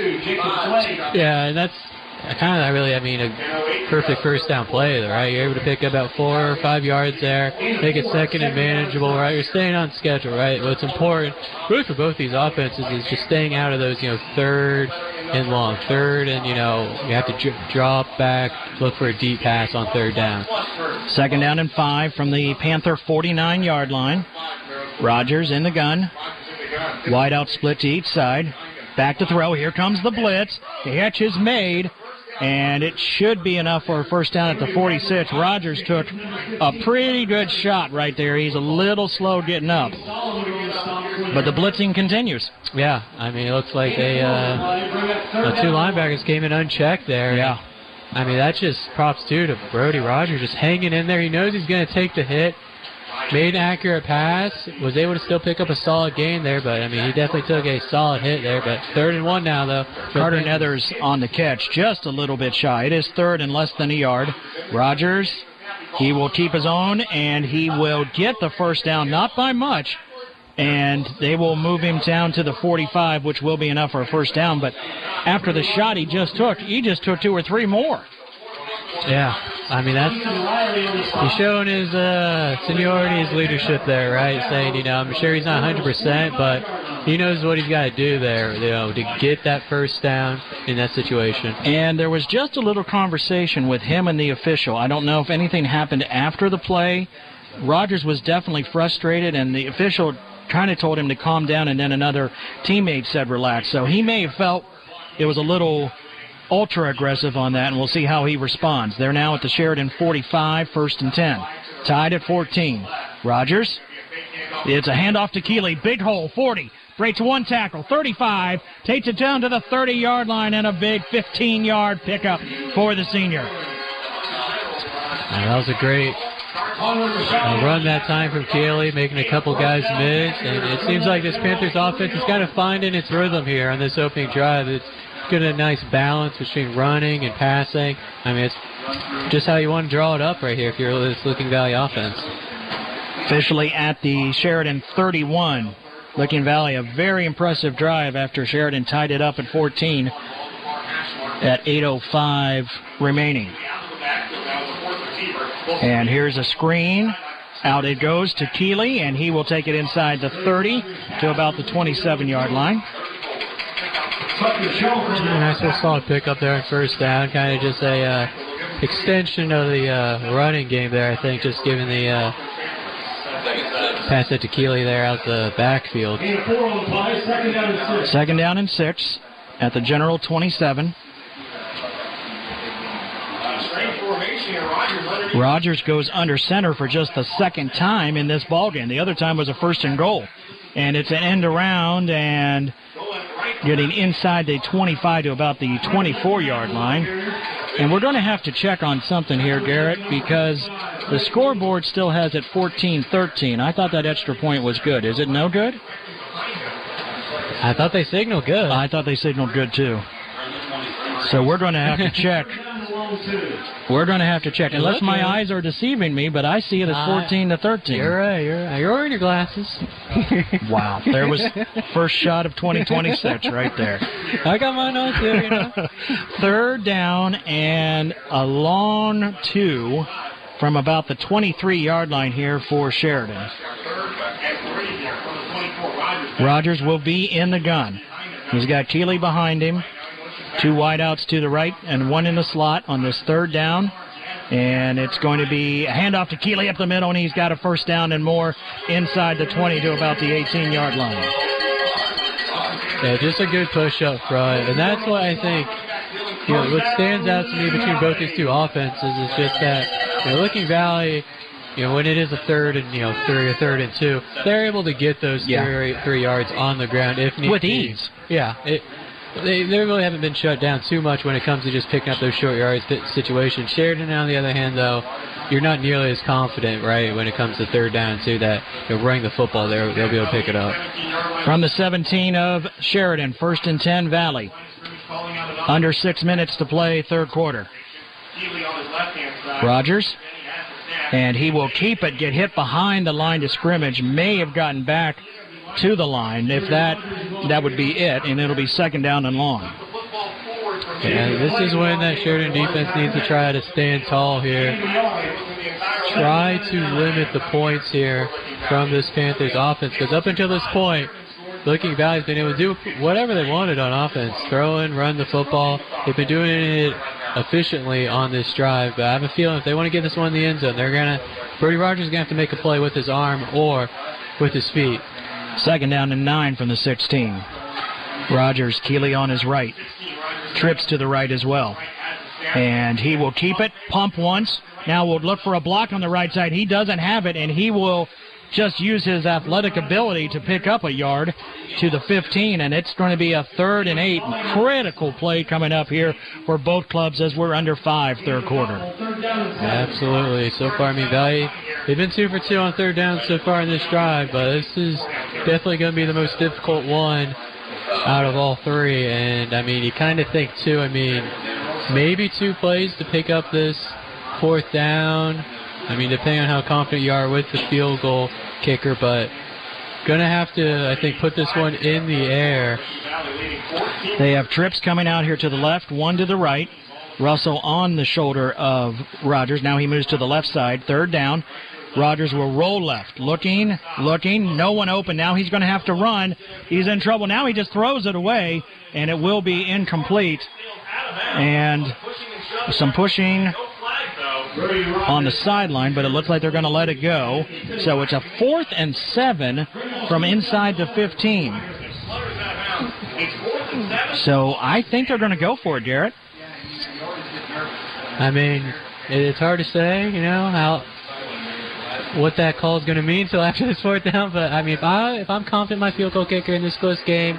Yeah, and that's kind of really, I mean, a perfect first down play, though, right? You're able to pick up about four or five yards there, make it second and manageable, right? You're staying on schedule, right? What's important, really for both these offenses, is just staying out of those, you know, third and long, third and, you know, you have to dr- drop back, look for a deep pass on third down. Second down and five from the Panther forty-nine-yard line. Rogers in the gun. Wide out split to each side. Back to throw. Here comes the blitz. The catch is made, and it should be enough for a first down at the forty-six. Rogers took a pretty good shot right there. He's a little slow getting up. But the blitzing continues. Yeah, I mean, it looks like they, uh, the two linebackers came in unchecked there. Yeah. I mean, that's just props, too, to Brody Rogers, just hanging in there. He knows he's going to take the hit. Made an accurate pass, was able to still pick up a solid gain there, but, I mean, he definitely took a solid hit there. But third and one now, though. Carter Nethers on the catch, just a little bit shy. It is third and less than a yard. Rogers, he will keep his own, and he will get the first down, not by much. And they will move him down to the forty-five, which will be enough for a first down. But after the shot he just took, he just took two or three more. Yeah, I mean, that's he's showing his uh, seniority, his leadership there, right? Saying, you know, I'm sure he's not one hundred percent, but he knows what he's got to do there, you know, to get that first down in that situation. And there was just a little conversation with him and the official. I don't know if anything happened after the play. Rogers was definitely frustrated, and the official kind of told him to calm down, and then another teammate said relax. So he may have felt it was a little ultra-aggressive on that, and we'll see how he responds. They're now at the Sheridan forty-five, first and ten. Tied at fourteen. Rogers. It's a handoff to Keeley. Big hole, forty. Breaks one tackle, thirty-five. Takes it down to the thirty-yard line, and a big fifteen-yard pickup for the senior. Yeah, that was a great uh, run that time from Keeley, making a couple guys miss. And it seems like this Panthers offense is kind of finding its rhythm here on this opening drive. It's getting a nice balance between running and passing. I mean, it's just how you want to draw it up right here if you're this Licking Valley offense. Officially at the Sheridan thirty-one. Licking Valley, a very impressive drive after Sheridan tied it up at fourteen at eight oh five remaining. And here's a screen. Out it goes to Keeley, and he will take it inside the thirty to about the twenty-seven-yard line. Nice little solid pick up there on first down. Kind of just a uh, extension of the uh, running game there, I think, just giving the uh, pass it to Keeley there out the backfield. Second down and six at the General twenty-seven. Rogers goes under center for just the second time in this ballgame. The other time was a first and goal. And it's an end around and getting inside the twenty-five to about the twenty-four-yard line. And we're going to have to check on something here, Garrett, because the scoreboard still has it fourteen thirteen. I thought that extra point was good. Is it no good? I thought they signaled good. I thought they signaled good, too. So we're going to have to check. We're going to have to check. Unless my good. eyes are deceiving me, but I see it as fourteen to thirteen. You're right. You're right. You're wearing your glasses. Wow. There was first shot of twenty twenty-six right there. I got mine on too, you know. Third down and a long two from about the twenty-three-yard line here for Sheridan. Rogers will be in the gun. He's got Keeley behind him. Two wideouts to the right and one in the slot on this third down. And it's going to be a handoff to Keeley up the middle, and he's got a first down and more inside the twenty to about the eighteen-yard line. Yeah, just a good push up front. And that's what I think, you know, what stands out to me between both these two offenses is just that, you know, Licking Valley, you know, when it is a third and, you know, three or third and two, they're able to get those yeah. three, three yards on the ground if need with be. ease. Yeah, it, They, they really haven't been shut down too much when it comes to just picking up those short yards situations. Sheridan, on the other hand, though, you're not nearly as confident, right, when it comes to third down, too, that you know, running the football, they'll, they'll be able to pick it up. From the seventeen of Sheridan, first and ten, Valley. Under six minutes to play, third quarter. Rogers, and he will keep it, get hit behind the line to scrimmage, may have gotten back to the line. If that, that would be it, and it'll be second down and long. Yeah, this is when that Sheridan defense needs to try to stand tall here. Try to limit the points here from this Panthers offense, because up until this point, Licking Valley's been able to do whatever they wanted on offense. Throw and run the football. They've been doing it efficiently on this drive, but I have a feeling if they want to get this one in the end zone, they're going to, Brody Rogers is going to have to make a play with his arm or with his feet. Second down and nine from the sixteen. Rogers, Keeley on his right. Trips to the right as well. And he will keep it, pump once. Now we'll look for a block on the right side. He doesn't have it, and he will just use his athletic ability to pick up a yard to the fifteen, and it's going to be a third and eight. Critical play coming up here for both clubs as we're under five third quarter. Absolutely. So far, I mean, Valley, they've been two for two on third down so far in this drive, but this is definitely going to be the most difficult one out of all three. And, I mean, you kind of think, too, I mean, maybe two plays to pick up this fourth down. I mean, depending on how confident you are with the field goal kicker, but going to have to, I think, put this one in the air. They have trips coming out here to the left, one to the right. Russell on the shoulder of Rogers. Now he moves to the left side. Third down. Rogers will roll left. Looking, looking. No one open. Now he's going to have to run. He's in trouble. Now he just throws it away, and it will be incomplete. And some pushing on the sideline, but it looks like they're going to let it go. So it's a fourth and seven from inside the fifteen. So I think they're going to go for it, Garrett. I mean, it's hard to say, you know, how what that call is going to mean until after this fourth down. But I mean, if I if I'm confident my field goal kicker in this close game,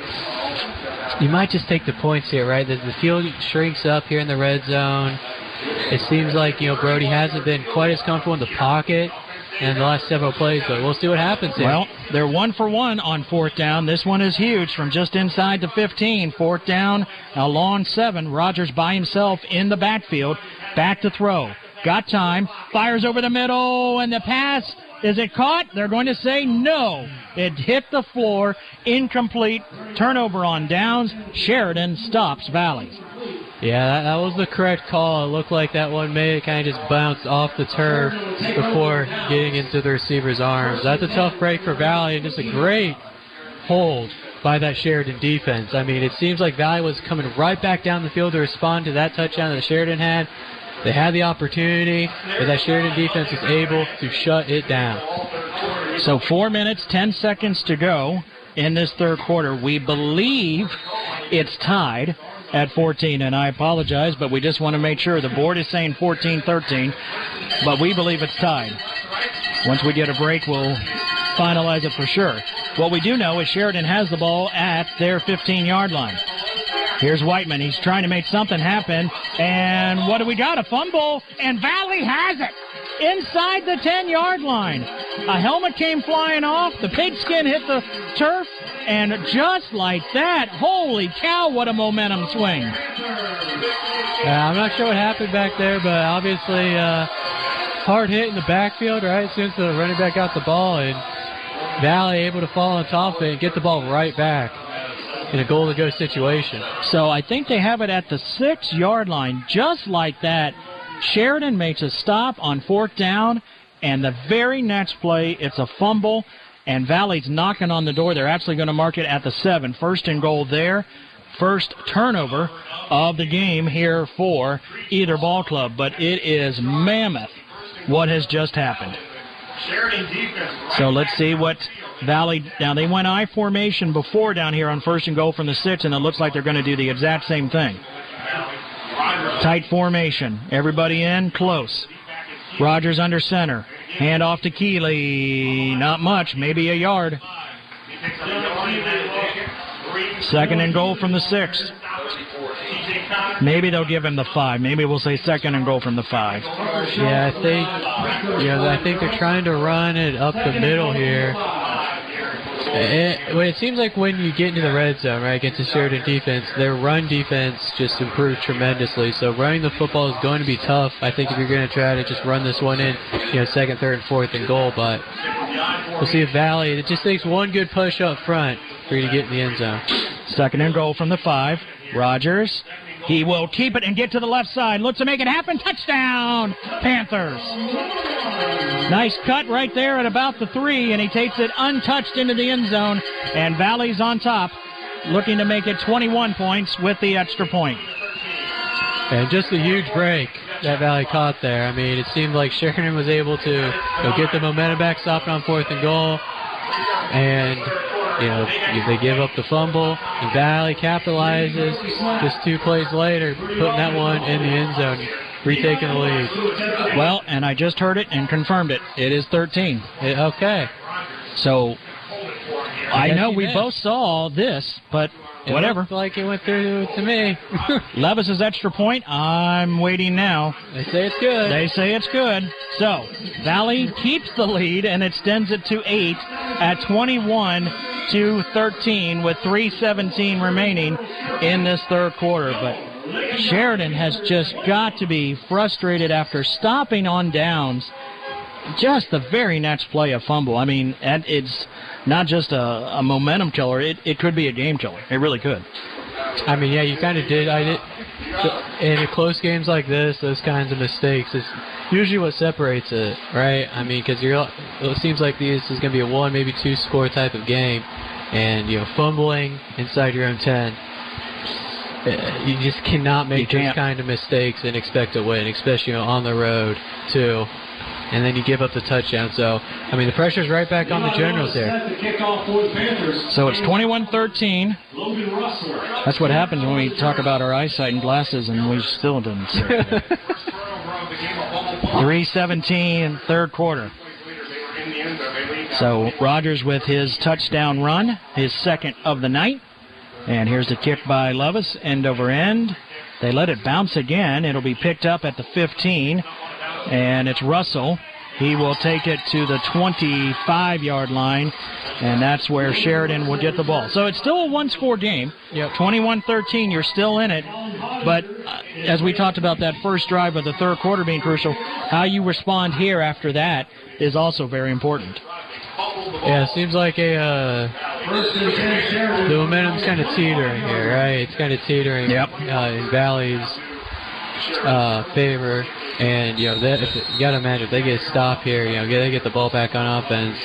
you might just take the points here, right? The, the field shrinks up here in the red zone. It seems like, you know, Brody hasn't been quite as comfortable in the pocket in the last several plays, but we'll see what happens here. Well, they're one for one on fourth down. This one is huge from just inside the fifteen. Fourth down, a long seven. Rogers by himself in the backfield. Back to throw. Got time. Fires over the middle, and the pass, is it caught? They're going to say no. It hit the floor. Incomplete. Turnover on downs. Sheridan stops Valley. Yeah, that, that was the correct call. It looked like that one may kind of just bounced off the turf before getting into the receiver's arms. That's a tough break for Valley, and just a great hold by that Sheridan defense. I mean, it seems like Valley was coming right back down the field to respond to that touchdown that Sheridan had. They had the opportunity, but that Sheridan defense was able to shut it down. So four minutes, ten seconds to go in this third quarter. We believe it's tied at fourteen, and I apologize, but we just want to make sure. The board is saying fourteen thirteen, but we believe it's tied. Once we get a break, we'll finalize it for sure. What we do know is Sheridan has the ball at their fifteen-yard line. Here's Whiteman. He's trying to make something happen, and what do we got? A fumble, and Valley has it inside the ten-yard line. A helmet came flying off. The pigskin hit the turf. And just like that, holy cow, what a momentum swing. Yeah, I'm not sure what happened back there, but obviously uh, hard hit in the backfield, right, since the running back got the ball, and Valley able to fall on top of it and get the ball right back in a goal-to-go situation. So I think they have it at the six-yard line. Just like that, Sheridan makes a stop on fourth down, and the very next play, it's a fumble. And Valley's knocking on the door. They're actually going to mark it at the seven. First and goal there. First turnover of the game here for either ball club. But it is mammoth what has just happened. So let's see what Valley... Now, they went I formation before down here on first and goal from the six, and it looks like they're going to do the exact same thing. Tight formation. Everybody in, close. Rogers under center. Hand off to Keeley. Not much, maybe a yard. Second and goal from the six. Maybe they'll give him the five. Maybe we'll say second and goal from the five. Yeah, I think, you know, I think they're trying to run it up the middle here. It, well, it seems like when you get into the red zone, right, against the Sheridan defense, their run defense just improved tremendously. So running the football is going to be tough. I think if you're going to try to just run this one in, you know, second, third, and fourth and goal. But we'll see if Valley, it just takes one good push up front for you to get in the end zone. Second and goal from the five. Rogers, he will keep it and get to the left side. Looks to make it happen. Touchdown, Panthers. Nice cut right there at about the three, and he takes it untouched into the end zone, and Valley's on top, looking to make it twenty-one points with the extra point. And just a huge break that Valley caught there. I mean, it seemed like Sheridan was able to, you know, get the momentum back, stopping on fourth and goal, and you know, they give up the fumble, and Valley capitalizes just two plays later, putting that one in the end zone, retaking the lead. Well, and I just heard it and confirmed it. It is thirteen. It, okay. So, I, I know we missed. both saw this, but it whatever. Looked like it went through to me. Levis's extra point, I'm waiting now. They say it's good. They say it's good. So, Valley keeps the lead and extends it to eight at twenty-one to thirteen with three seventeen remaining in this third quarter. But Sheridan has just got to be frustrated after stopping on downs. Just the very next play, a fumble. I mean, it's not just a, a momentum killer. It, it could be a game killer. It really could. I mean, yeah, you kind of did. I did. in close games like this, those kinds of mistakes is usually what separates it, right? I mean, because you're it seems like this is going to be a one, maybe two score type of game, and you know, fumbling inside your own ten. You just cannot make those kind of mistakes and expect to win, especially, you know, on the road too. And then you give up the touchdown. So, I mean, the pressure's right back on the Generals here. So it's twenty-one thirteen. That's what happens when we talk about our eyesight and glasses, and we still didn't say it. three seventeen, third quarter. So Rogers with his touchdown run, his second of the night. And here's the kick by Levis, end over end. They let it bounce again. It'll be picked up at the fifteen. And it's Russell. He will take it to the twenty-five-yard line, and that's where Sheridan will get the ball. So it's still a one-score game. Yep. twenty-one thirteen, you're still in it. But uh, as we talked about that first drive of the third quarter being crucial, how you respond here after that is also very important. Yeah, it seems like a uh, the momentum's kind of teetering here, right? It's kind of teetering yep. uh, in Valley's uh, favor. And, you know, that, if, you got to imagine if they get a stop here, you know, they get the ball back on offense,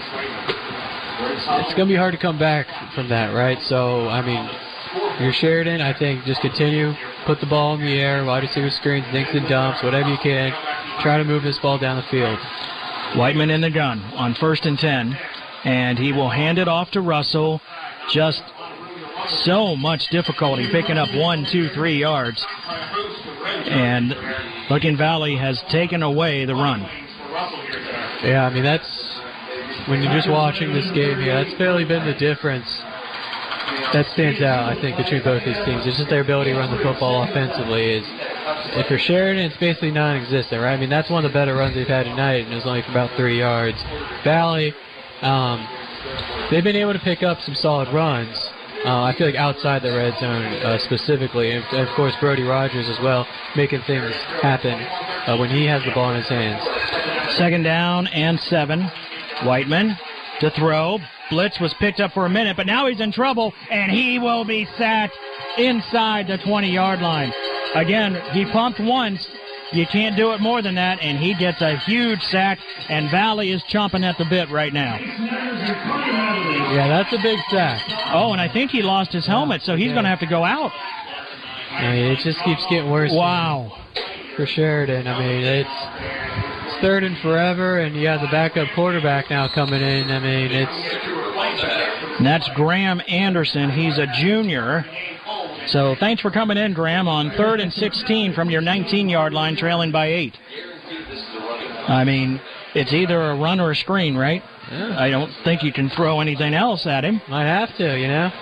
it's going to be hard to come back from that, right? So, I mean, you're Sheridan, I think just continue, put the ball in the air, wide receiver screens, dinks and dumps, whatever you can. Try to move this ball down the field. Whiteman in the gun on first and ten, and he will hand it off to Russell. Just so much difficulty picking up one, two, three yards. And Licking Valley has taken away the run. Yeah, I mean, that's, when you're just watching this game here, that's barely been the difference that stands out, I think, between both these teams. It's just their ability to run the football offensively is, if you're Sheridan, it's basically non-existent, right? I mean, that's one of the better runs they've had tonight, and it was only for about three yards. Valley, um, they've been able to pick up some solid runs. Uh, I feel like outside the red zone uh, specifically, and, and of course Brody Rogers as well, making things happen uh, when he has the ball in his hands. Second down and seven. Whiteman to throw. Blitz was picked up for a minute, but now he's in trouble, and he will be sacked inside the twenty-yard line. Again, he pumped once. You can't do it more than that, and he gets a huge sack, and Valley is chomping at the bit right now. Yeah, that's a big sack. Oh, and I think he lost his helmet, so he's yeah. going to have to go out. I mean, it just keeps getting worse. Wow. For Sheridan. I mean, it's, it's third and forever, and you have the backup quarterback now coming in. I mean, it's... And that's Graham Anderson. He's a junior. So thanks for coming in, Graham, on third and sixteen from your nineteen-yard line, trailing by eight. I mean, it's either a run or a screen, right? Yeah. I don't think you can throw anything else at him. Might have to, you know.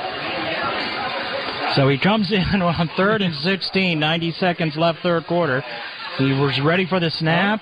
So he comes in on third and sixteen, ninety seconds left, third quarter. He was ready for the snap.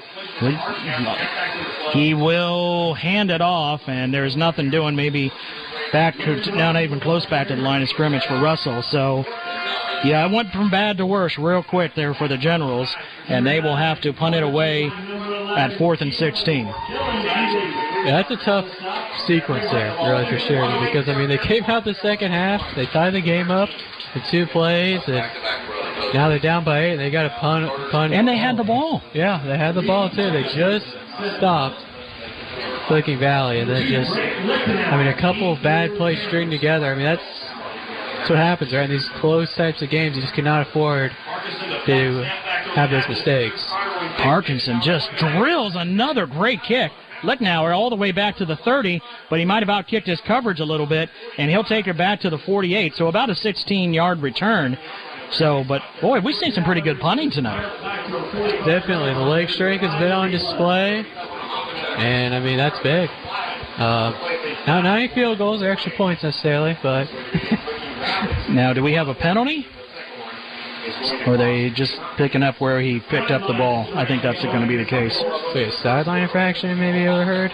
He will hand it off, and there's nothing doing. Maybe back to, not even close back to the line of scrimmage for Russell. So, yeah, it went from bad to worse real quick there for the Generals, and they will have to punt it away at fourth and sixteen. Yeah, that's a tough sequence there, really, for Sheridan, because, I mean, they came out the second half, they tied the game up in two plays, and now they're down by eight, and they got to punt, punt. And they had the ball. Yeah, they had the ball, too. They just stopped Licking Valley, and then just, I mean, a couple of bad plays string together. I mean, that's, that's what happens, right? In these close types of games, you just cannot afford to have those mistakes. Parkinson just drills another great kick. Lickenauer all the way back to the thirty, but he might have outkicked his coverage a little bit, and he'll take it back to the forty-eight, so about a sixteen-yard return. So, but, boy, we've seen some pretty good punting tonight. Definitely. The leg strength has been on display, and, I mean, that's big. Uh, now, not any field goals or extra points necessarily, but... Now, do we have a penalty? Or are they just picking up where he picked up the ball? I think that's going to be the case. So a sideline infraction maybe overheard?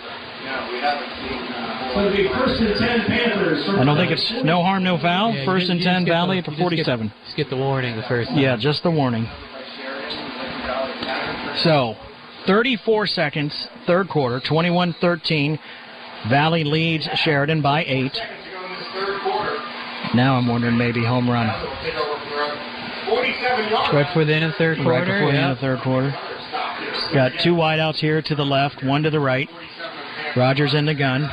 I don't think it's no harm, no foul. Yeah, first you, and you ten, Valley the, at the forty-seven. Just get, just get the warning the first time. Yeah, just the warning. So, thirty-four seconds, third quarter, twenty-one thirteen. Valley leads Sheridan by eight. Now I'm wondering maybe home run. Right before the end of the third quarter. Right before the yeah. end of the third quarter. Got two wideouts here to the left, one to the right. Rogers in the gun.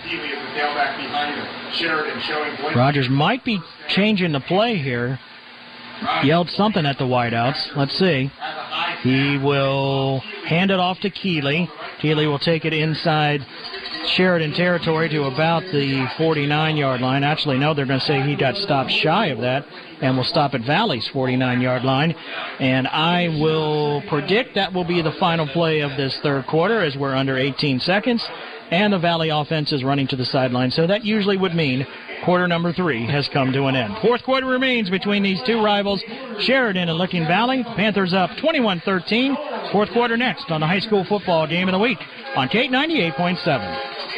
Rogers might be changing the play here. Yelled something at the wideouts. Let's see. He will hand it off to Keeley. Keeley will take it inside Sheridan territory to about the forty-nine-yard line. Actually, no, they're going to say he got stopped shy of that and will stop at Valley's forty-nine-yard line. And I will predict that will be the final play of this third quarter as we're under eighteen seconds. And the Valley offense is running to the sideline. So that usually would mean quarter number three has come to an end. Fourth quarter remains between these two rivals, Sheridan and Licking Valley. Panthers up twenty-one thirteen. Fourth quarter next on the high school football game of the week on K ninety-eight point seven.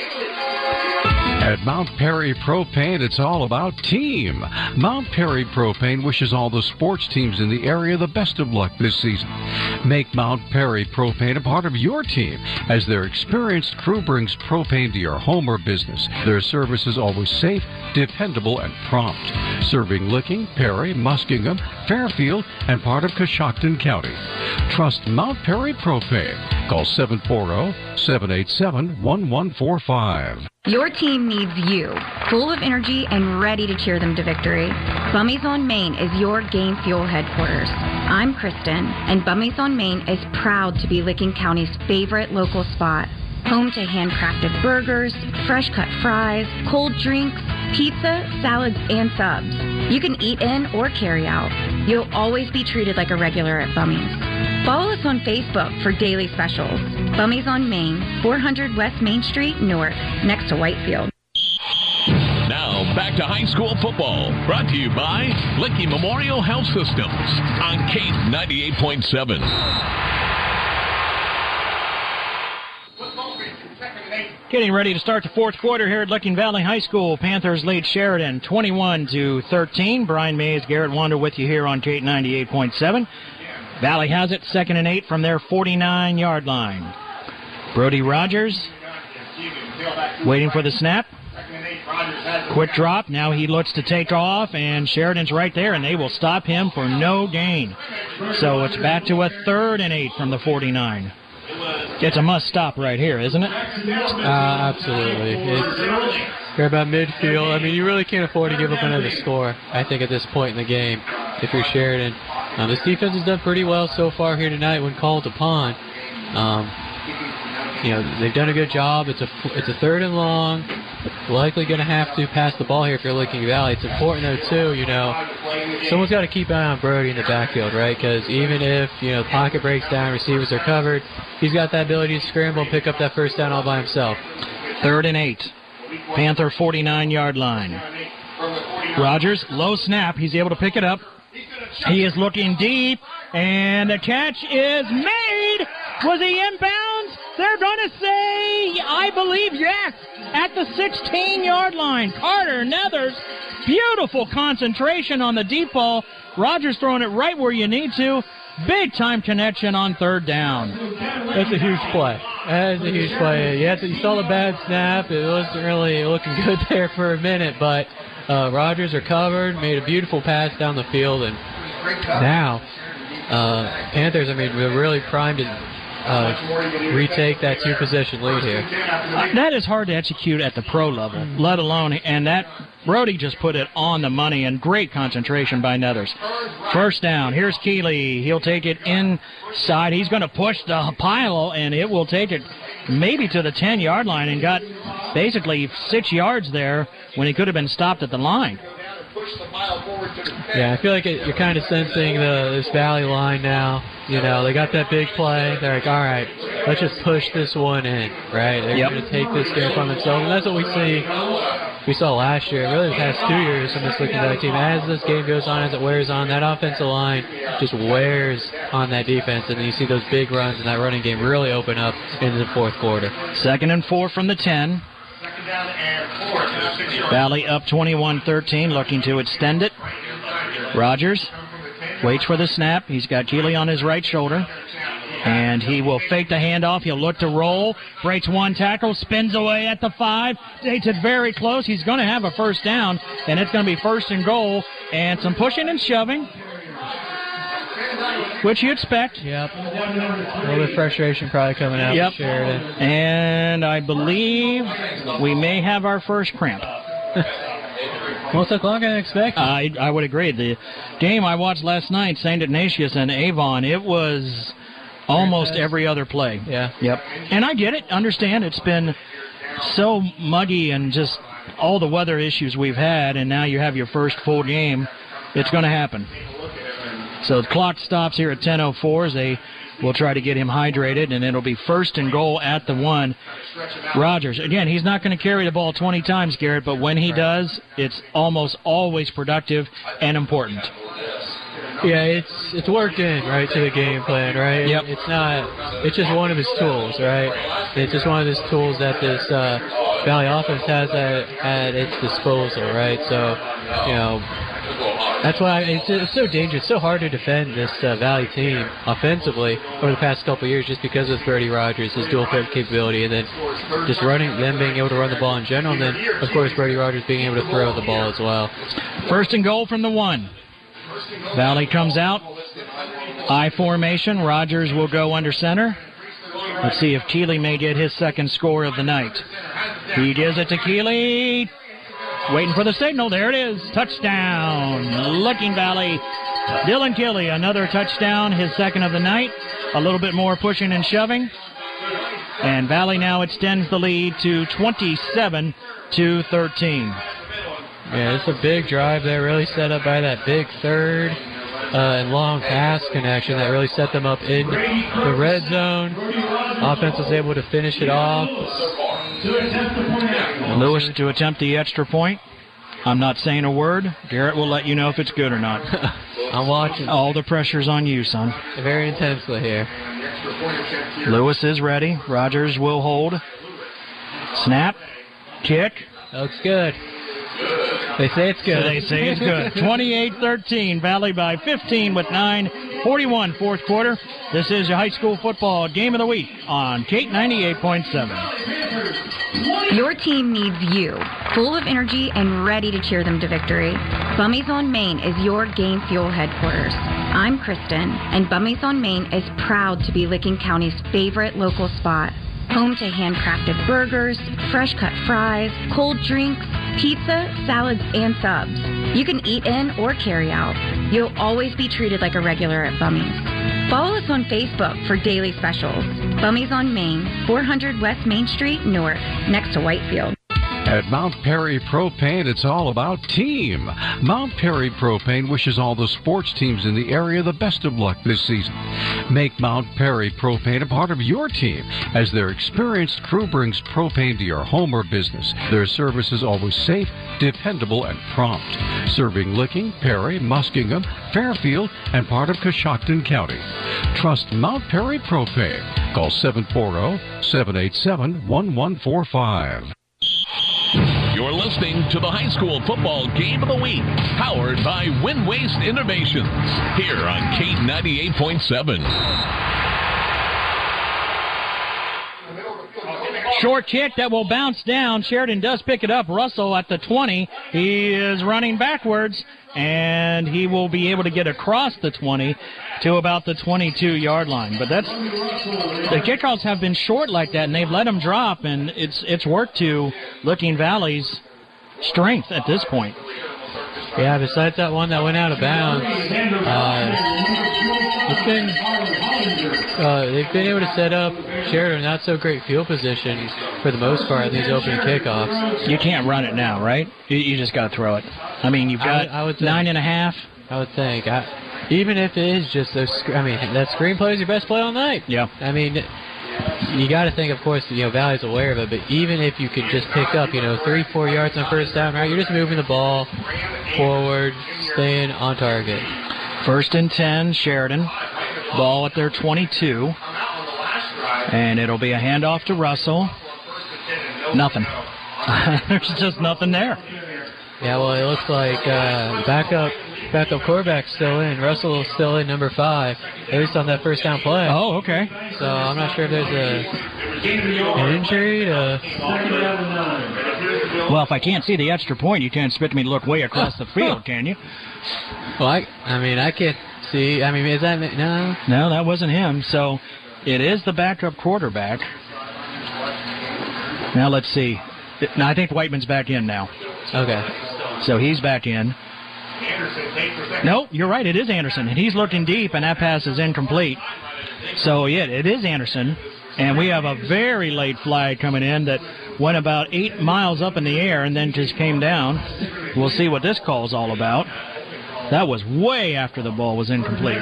At Mount Perry Propane, it's all about team. Mount Perry Propane wishes all the sports teams in the area the best of luck this season. Make Mount Perry Propane a part of your team, as their experienced crew brings propane to your home or business. Their service is always safe, dependable, and prompt. Serving Licking, Perry, Muskingum, Fairfield, and part of Coshocton County. Trust Mount Perry Propane. Call seven four zero, seven eight seven, one one four five. Your team needs you, full of energy and ready to cheer them to victory. Bummies on Main is your game fuel headquarters. I'm Kristen, and Bummies on Main is proud to be Licking County's favorite local spot. Home to handcrafted burgers, fresh-cut fries, cold drinks, pizza, salads, and subs. You can eat in or carry out. You'll always be treated like a regular at Bummies. Follow us on Facebook for daily specials. Bummies on Main, four hundred West Main Street, North, next to Whitefield. Now, back to high school football. Brought to you by Licking Memorial Health Systems on K ninety-eight point seven. Getting ready to start the fourth quarter here at Licking Valley High School. Panthers lead Sheridan twenty-one to thirteen. Brian Mays, Garrett Wanda with you here on K ninety-eight point seven. Valley has it, second and eight from their forty-nine-yard line. Brody Rogers waiting for the snap. Quick drop. Now he looks to take off, and Sheridan's right there, and they will stop him for no gain. So it's back to a third and eight from the forty-nine. It's a must-stop right here, isn't it? Uh, absolutely. It's, they're about midfield. I mean, you really can't afford to give up another score, I think, at this point in the game if you're Sheridan. Uh, this defense has done pretty well so far here tonight when called upon. Um, you know, they've done a good job. It's a it's a third and long. Likely going to have to pass the ball here if you're Licking Valley. It's important, though, too, you know, someone's got to keep an eye on Brody in the backfield, right? Because even if, you know, the pocket breaks down, receivers are covered, he's got that ability to scramble and pick up that first down all by himself. Third and eight. Panther forty-nine-yard line. Rogers, low snap. He's able to pick it up. He is looking deep, and the catch is made. Was he inbounds? They're going to say, I believe, yes, at the sixteen-yard line. Carter Nethers, beautiful concentration on the deep ball. Rogers throwing it right where you need to. Big-time connection on third down. That's a huge play. That is a huge play. You, had to, you saw the bad snap. It wasn't really looking good there for a minute, but uh, Rogers recovered, made a beautiful pass down the field, and now uh, Panthers, I mean, we're really primed to uh, retake that two-possession lead here. Uh, that is hard to execute at the pro level, let alone, and that Brody just put it on the money, and great concentration by Nethers. First down. Here's Keeley. He'll take it inside. He's going to push the pile, and it will take it maybe to the ten-yard line, and got basically six yards there when he could have been stopped at the line. Yeah, I feel like it, you're kind of sensing the this Valley line now. You know, they got that big play. They're like, all right, let's just push this one in, right? They're yep. going to take this game from themselves, and that's what we see. We saw last year, really the past two years from this Licking Valley team. As this game goes on, as it wears on, that offensive line just wears on that defense, and then you see those big runs and that running game really open up into the fourth quarter. Second and four from the ten. Valley up twenty-one thirteen, looking to extend it. Rogers waits for the snap. He's got Keeley on his right shoulder, and he will fake the handoff. He'll look to roll, breaks one tackle, spins away at the five, takes it very close. He's going to have a first down, and it's going to be first and goal, and some pushing and shoving. which you expect. Yep. A little bit of frustration probably coming out Yep. for Sheridan. And I believe we may have our first cramp. Well, it took longer than expected. I I would agree. The game I watched last night, Saint Ignatius and Avon, it was almost every other play. Yeah. Yep. And I get it. Understand it's been so muggy and just all the weather issues we've had, and now you have your first full game. It's going to happen. So the clock stops here at ten oh four as they will try to get him hydrated, and it'll be first and goal at the one. Rogers, again, he's not going to carry the ball twenty times, Garrett, but when he does, it's almost always productive and important. Yeah, it's it's worked in, right, to the game plan, right? Yep. It's not, it's just one of his tools, right? It's just one of his tools that this uh, Valley offense has at, at its disposal, right? So, you know, that's why it's, it's so dangerous. It's so hard to defend this uh, Valley team offensively over the past couple of years just because of Brody Rogers, his dual threat capability, and then just running, them being able to run the ball in general, and then, of course, Brody Rogers being able to throw the ball as well. First and goal from the one. Valley comes out. I formation. Rogers will go under center. Let's see if Keeley may get his second score of the night. He gives it to Keeley. Waiting for the signal. There it is. Touchdown. Looking Valley. Dylan Keeley, another touchdown, his second of the night. A little bit more pushing and shoving. And Valley now extends the lead to twenty-seven to thirteen. Yeah, it's a big drive there, really set up by that big third uh, and long pass connection that really set them up in the red zone. Offense was able to finish it off. Lewis to attempt the extra point. I'm not saying a word. Garrett will let you know if it's good or not. I'm watching. All the pressure's on you, son. Very intensely here. Lewis is ready. Rogers will hold. Snap. Kick. Looks good. They say it's good. So they say it's good. twenty-eight thirteen. Valley by fifteen with nine forty-one fourth quarter. This is your high school football game of the week on Kate ninety-eight point seven. Your team needs you, full of energy and ready to cheer them to victory. Bummies on Main is your game fuel headquarters. I'm Kristen, and Bummies on Main is proud to be Licking County's favorite local spot. Home to handcrafted burgers, fresh cut fries, cold drinks, pizza, salads, and subs. You can eat in or carry out. You'll always be treated like a regular at Bummies. Follow us on Facebook for daily specials. Bummies on Main, four hundred West Main Street North, next to Whitefield. At Mount Perry Propane, it's all about team. Mount Perry Propane wishes all the sports teams in the area the best of luck this season. Make Mount Perry Propane a part of your team, as their experienced crew brings propane to your home or business. Their service is always safe, dependable, and prompt. Serving Licking, Perry, Muskingum, Fairfield, and part of Coshocton County. Trust Mount Perry Propane. Call seven four zero, seven eight seven, one one four five. You're listening to the high school football game of the week, powered by Wind Waste Innovations, here on Kate ninety-eight point seven. Short kick that will bounce down. Sheridan does pick it up. Russell at the twenty. He is running backwards, and he will be able to get across the twenty to about the twenty-two-yard line. But that's the kickoffs have been short like that, and they've let them drop, and it's it's worked to Licking Valley's strength at this point. Yeah, besides that one that went out of bounds, uh, it's been, uh, they've been able to set up Sheridan not so great field position for the most part in these opening kickoffs. You can't run it now, right? You, you just got to throw it. I mean, you've got I would, I would think, nine and a half. I would think. I, even if it is just those, I mean, that screen play is your best play all night. Yeah. I mean, you got to think, of course, you know, Valley's aware of it, but even if you could just pick up, you know, three, four yards on first down, right, you're just moving the ball forward, staying on target. First and ten, Sheridan. Ball at their twenty-two. And it'll be a handoff to Russell. Nothing. There's just nothing there. Yeah, well, it looks like uh, backup backup quarterback's still in. Russell is still in, number five, at least on that first down play. Oh, okay. So I'm not sure if there's a an injury to... Well, if I can't see the extra point, you can't expect me to look way across the field, can you? Well, I, I mean, I can't see. I mean, is that no? No, that wasn't him. So it is the backup quarterback. Now let's see. No, I think Whiteman's back in now. Okay. So he's back in. No, you're right. It is Anderson, and he's looking deep, and that pass is incomplete. So yeah, it is Anderson, and we have a very late flag coming in that went about eight miles up in the air and then just came down. We'll see what this call is all about. That was way after the ball was incomplete.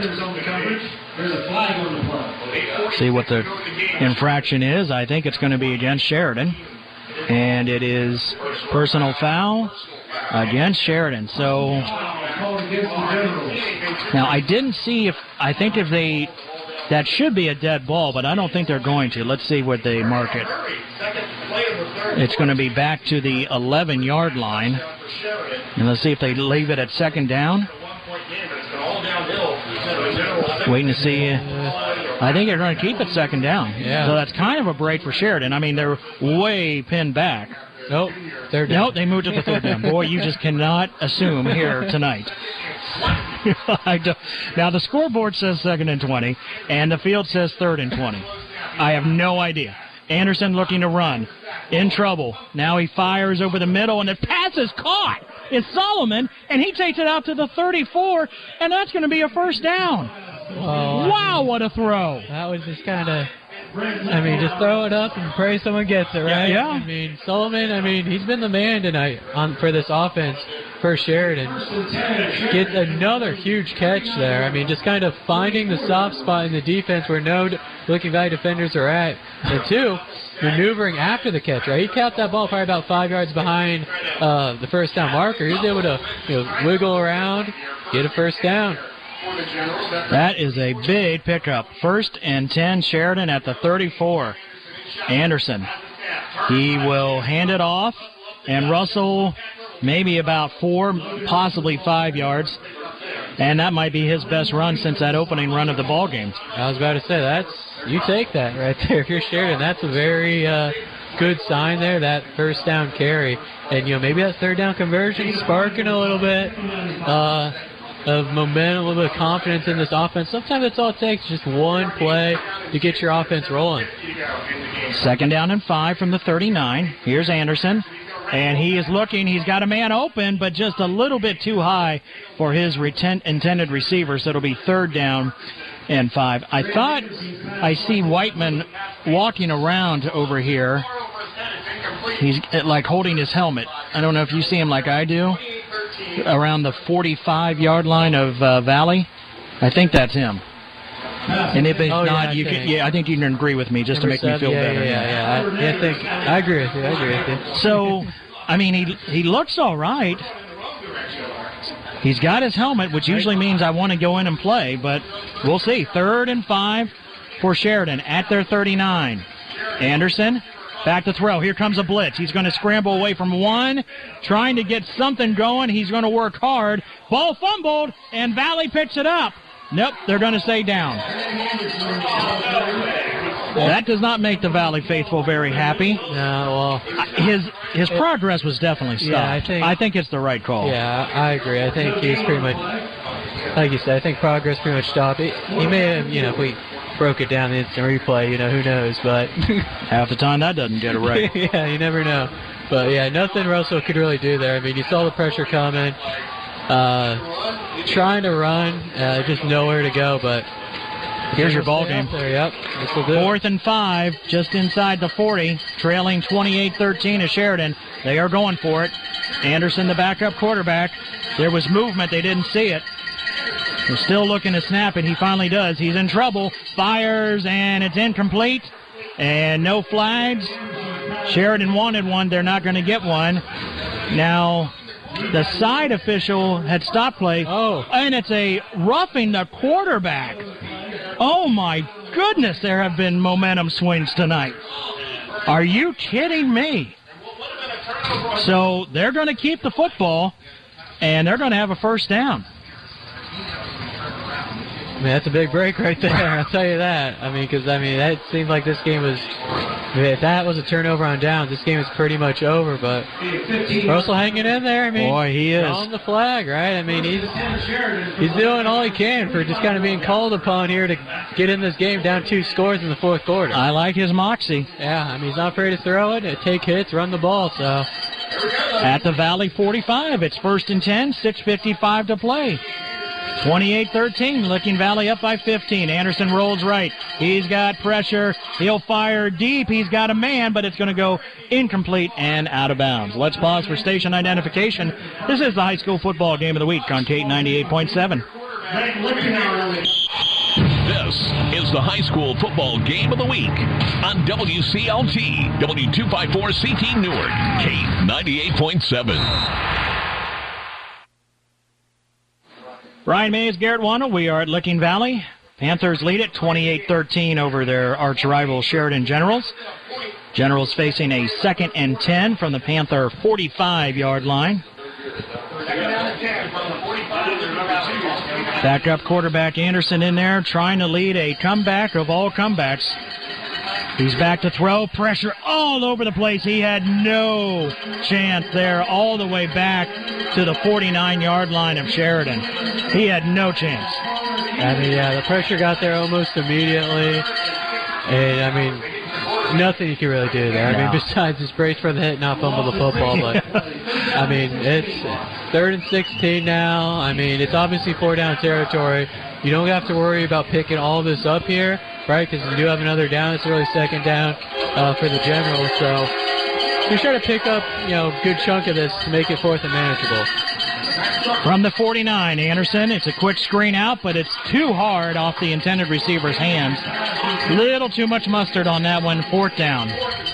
See what the infraction is. I think it's going to be against Sheridan. And it is personal foul against Sheridan. So now I didn't see if, I think if they, that should be a dead ball, but I don't think they're going to. Let's see what they mark it. It's going to be back to the eleven-yard line. And let's see if they leave it at second down. Waiting to see. I think they're going to keep it second down. Yeah. So that's kind of a break for Sheridan. I mean, they're way pinned back. Nope. Third down. Nope, they moved to the third down. Boy, you just cannot assume here tonight. I don't. Now, the scoreboard says second and twenty, and the field says third and twenty. I have no idea. Anderson looking to run. In trouble. Now he fires over the middle, and the pass is caught. It's Solomon, and he takes it out to the thirty-four, and that's going to be a first down. Oh, wow, what a throw. That was just kind of, I mean, just throw it up and pray someone gets it, right? Yeah. I mean, Solomon, I mean, he's been the man tonight on for this offense for Sheridan. Gets another huge catch there. I mean, just kind of finding the soft spot in the defense where no Licking Valley defenders are at. And two, maneuvering after the catch, right? He capped that ball probably about five yards behind uh, the first down marker. He was able to, you know, wiggle around, get a first down. That is a big pickup. First and ten, Sheridan at the thirty-four. Anderson. He will hand it off, and Russell maybe about four, possibly five yards. And that might be his best run since that opening run of the ball game. I was about to say, that's you take that right there. If you're Sheridan, that's a very uh, good sign there, that first down carry. And, you know, maybe that third down conversion sparking a little bit uh, of momentum, a little bit of confidence in this offense. Sometimes that's all it takes, just one play to get your offense rolling. Second down and five from the thirty-nine. Here's Anderson. And he is looking. He's got a man open, but just a little bit too high for his reten- intended receiver. So it'll be third down and five. I thought I see Whiteman walking around over here. He's like holding his helmet. I don't know if you see him like I do, around the forty-five-yard line of uh, Valley. I think that's him. And if it's oh, not, yeah, you can, can, yeah, I think you can agree with me just to make seven, me feel yeah, better. Yeah, yeah, yeah. I, yeah, I think I agree with you. I agree with you. So, I mean, he he looks all right. He's got his helmet, which usually means I want to go in and play, but we'll see. Third and five for Sheridan at their thirty-nine. Anderson, back to throw. Here comes a blitz. He's going to scramble away from one, trying to get something going. He's going to work hard. Ball fumbled, and Valley picks it up. Nope, they're going to say down. That does not make the Valley faithful very happy. No, well, his his progress was definitely stopped. Yeah, I think, I think it's the right call. Yeah, I agree. I think he's pretty much, like you said, I think progress pretty much stopped. He, he may have, you know, if we broke it down the instant replay, you know, who knows, but half the time that doesn't get it right. Yeah, you never know. But yeah, nothing Russell could really do there. I mean, you saw the pressure coming. Uh, trying to run, uh, just nowhere to go, but here's your ball game. There, yep. This will do. Fourth and five, just inside the forty, trailing twenty-eight thirteen to Sheridan. They are going for it. Anderson, the backup quarterback. There was movement. They didn't see it. They're still looking to snap it. He finally does. He's in trouble. Fires, and it's incomplete. And no flags. Sheridan wanted one. They're not going to get one. Now, the side official had stopped play, oh. and it's a roughing the quarterback. Oh, my goodness, there have been momentum swings tonight. Are you kidding me? So they're going to keep the football, and they're going to have a first down. I mean, that's a big break right there, I'll tell you that. I mean, because, I mean, that seemed like this game was If that was a turnover on downs, this game is pretty much over, but Russell hanging in there. I mean, boy, he is on the flag, right? I mean, he's he's doing all he can for just kind of being called upon here to get in this game down two scores in the fourth quarter. I like his moxie. Yeah, I mean, he's not afraid to throw it, take hits, run the ball, so. At the Valley forty-five, it's first and ten, six fifty-five to play. twenty-eight thirteen, Licking Valley up by fifteen. Anderson rolls right. He's got pressure. He'll fire deep. He's got a man, but it's going to go incomplete and out of bounds. Let's pause for station identification. This is the high school football game of the week on K ninety-eight point seven. This is the high school football game of the week on W C L T, W two fifty-four C T Newark, K ninety-eight point seven. Brian Mays, Garrett Wannell. We are at Licking Valley. Panthers lead it twenty-eight thirteen over their arch rival Sheridan Generals. Generals facing a second and ten from the Panther forty-five-yard line. Backup quarterback Anderson in there trying to lead a comeback of all comebacks. He's back to throw. Pressure all over the place. He had no chance there all the way back to the forty-nine-yard line of Sheridan. He had no chance. I mean, yeah, the pressure got there almost immediately. And, I mean, nothing you can really do there. No. I mean, besides just brace for the hit, not fumble the football. But, I mean, it's third and sixteen now. I mean, it's obviously four-down territory. You don't have to worry about picking all this up here, right? Because you do have another down. It's really second down uh, for the Generals. So be sure to pick up, you know, a good chunk of this to make it fourth and manageable. From the forty-nine, Anderson. It's a quick screen out, but it's too hard off the intended receiver's hands. Little too much mustard on that one. Fourth down.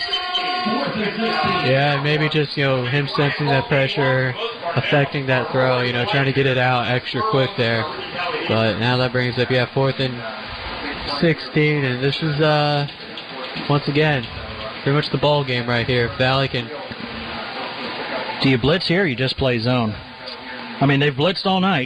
Yeah, maybe just, you know, him sensing that pressure, affecting that throw, you know, trying to get it out extra quick there. But now that brings up, yeah, fourth and sixteen, and this is, uh, once again, pretty much the ball game right here. If Valley can... Do you blitz here or you just play zone? I mean, they've blitzed all night.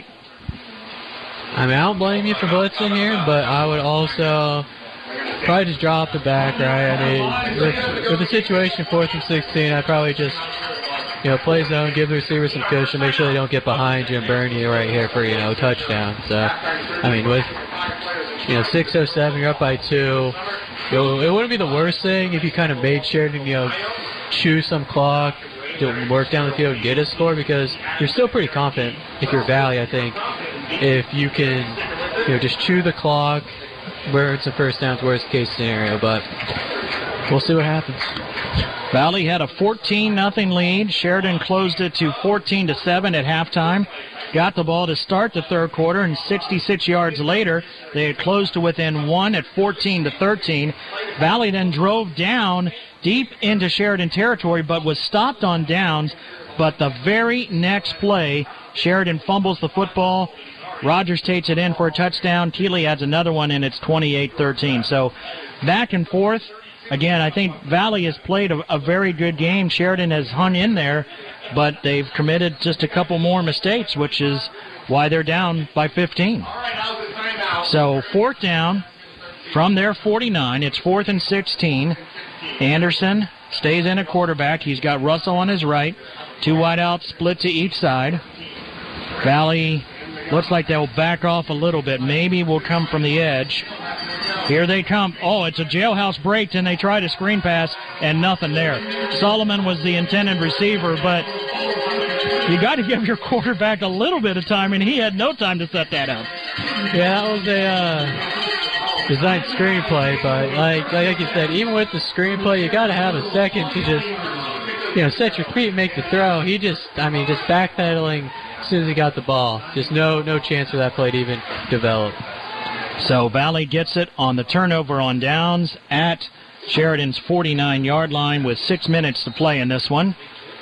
I mean, I don't blame you for blitzing here, but I would also probably just drop the back, right? I mean, with, with the situation fourth and sixteen, I'd probably just, you know, play zone, give the receiver some cushion, make sure they don't get behind you and burn you right here for, you know, touchdown. So, I mean, with, you know, six oh seven, you're up by two. You know, it wouldn't be the worst thing if you kind of made Sheridan, you know, chew some clock, work down the field and get a score, because you're still pretty confident if you're Valley, I think, if you can, you know, just chew the clock, burn some first downs, worst case scenario, but we'll see what happens. Valley had a fourteen nothing lead. Sheridan closed it to fourteen to seven at halftime. Got the ball to start the third quarter, and sixty-six yards later, they had closed to within one at fourteen to thirteen. Valley then drove down deep into Sheridan territory, but was stopped on downs. But the very next play, Sheridan fumbles the football. Rogers takes it in for a touchdown. Keeley adds another one, and it's twenty-eight thirteen. So back and forth. Again, I think Valley has played a, a very good game. Sheridan has hung in there, but they've committed just a couple more mistakes, which is why they're down by fifteen. So fourth down from their forty-nine. It's fourth and sixteen. Anderson stays in a quarterback. He's got Russell on his right. Two wideouts split to each side. Valley looks like they'll back off a little bit. Maybe will come from the edge. Here they come. Oh, it's a jailhouse break, and they try to screen pass, and nothing there. Solomon was the intended receiver, but you got to give your quarterback a little bit of time, and he had no time to set that up. Yeah, that was a uh, designed screenplay, but like like you said, even with the screenplay, you got to have a second to just, you know, set your feet and make the throw. He just, I mean, just backpedaling as soon as he got the ball. Just no no chance for that play to even develop. So Valley gets it on the turnover on downs at Sheridan's forty-nine-yard line with six minutes to play in this one.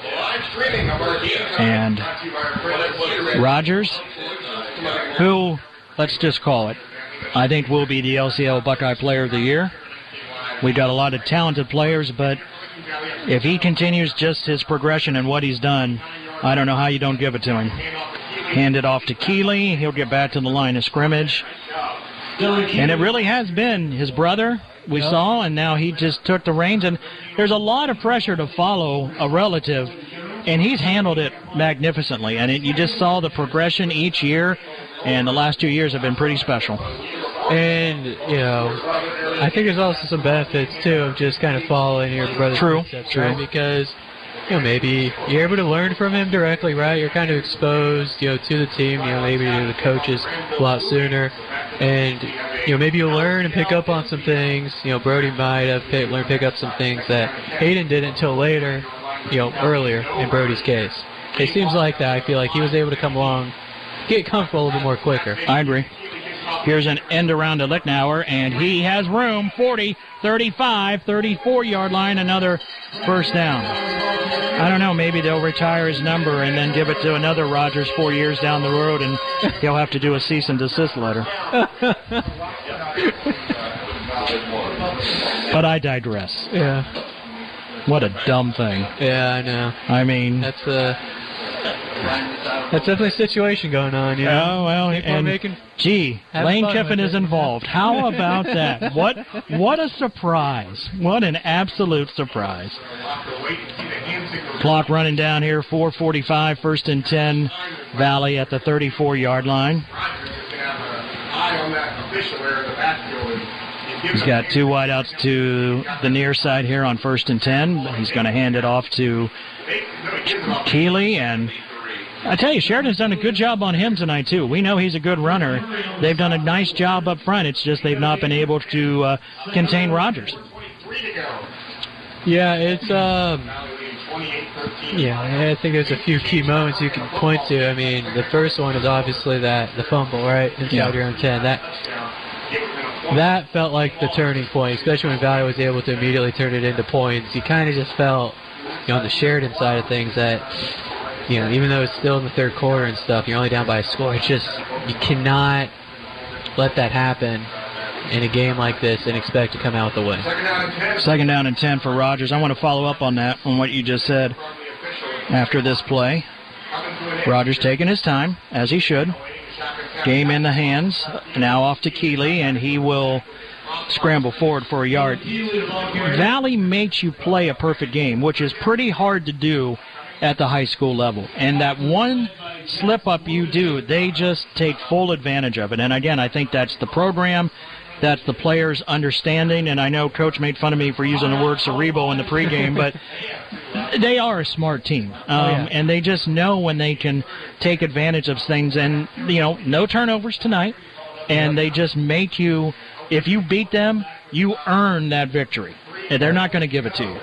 And Rogers, who, let's just call it, I think will be the L C L Buckeye Player of the Year. We've got a lot of talented players, but if he continues just his progression and what he's done, I don't know how you don't give it to him. Hand it off to Keeley. He'll get back to the line of scrimmage. And it really has been his brother we yep. saw, and now he just took the reins. And there's a lot of pressure to follow a relative, and he's handled it magnificently. And it, you just saw the progression each year, and the last two years have been pretty special. And, you know, I think there's also some benefits, too, of just kind of following your brother's True. footsteps, True. right? Because, you know, maybe you're able to learn from him directly, right? You're kind of exposed, you know, to the team, you know, maybe to the coaches a lot sooner. And, you know, maybe you'll learn and pick up on some things. You know, Brody might have pick, learned pick up some things that Hayden didn't until later, you know, earlier in Brody's case. It seems like that. I feel like he was able to come along, get comfortable a little bit more quicker. I agree. Here's an end around to Lichtnauer, and he has room, forty, thirty-five, thirty-four-yard line, another first down. I don't know, maybe they'll retire his number and then give it to another Rogers four years down the road, and he'll have to do a cease and desist letter. But I digress. Yeah. What a dumb thing. Yeah, I know. I mean... That's a... That's definitely a situation going on, you know. Oh, well, People and, are making, gee, Lane Kiffin is involved. How about that? What what a surprise. What an absolute surprise. Clock running down here, four forty-five, first and ten, Valley at the thirty-four-yard line. He's got two wideouts to the near side here on first and ten. He's going to hand it off to Keeley, and I tell you, Sheridan's done a good job on him tonight, too. We know he's a good runner. They've done a nice job up front. It's just they've not been able to uh, contain Rogers. Yeah, it's, um, yeah, I think there's a few key moments you can point to. I mean, the first one is obviously that, the fumble, right, inside yeah. your own ten. That, that felt like the turning point, especially when Valley was able to immediately turn it into points. You kind of just felt, you know, on the Sheridan side of things that, you know, even though it's still in the third quarter and stuff, you're only down by a score. It's just, you cannot let that happen in a game like this and expect to come out the win. Second down and ten for Rogers. I want to follow up on that, on what you just said after this play. Rogers taking his time, as he should. Game in the hands. Now off to Keeley, and he will scramble forward for a yard. Valley makes you play a perfect game, which is pretty hard to do at the high school level. And that one slip-up you do, they just take full advantage of it. And again, I think that's the program, that's the players' understanding, and I know Coach made fun of me for using the word cerebral in the pregame, but they are a smart team. Um, oh, yeah. And they just know when they can take advantage of things. And, you know, no turnovers tonight, and they just make you, if you beat them, you earn that victory. And they're not going to give it to you.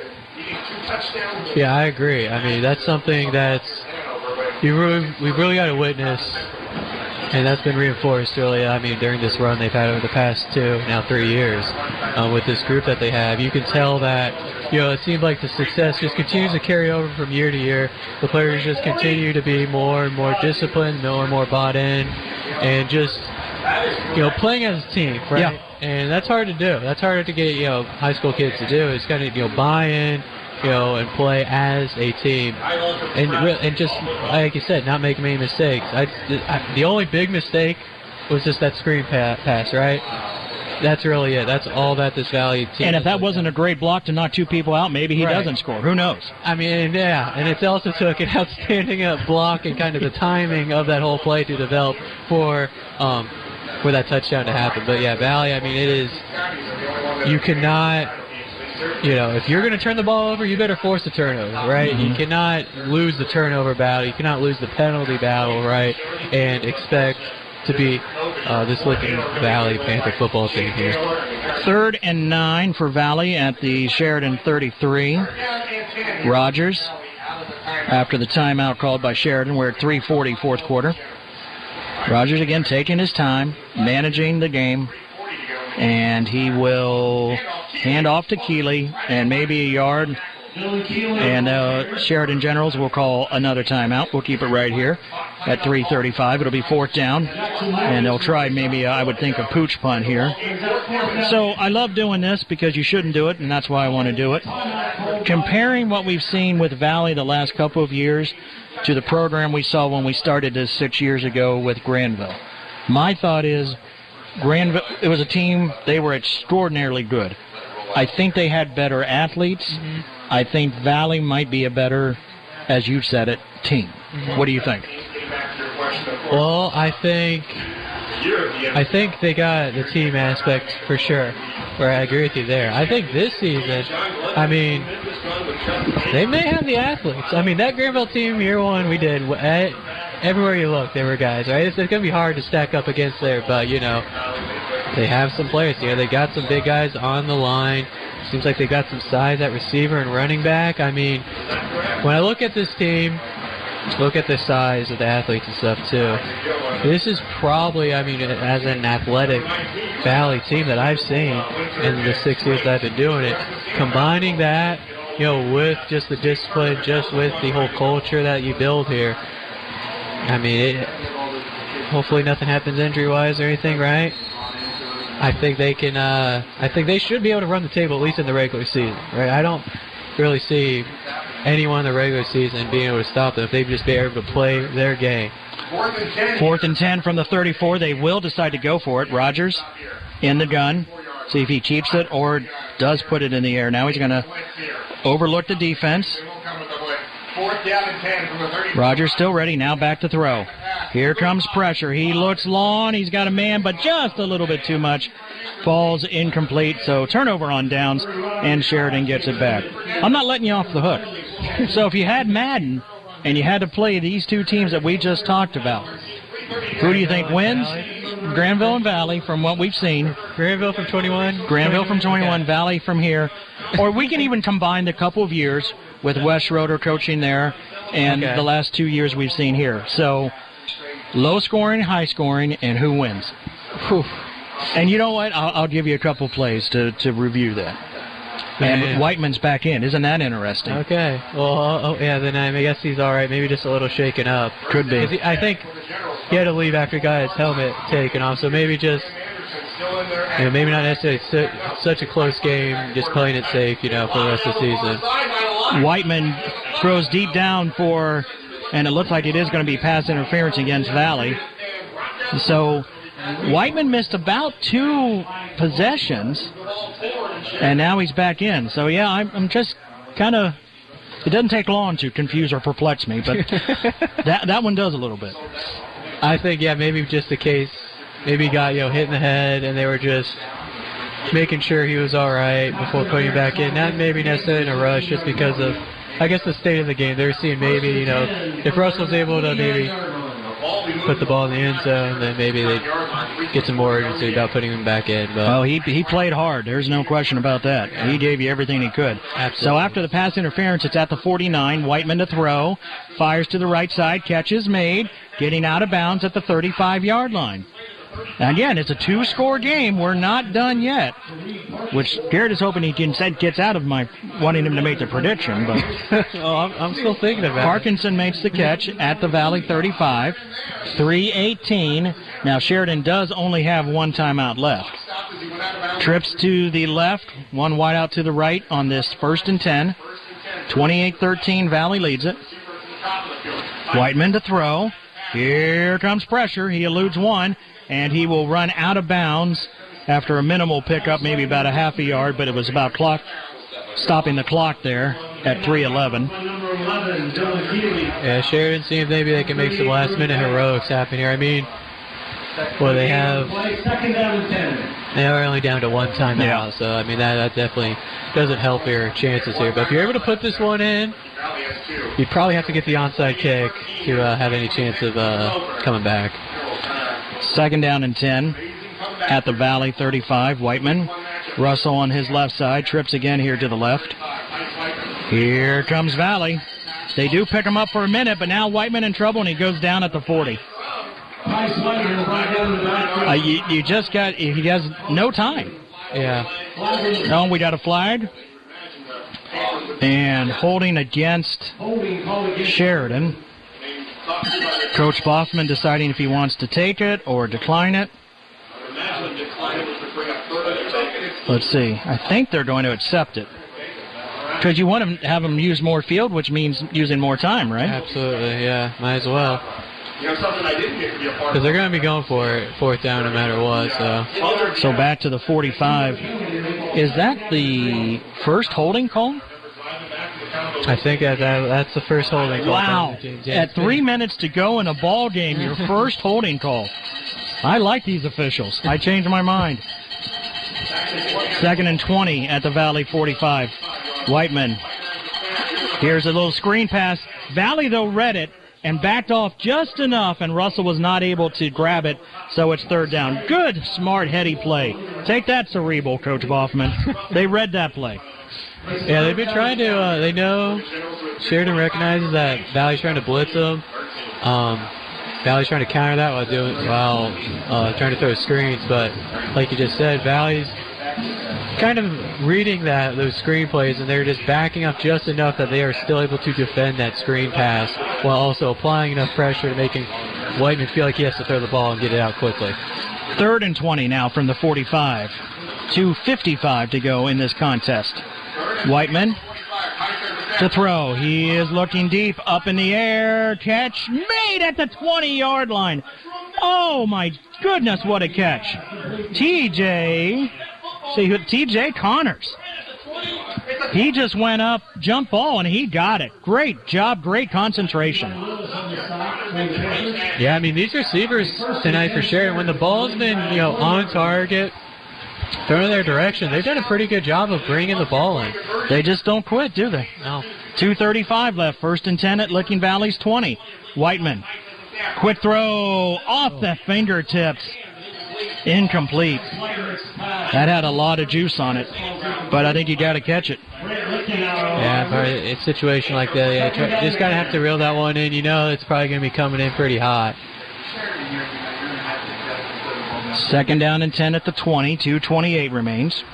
Yeah, I agree. I mean, that's something that's you really, we've really got to witness, and that's been reinforced really. I mean, during this run they've had over the past two, now three years, uh, with this group that they have, you can tell that, you know, it seems like the success just continues to carry over from year to year. The players just continue to be more and more disciplined, more and more bought in, and just, you know, playing as a team, right? Yeah. And that's hard to do. That's harder to get, you know, high school kids to do. It's kind of, you know, buy in, you know, and play as a team, and and just like you said, not make many mistakes. I, I, the only big mistake was just that screen pa- pass, right? That's really it. That's all that this Valley team. And if that like wasn't that. a great block to knock two people out, maybe he right. doesn't score. Who knows? I mean, yeah, and it also took an outstanding uh, block and kind of the timing of that whole play to develop for um, for that touchdown to happen. But yeah, Valley. I mean, it is. You cannot. You know, if you're going to turn the ball over, you better force a turnover, right? Mm-hmm. You cannot lose the turnover battle. You cannot lose the penalty battle, right? And expect to beat uh, this Licking Valley Panther football team here. Third and nine for Valley at the Sheridan thirty-three. Rogers, after the timeout called by Sheridan, we're at three forty, fourth quarter. Rogers again taking his time, managing the game, and he will hand off to Keeley, and maybe a yard. And uh, Sheridan Generals will call another timeout. We'll keep it right here at three thirty-five. It'll be fourth down, and they'll try maybe, uh, I would think, a pooch punt here. So I love doing this because you shouldn't do it, and that's why I want to do it. Comparing what we've seen with Valley the last couple of years to the program we saw when we started this six years ago with Granville. My thought is Granville, it was a team, they were extraordinarily good. I think they had better athletes. Mm-hmm. I think Valley might be a better, as you said it, team. Mm-hmm. What do you think? Well, I think I think they got the team aspect for sure. Where I agree with you there. I think this season, I mean, they may have the athletes. I mean, that Granville team, year one, we did. Everywhere you look, there were guys, right? It's, it's going to be hard to stack up against there, but, you know, they have some players. You know, they got some big guys on the line. Seems like they got some size at receiver and running back. I mean, when I look at this team, look at the size of the athletes and stuff, too. This is probably, I mean, as an athletic Valley team that I've seen in the six years that I've been doing it, combining that, you know, with just the discipline, just with the whole culture that you build here, I mean, it, hopefully nothing happens injury-wise or anything, right? I think they can, uh, I think they should be able to run the table, at least in the regular season, right? I don't really see anyone in the regular season being able to stop them if they just be able to play their game. Fourth and ten from the thirty-four. They will decide to go for it. Rogers in the gun. See if he keeps it or does put it in the air. Now he's going to overlook the defense. Rogers still ready. Now back to throw. Here comes pressure. He looks long. He's got a man, but just a little bit too much. Falls incomplete. So turnover on downs, and Sheridan gets it back. I'm not letting you off the hook. So if you had Madden and you had to play these two teams that we just talked about, who do you think wins? Granville and Valley, from what we've seen. Granville from twenty-one. Granville from twenty-one, okay. Valley from here. Or we can even combine the couple of years with Wes Schroeder coaching there and okay. the last two years we've seen here. So low scoring, high scoring, and who wins? Whew. And you know what? I'll, I'll give you a couple plays to, to review that. And yeah. Whiteman's back in. Isn't that interesting? Okay. Well, oh, yeah, then I guess he's all right. Maybe just a little shaken up. Could be. He, I think he had to leave after he got his helmet taken off, so maybe just, you know, maybe not necessarily su- such a close game, just playing it safe, you know, for the rest of the season. Whiteman throws deep down for, and it looks like it is going to be pass interference against Valley. So Whiteman missed about two possessions, and now he's back in. So, yeah, I'm, I'm just kind of, it doesn't take long to confuse or perplex me, but that that one does a little bit. I think, yeah, maybe just the case, maybe he got, you know, hit in the head, and they were just making sure he was all right before putting him back in. Not maybe necessarily in a rush, just because of, I guess, the state of the game. They're seeing maybe, you know, if Russell's able to maybe put the ball in the end zone, then maybe they get some more urgency about putting him back in. But well, he he played hard. There's no question about that. Yeah. He gave you everything he could. Absolutely. So after the pass interference, it's at the forty-nine. Whiteman to throw. Fires to the right side. Catch is made. Getting out of bounds at the thirty-five-yard line. Again, it's a two-score game. We're not done yet, which Garrett is hoping he can said gets out of my wanting him to make the prediction. But oh, I'm, I'm still thinking about Parkinson it. makes the catch at the Valley thirty-five. three eighteen. Now Sheridan does only have one timeout left. Trips to the left, one wide out to the right on this first and ten. twenty-eight thirteen, Valley leads it. Whiteman to throw. Here comes pressure. He eludes one, and he will run out of bounds after a minimal pickup, maybe about a half a yard, but it was about clock stopping the clock there at three eleven. Yeah, Sheridan seems maybe they can make some last-minute heroics happen here. I mean, well, they have they are only down to one timeout, yeah. so I mean that, that definitely doesn't help your chances here. But if you're able to put this one in, you probably have to get the onside kick to uh, have any chance of uh, coming back. Second down and ten at the Valley thirty-five. Whiteman, Russell on his left side, trips again here to the left. Here comes Valley. They do pick him up for a minute, but now Whiteman in trouble, and he goes down at the forty. Uh, you, you just got, he has no time. Yeah. No, we got a flag. And holding against Sheridan. Coach Boffman deciding if he wants to take it or decline it. Let's see. I think they're going to accept it. Because you want to have them use more field, which means using more time, right? Absolutely, yeah. Might as well. Because they're going to be going for it, fourth down no matter what. So, so back to the forty-five. Is that the first holding call? I think that, that that's the first holding call. Wow. At three minutes to go in a ball game, your first holding call. I like these officials. I changed my mind. Second and twenty at the Valley forty-five. Whiteman. Here's a little screen pass. Valley, though, read it and backed off just enough, and Russell was not able to grab it, so it's third down. Good, smart, heady play. Take that, Cerebral, Coach Boffman. They read that play. Yeah, they've been trying to, uh, they know Sheridan recognizes that Valley's trying to blitz them. Um, Valley's trying to counter that while doing, while uh, trying to throw screens, but like you just said, Valley's kind of reading that those screen plays, and they're just backing up just enough that they are still able to defend that screen pass while also applying enough pressure to making Whiteman feel like he has to throw the ball and get it out quickly. Third and twenty now from the forty-five. two fifty-five to go in this contest. Whiteman to throw. He is looking deep, up in the air. Catch made at the twenty-yard line. Oh, my goodness, what a catch. T J... See, T J Connors. He just went up, jump ball, and he got it. Great job, great concentration. Yeah, I mean, these receivers tonight for sure, when the ball's been, you know, on target, thrown in their direction, they've done a pretty good job of bringing the ball in. They just don't quit, do they? No. two thirty-five left, first and ten at Licking Valley's twenty. Whiteman, quick throw off the fingertips. Incomplete. That had a lot of juice on it, but I think you got to catch it. Yeah, but it's a situation like that. Yeah, try, just got to have to reel that one in. You know it's probably going to be coming in pretty hot. Second down and ten at the twenty. two twenty-eight remains.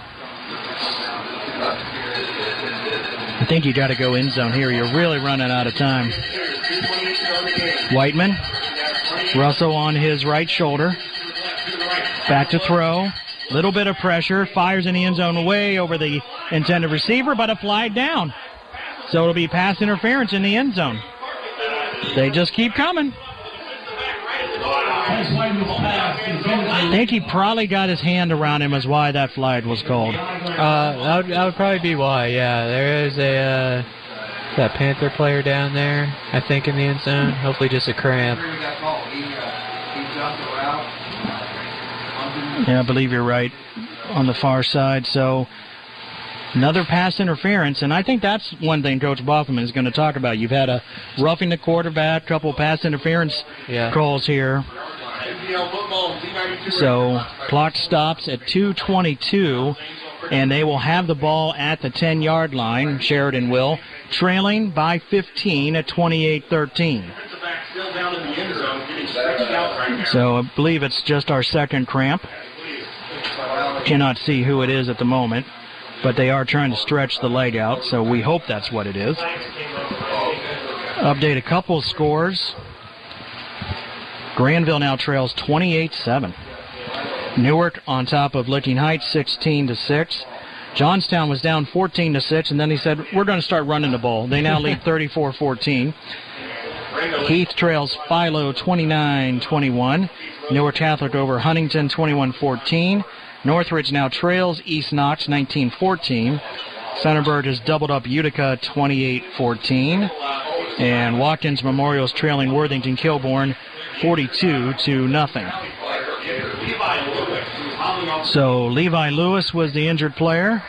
I think you got to go end zone here. You're really running out of time. Whiteman. Russell on his right shoulder. Back to throw. Little bit of pressure. Fires in the end zone way over the intended receiver, but a flag down. So it'll be pass interference in the end zone. They just keep coming. I think he probably got his hand around him, is why that flag was called. Uh, that would, that would probably be why, yeah. There is a uh, that Panther player down there, I think, in the end zone. Hopefully just a cramp. Yeah, I believe you're right on the far side. So another pass interference, and I think that's one thing Coach Boffman is going to talk about. You've had a roughing the quarterback, couple pass interference yeah. calls here. So clock stops at two twenty-two, and they will have the ball at the ten-yard line. Sheridan will, trailing by fifteen at twenty-eight thirteen. So I believe it's just our second cramp. Cannot see who it is at the moment, but they are trying to stretch the leg out, so we hope that's what it is. Update a couple scores. Granville now trails twenty-eight seven. Newark on top of Licking Heights sixteen to six. Johnstown was down fourteen to six, and then he said, we're going to start running the ball. They now lead thirty-four fourteen. Heath trails Philo twenty-nine twenty-one. Newark Catholic over Huntington twenty-one fourteen. Northridge now trails East Knox nineteen fourteen. Centerburg has doubled up Utica twenty-eight fourteen. And Watkins Memorial is trailing Worthington Kilbourne forty-two to nothing. So Levi Lewis was the injured player.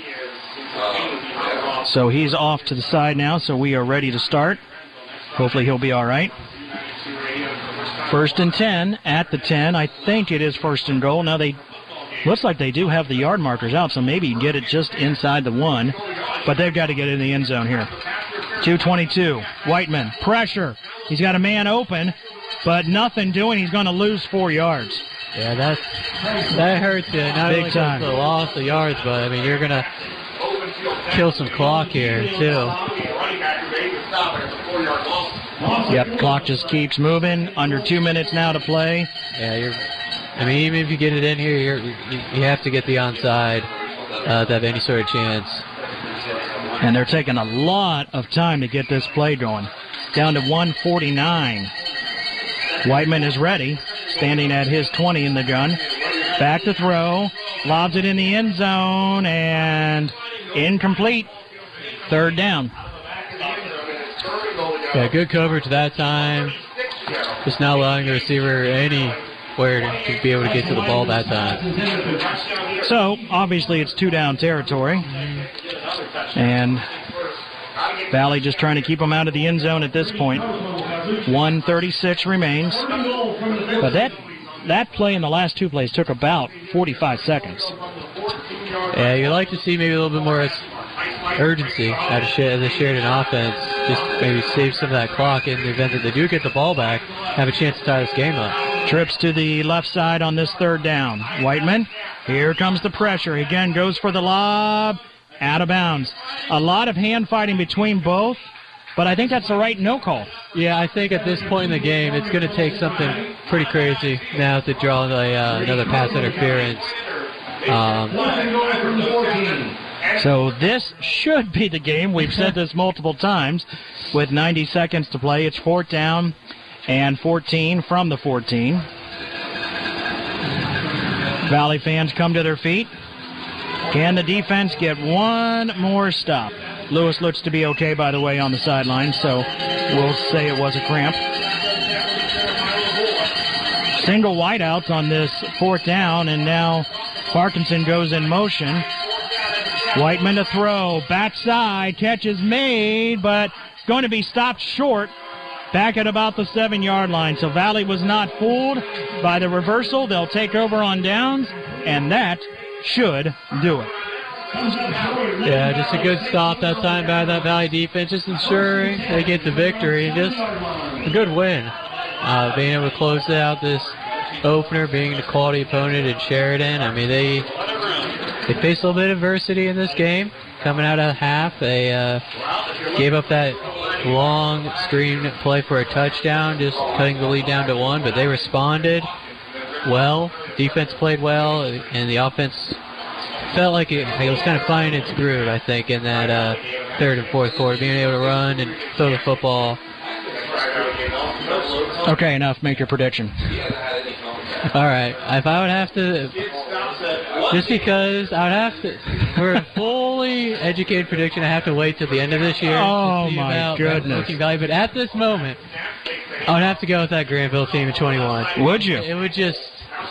So he's off to the side now, so we are ready to start. Hopefully he'll be all right. First and ten at the ten. I think it is first and goal. Now they looks like they do have the yard markers out, so maybe you get it just inside the one. But they've got to get it in the end zone here. two twenty-two. Whiteman, pressure. He's got a man open, but nothing doing. He's going to lose four yards. Yeah, that's, that hurts you. Not Big only time. the loss of yards, but, I mean, you're going to kill some clock here, too. Yep, clock just keeps moving. Under two minutes now to play. Yeah, you're. I mean, even if you get it in here, you're, you you have to get the onside uh, to have any sort of chance. And they're taking a lot of time to get this play going. Down to one forty-nine. Whiteman is ready, standing at his twenty in the gun. Back to throw, lobs it in the end zone, and incomplete. Third down. Yeah, good coverage that time. Just not allowing the receiver anywhere to be able to get to the ball that time. So, obviously, it's two-down territory. And Valley just trying to keep them out of the end zone at this point. one thirty-six remains. But that that play and the last two plays took about forty-five seconds. Yeah, you'd like to see maybe a little bit more urgency out of the Sheridan offense. Just maybe save some of that clock in the event that they do get the ball back, have a chance to tie this game up. Trips to the left side on this third down. Whiteman, here comes the pressure. Again, goes for the lob. Out of bounds. A lot of hand fighting between both, but I think that's the right no call. Yeah, I think at this point in the game, it's going to take something pretty crazy now to draw the, uh, another pass interference. Um, so this should be the game. We've said this multiple times. With ninety seconds to play, it's fourth down and fourteen from the fourteen. Valley fans come to their feet. Can the defense get one more stop? Lewis looks to be okay, by the way, on the sideline, so we'll say it was a cramp. Single wideouts on this fourth down, and now Parkinson goes in motion. Whiteman to throw, backside, catch is made, but going to be stopped short back at about the seven-yard line. So Valley was not fooled by the reversal. They'll take over on downs, and that should do it. Yeah, just a good stop that time by that Valley defense, just ensuring they get the victory. Just a good win. Uh, being able to close out this opener, being the quality opponent in Sheridan. I mean, they they faced a little bit of adversity in this game. Coming out of half, they uh, gave up that long screen play for a touchdown, just cutting the lead down to one, but they responded well. Defense played well, and the offense felt like it, it was kind of finding its groove, I think, in that uh, third and fourth quarter, being able to run and throw the football. Okay, enough. Make your prediction. All right. If I would have to, just because I would have to, for a fully educated prediction, I have to wait till the end of this year. Oh, to see my about goodness. Value. But at this moment, I would have to go with that Granville team in twenty-one. Would you? It would just,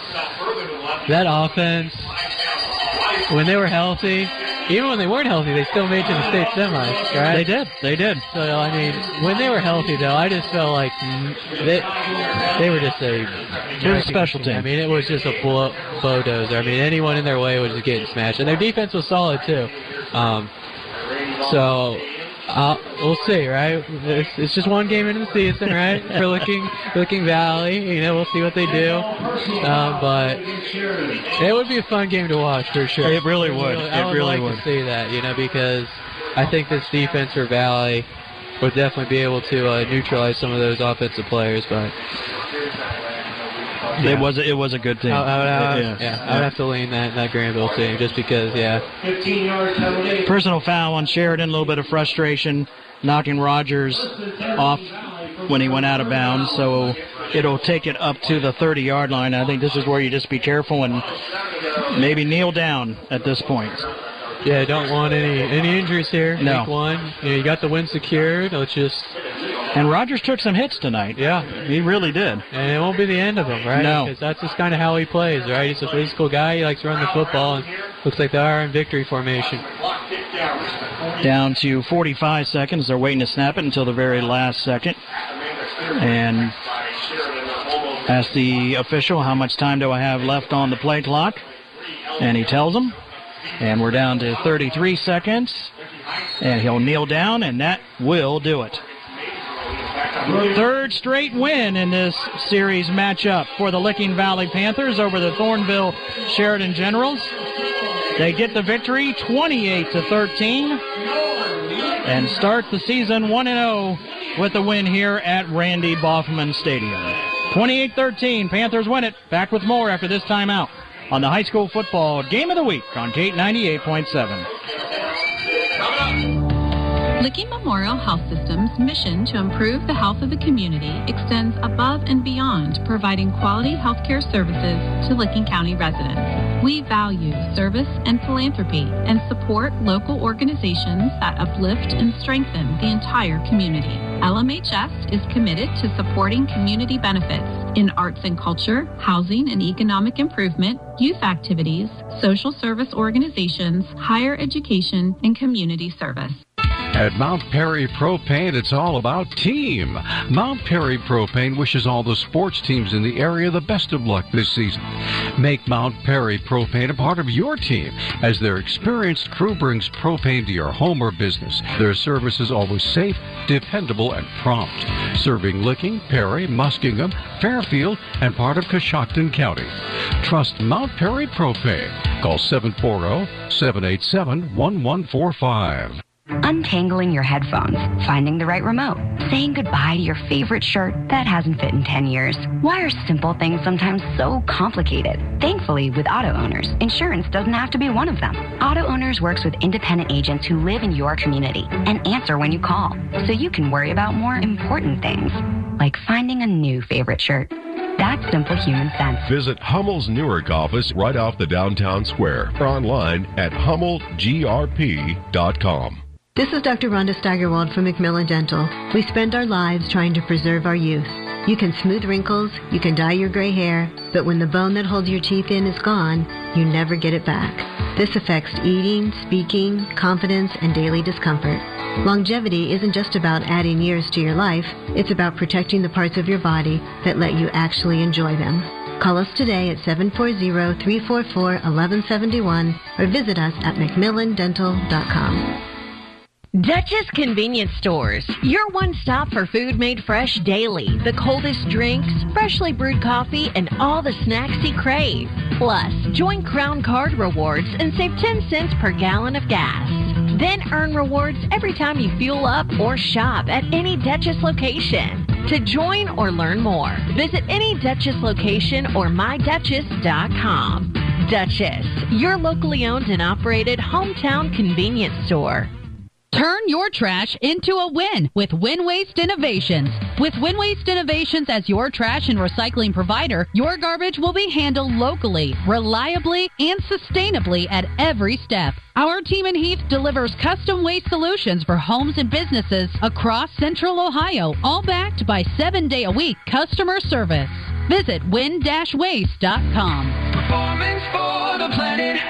that offense, when they were healthy, even when they weren't healthy, they still made it to the state semis, right? They did. They did. So, I mean, when they were healthy, though, I just felt like they, they were just a... It was a special team. I mean, it was just a blow, bulldozer. I mean, anyone in their way was just getting smashed. And their defense was solid, too. Um, so... Uh, we'll see, right? It's, it's just one game into the season, right? For Licking, Licking Valley, you know, we'll see what they do. Uh, but it would be a fun game to watch for sure. It really would. Really, it I would really like would. to see that, you know, because I think this defense for Valley would definitely be able to uh, neutralize some of those offensive players. But yeah. it was a, it was a good team. I, I would, I would, yeah. yeah, I would have to lean that that Granville team just because, yeah. Personal foul on Sheridan, a little bit of frustration, knocking Rogers off when he went out of bounds. So it'll take it up to the thirty-yard line. I think this is where you just be careful and maybe kneel down at this point. Yeah, don't want any any injuries here. No. Week one. You know, you got the win secured. Let's just. And Rogers took some hits tonight. Yeah. He really did. And it won't be the end of him, right? No. Because that's just kind of how he plays, right? He's a physical guy. He likes to run the football, and looks like they are in victory formation. Down to forty-five seconds. They're waiting to snap it until the very last second. And ask the official, how much time do I have left on the play clock? And he tells them. And we're down to thirty-three seconds. And he'll kneel down, and that will do it. Third straight win in this series matchup for the Licking Valley Panthers over the Thornville Sheridan Generals. They get the victory twenty-eight to thirteen and start the season one and oh with the win here at Randy Boffman Stadium. twenty-eight thirteen, Panthers win it. Back with more after this timeout on the high school football game of the week on K ninety-eight point seven. Licking Memorial Health System's mission to improve the health of the community extends above and beyond providing quality healthcare services to Licking County residents. We value service and philanthropy and support local organizations that uplift and strengthen the entire community. L M H S is committed to supporting community benefits in arts and culture, housing and economic improvement, youth activities, social service organizations, higher education, and community service. At Mount Perry Propane, it's all about team. Mount Perry Propane wishes all the sports teams in the area the best of luck this season. Make Mount Perry Propane a part of your team as their experienced crew brings propane to your home or business. Their service is always safe, dependable, and prompt. Serving Licking, Perry, Muskingum, Fairfield, and part of Coshocton County. Trust Mount Perry Propane. Call seven four zero, seven eight seven, one one four five. Untangling your headphones, finding the right remote, saying goodbye to your favorite shirt that hasn't fit in ten years. Why are simple things sometimes so complicated? Thankfully, with auto owners, insurance doesn't have to be one of them. Auto Owners works with independent agents who live in your community and answer when you call, so you can worry about more important things, like finding a new favorite shirt. That's simple human sense. Visit Hummel's Newark office right off the downtown square or online at hummel g r p dot com. This is Doctor Rhonda Steigerwald from Macmillan Dental. We spend our lives trying to preserve our youth. You can smooth wrinkles, you can dye your gray hair, but when the bone that holds your teeth in is gone, you never get it back. This affects eating, speaking, confidence, and daily discomfort. Longevity isn't just about adding years to your life, it's about protecting the parts of your body that let you actually enjoy them. Call us today at seven four zero, three four four, one one seven one or visit us at macmillan dental dot com. Duchess Convenience Stores, your one-stop for food made fresh daily, the coldest drinks, freshly brewed coffee, and all the snacks you crave. Plus, join Crown Card Rewards and save ten cents per gallon of gas. Then earn rewards every time you fuel up or shop at any Duchess location. To join or learn more, visit any Duchess location or my duchess dot com. Duchess, your locally owned and operated hometown convenience store. Turn your trash into a win with Win Waste Innovations. With Win Waste Innovations as your trash and recycling provider, your garbage will be handled locally, reliably, and sustainably at every step. Our team in Heath delivers custom waste solutions for homes and businesses across Central Ohio, all backed by seven-day-a-week customer service. Visit win dash waste dot com. Performance for the planet.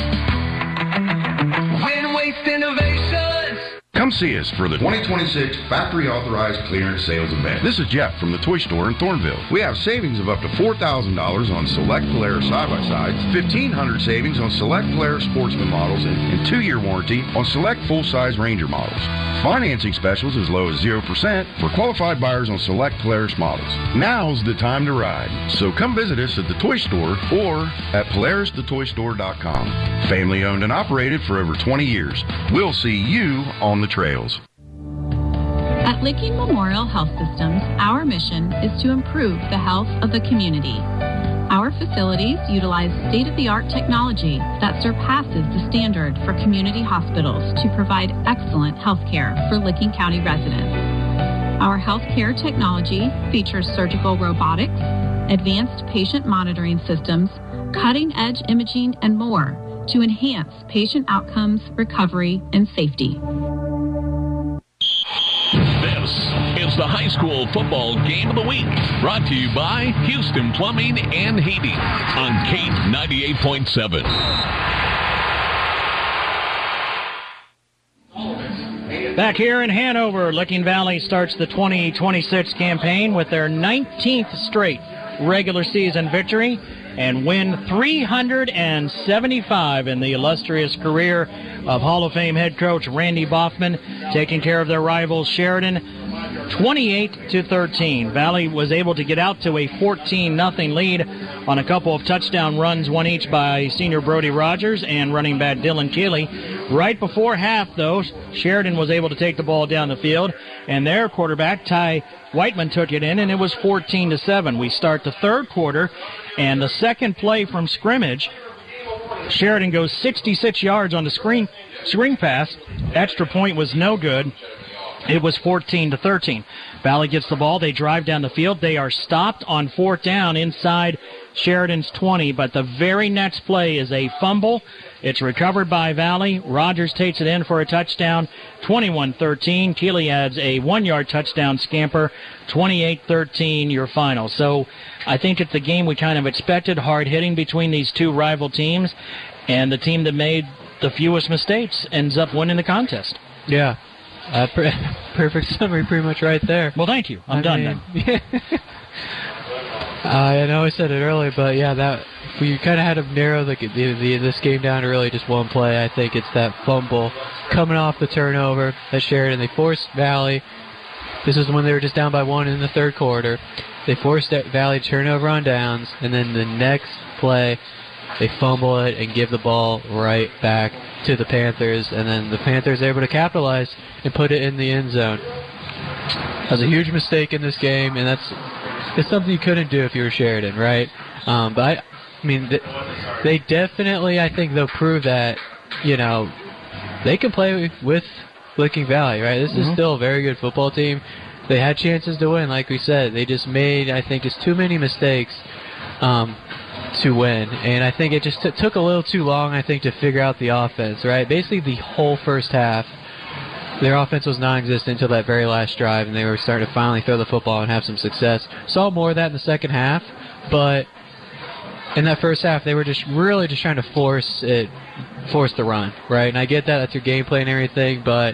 Win Waste Innovations. Come see us for the twenty twenty-six Factory Authorized Clearance Sales Event. This is Jeff from the Toy Store in Thornville. We have savings of up to four thousand dollars on select Polaris side-by-sides, fifteen hundred dollars savings on select Polaris Sportsman models, and, and two-year warranty on select full-size Ranger models. Financing specials as low as zero percent for qualified buyers on select Polaris models. Now's the time to ride. So come visit us at the Toy Store or at polaris the toy store dot com. Family owned and operated for over twenty years. We'll see you on the trails. At Licking Memorial Health Systems, our mission is to improve the health of the community. Our facilities utilize state-of-the-art technology that surpasses the standard for community hospitals to provide excellent health care for Licking County residents. Our healthcare technology features surgical robotics, advanced patient monitoring systems, cutting-edge imaging, and more to enhance patient outcomes, recovery, and safety. This is the high school football game of the week, brought to you by Houston Plumbing and Heating on K ninety-eight point seven. Back here in Hanover, Licking Valley starts the twenty twenty-six campaign with their nineteenth straight regular season victory and win three hundred seventy-five in the illustrious career of Hall of Fame head coach Randy Boffman, taking care of their rivals Sheridan twenty-eight to thirteen. Valley was able to get out to a fourteen nothing lead on a couple of touchdown runs, one each by senior Brody Rogers and running back Dylan Keeley. Right before half, though, Sheridan was able to take the ball down the field, and their quarterback, Ty Whiteman, took it in, and it was fourteen to seven. We start the third quarter, and the second play from scrimmage, Sheridan goes sixty-six yards on the screen screen pass. Extra point was no good. It was fourteen to thirteen. Valley gets the ball. They drive down the field. They are stopped on fourth down inside Sheridan's twenty, but the very next play is a fumble. It's recovered by Valley. Rogers takes it in for a touchdown, twenty-one thirteen. Keeley adds a one-yard touchdown scamper, twenty-eight thirteen, your final. So I think it's the game we kind of expected, hard-hitting between these two rival teams, and the team that made the fewest mistakes ends up winning the contest. Yeah. Uh, per- perfect summary pretty much right there. Well, thank you. I'm I done mean, then. uh, I know I said it earlier, but yeah, that we kind of had to narrow the, the, the this game down to really just one play. I think it's that fumble coming off the turnover that Sheridan. They forced Valley. This is when they were just down by one in the third quarter. They forced Valley to turn over on downs, and then the next play, they fumble it and give the ball right back to the Panthers, and then the Panthers are able to capitalize and put it in the end zone. That was a huge mistake in this game, and that's it's something you couldn't do if you were Sheridan, right? Um, but I, I mean, th- they definitely, I think, they'll prove that, you know, they can play with Licking Valley, right? This mm-hmm. is still a very good football team. They had chances to win, like we said. They just made, I think, just too many mistakes um, to win. And I think it just t- took a little too long, I think, to figure out the offense, right? Basically, the whole first half, their offense was non-existent until that very last drive, and they were starting to finally throw the football and have some success. Saw more of that in the second half, but in that first half, they were just really just trying to force it, force the run, right? And I get that, that's your game plan and everything, but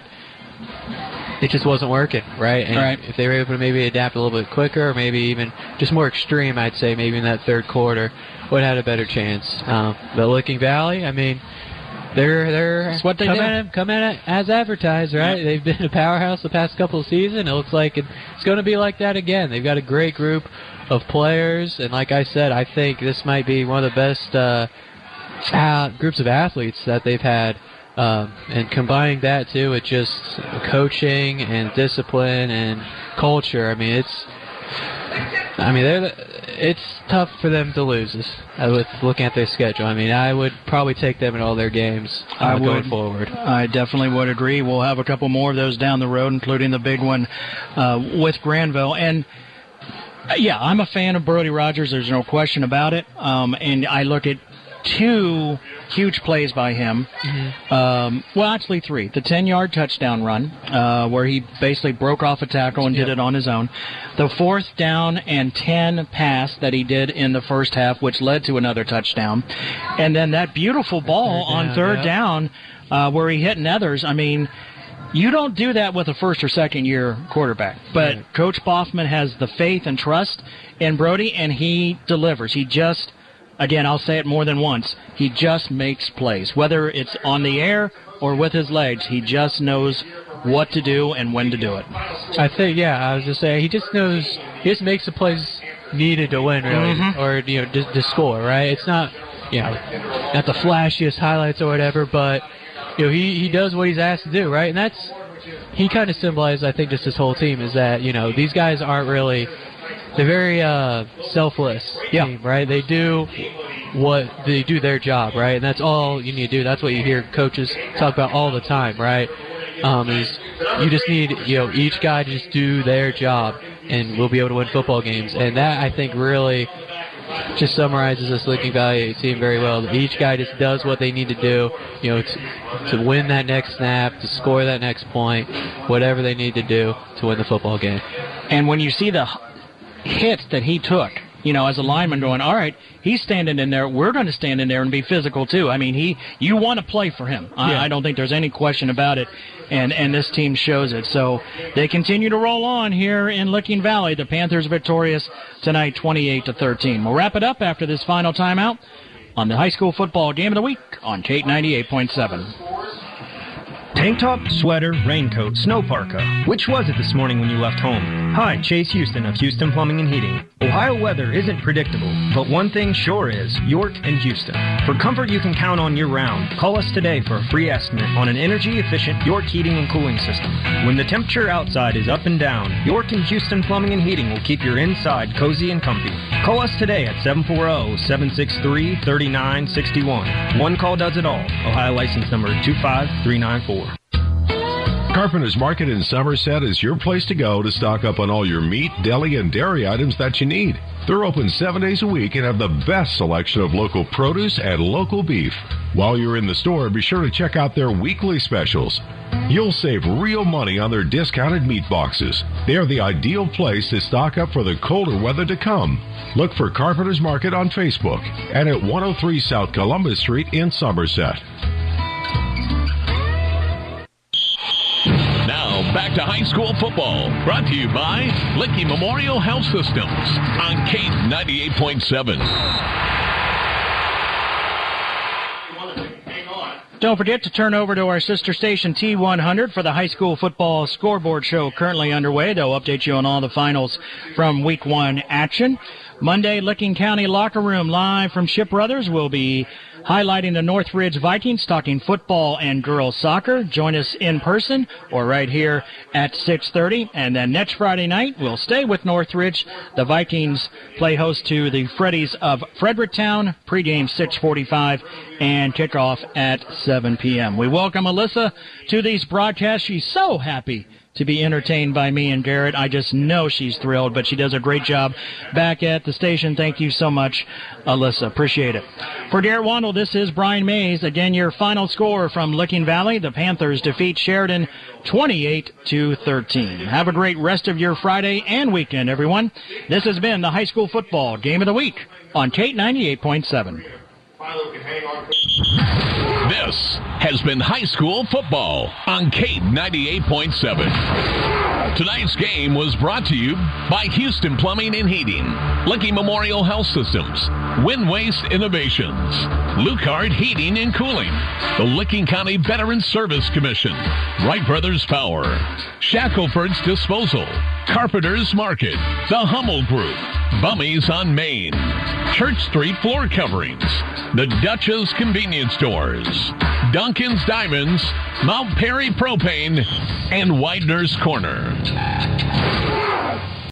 it just wasn't working, right? And right. if they were able to maybe adapt a little bit quicker, or maybe even just more extreme, I'd say, maybe in that third quarter, would have had a better chance. Um, but Licking Valley, I mean, they're they're That's what they come do. at it, come at it as advertised, right? Yep. They've been a powerhouse the past couple of seasons. It looks like it's going to be like that again. They've got a great group of players, and like I said, I think this might be one of the best uh, uh, groups of athletes that they've had. Um, and combining that too with just coaching and discipline and culture, I mean, it's, I mean, they're, it's tough for them to lose this, uh, with looking at their schedule. I mean, I would probably take them in all their games uh, I would, going forward. I definitely would agree. We'll have a couple more of those down the road, including the big one uh, with Granville. And uh, yeah, I'm a fan of Brody Rogers. There's no question about it. Um, and I look at two huge plays by him. Mm-hmm. Um, well, actually three. The ten-yard touchdown run, uh, where he basically broke off a tackle and yep. did it on his own. The fourth down and ten pass that he did in the first half, which led to another touchdown. And then that beautiful ball third on down, third yeah. down uh, where he hit Nethers. I mean, you don't do that with a first or second year quarterback. But right. Coach Boffman has the faith and trust in Brody, and he delivers. He just... Again, I'll say it more than once. He just makes plays. Whether it's on the air or with his legs, he just knows what to do and when to do it. I think, yeah, I was just saying, he just knows, he just makes the plays needed to win, really, mm-hmm. or, you know, to, to score, right? It's not, you know, not the flashiest highlights or whatever, but, you know, he, he does what he's asked to do, right? And that's, he kind of symbolizes, I think, just his whole team, is that, you know, these guys aren't really... They're very uh, selfless yeah. team, right? They do what they do their job, right? And that's all you need to do. That's what you hear coaches talk about all the time, right? Um, is you just need, you know, each guy to just do their job, and we'll be able to win football games. And that, I think, really just summarizes this Licking Valley team very well. Each guy just does what they need to do, you know, to, to win that next snap, to score that next point, whatever they need to do to win the football game. And when you see the hit that he took, you know, as a lineman going, all right, he's standing in there, we're going to stand in there and be physical too. I mean, he, you want to play for him. I, yeah. I don't think there's any question about it, and, and this team shows it. So they continue to roll on here in Licking Valley. The Panthers victorious tonight, twenty-eight to thirteen. We'll wrap it up after this final timeout on the high school football game of the week on Kate ninety-eight point seven. Tank top, sweater, raincoat, snow parka. Which was it this morning when you left home? Hi, Chase Houston of Houston Plumbing and Heating. Ohio weather isn't predictable, but one thing sure is York and Houston. For comfort you can count on year-round, call us today for a free estimate on an energy-efficient York heating and cooling system. When the temperature outside is up and down, York and Houston Plumbing and Heating will keep your inside cozy and comfy. Call us today at seven four zero, seven six three, three nine six one. One call does it all. Ohio license number two five three nine four. Carpenter's Market in Somerset is your place to go to stock up on all your meat, deli, and dairy items that you need. They're open seven days a week and have the best selection of local produce and local beef. While you're in the store, be sure to check out their weekly specials. You'll save real money on their discounted meat boxes. They are the ideal place to stock up for the colder weather to come. Look for Carpenter's Market on Facebook and at one oh three South Columbus Street in Somerset. Back to high school football, brought to you by Licky Memorial Health Systems on K ninety-eight point seven. Don't forget to turn over to our sister station T one hundred for the high school football scoreboard show currently underway. They'll update you on all the finals from week one action. Monday, Licking County Locker Room live from Ship Brothers will be highlighting the Northridge Vikings, talking football and girls soccer. Join us in person or right here at six thirty. And then next Friday night, we'll stay with Northridge. The Vikings play host to the Freddies of Fredericktown. Pregame six forty-five and kickoff at seven p.m. We welcome Alyssa to these broadcasts. She's so happy to be entertained by me and Garrett. I just know she's thrilled, but she does a great job back at the station. Thank you so much, Alyssa. Appreciate it. For Garrett Wandle, this is Brian Mays. Again, your final score from Licking Valley. The Panthers defeat Sheridan twenty-eight to thirteen. Have a great rest of your Friday and weekend, everyone. This has been the High School Football Game of the Week on K ninety-eight point seven. This has been high school football on K ninety-eight point seven. Tonight's game was brought to you by Houston Plumbing and Heating, Licky Memorial Health Systems, Wind Waste Innovations, Lucard Heating and Cooling, the Licking County Veterans Service Commission, Wright Brothers Power, Shackelford's Disposal, Carpenter's Market, the Hummel Group, Bummies on Main, Church Street Floor Coverings, the Dutch's Convenience Stores, Duncan's Diamonds, Mount Perry Propane, and Widener's Corner.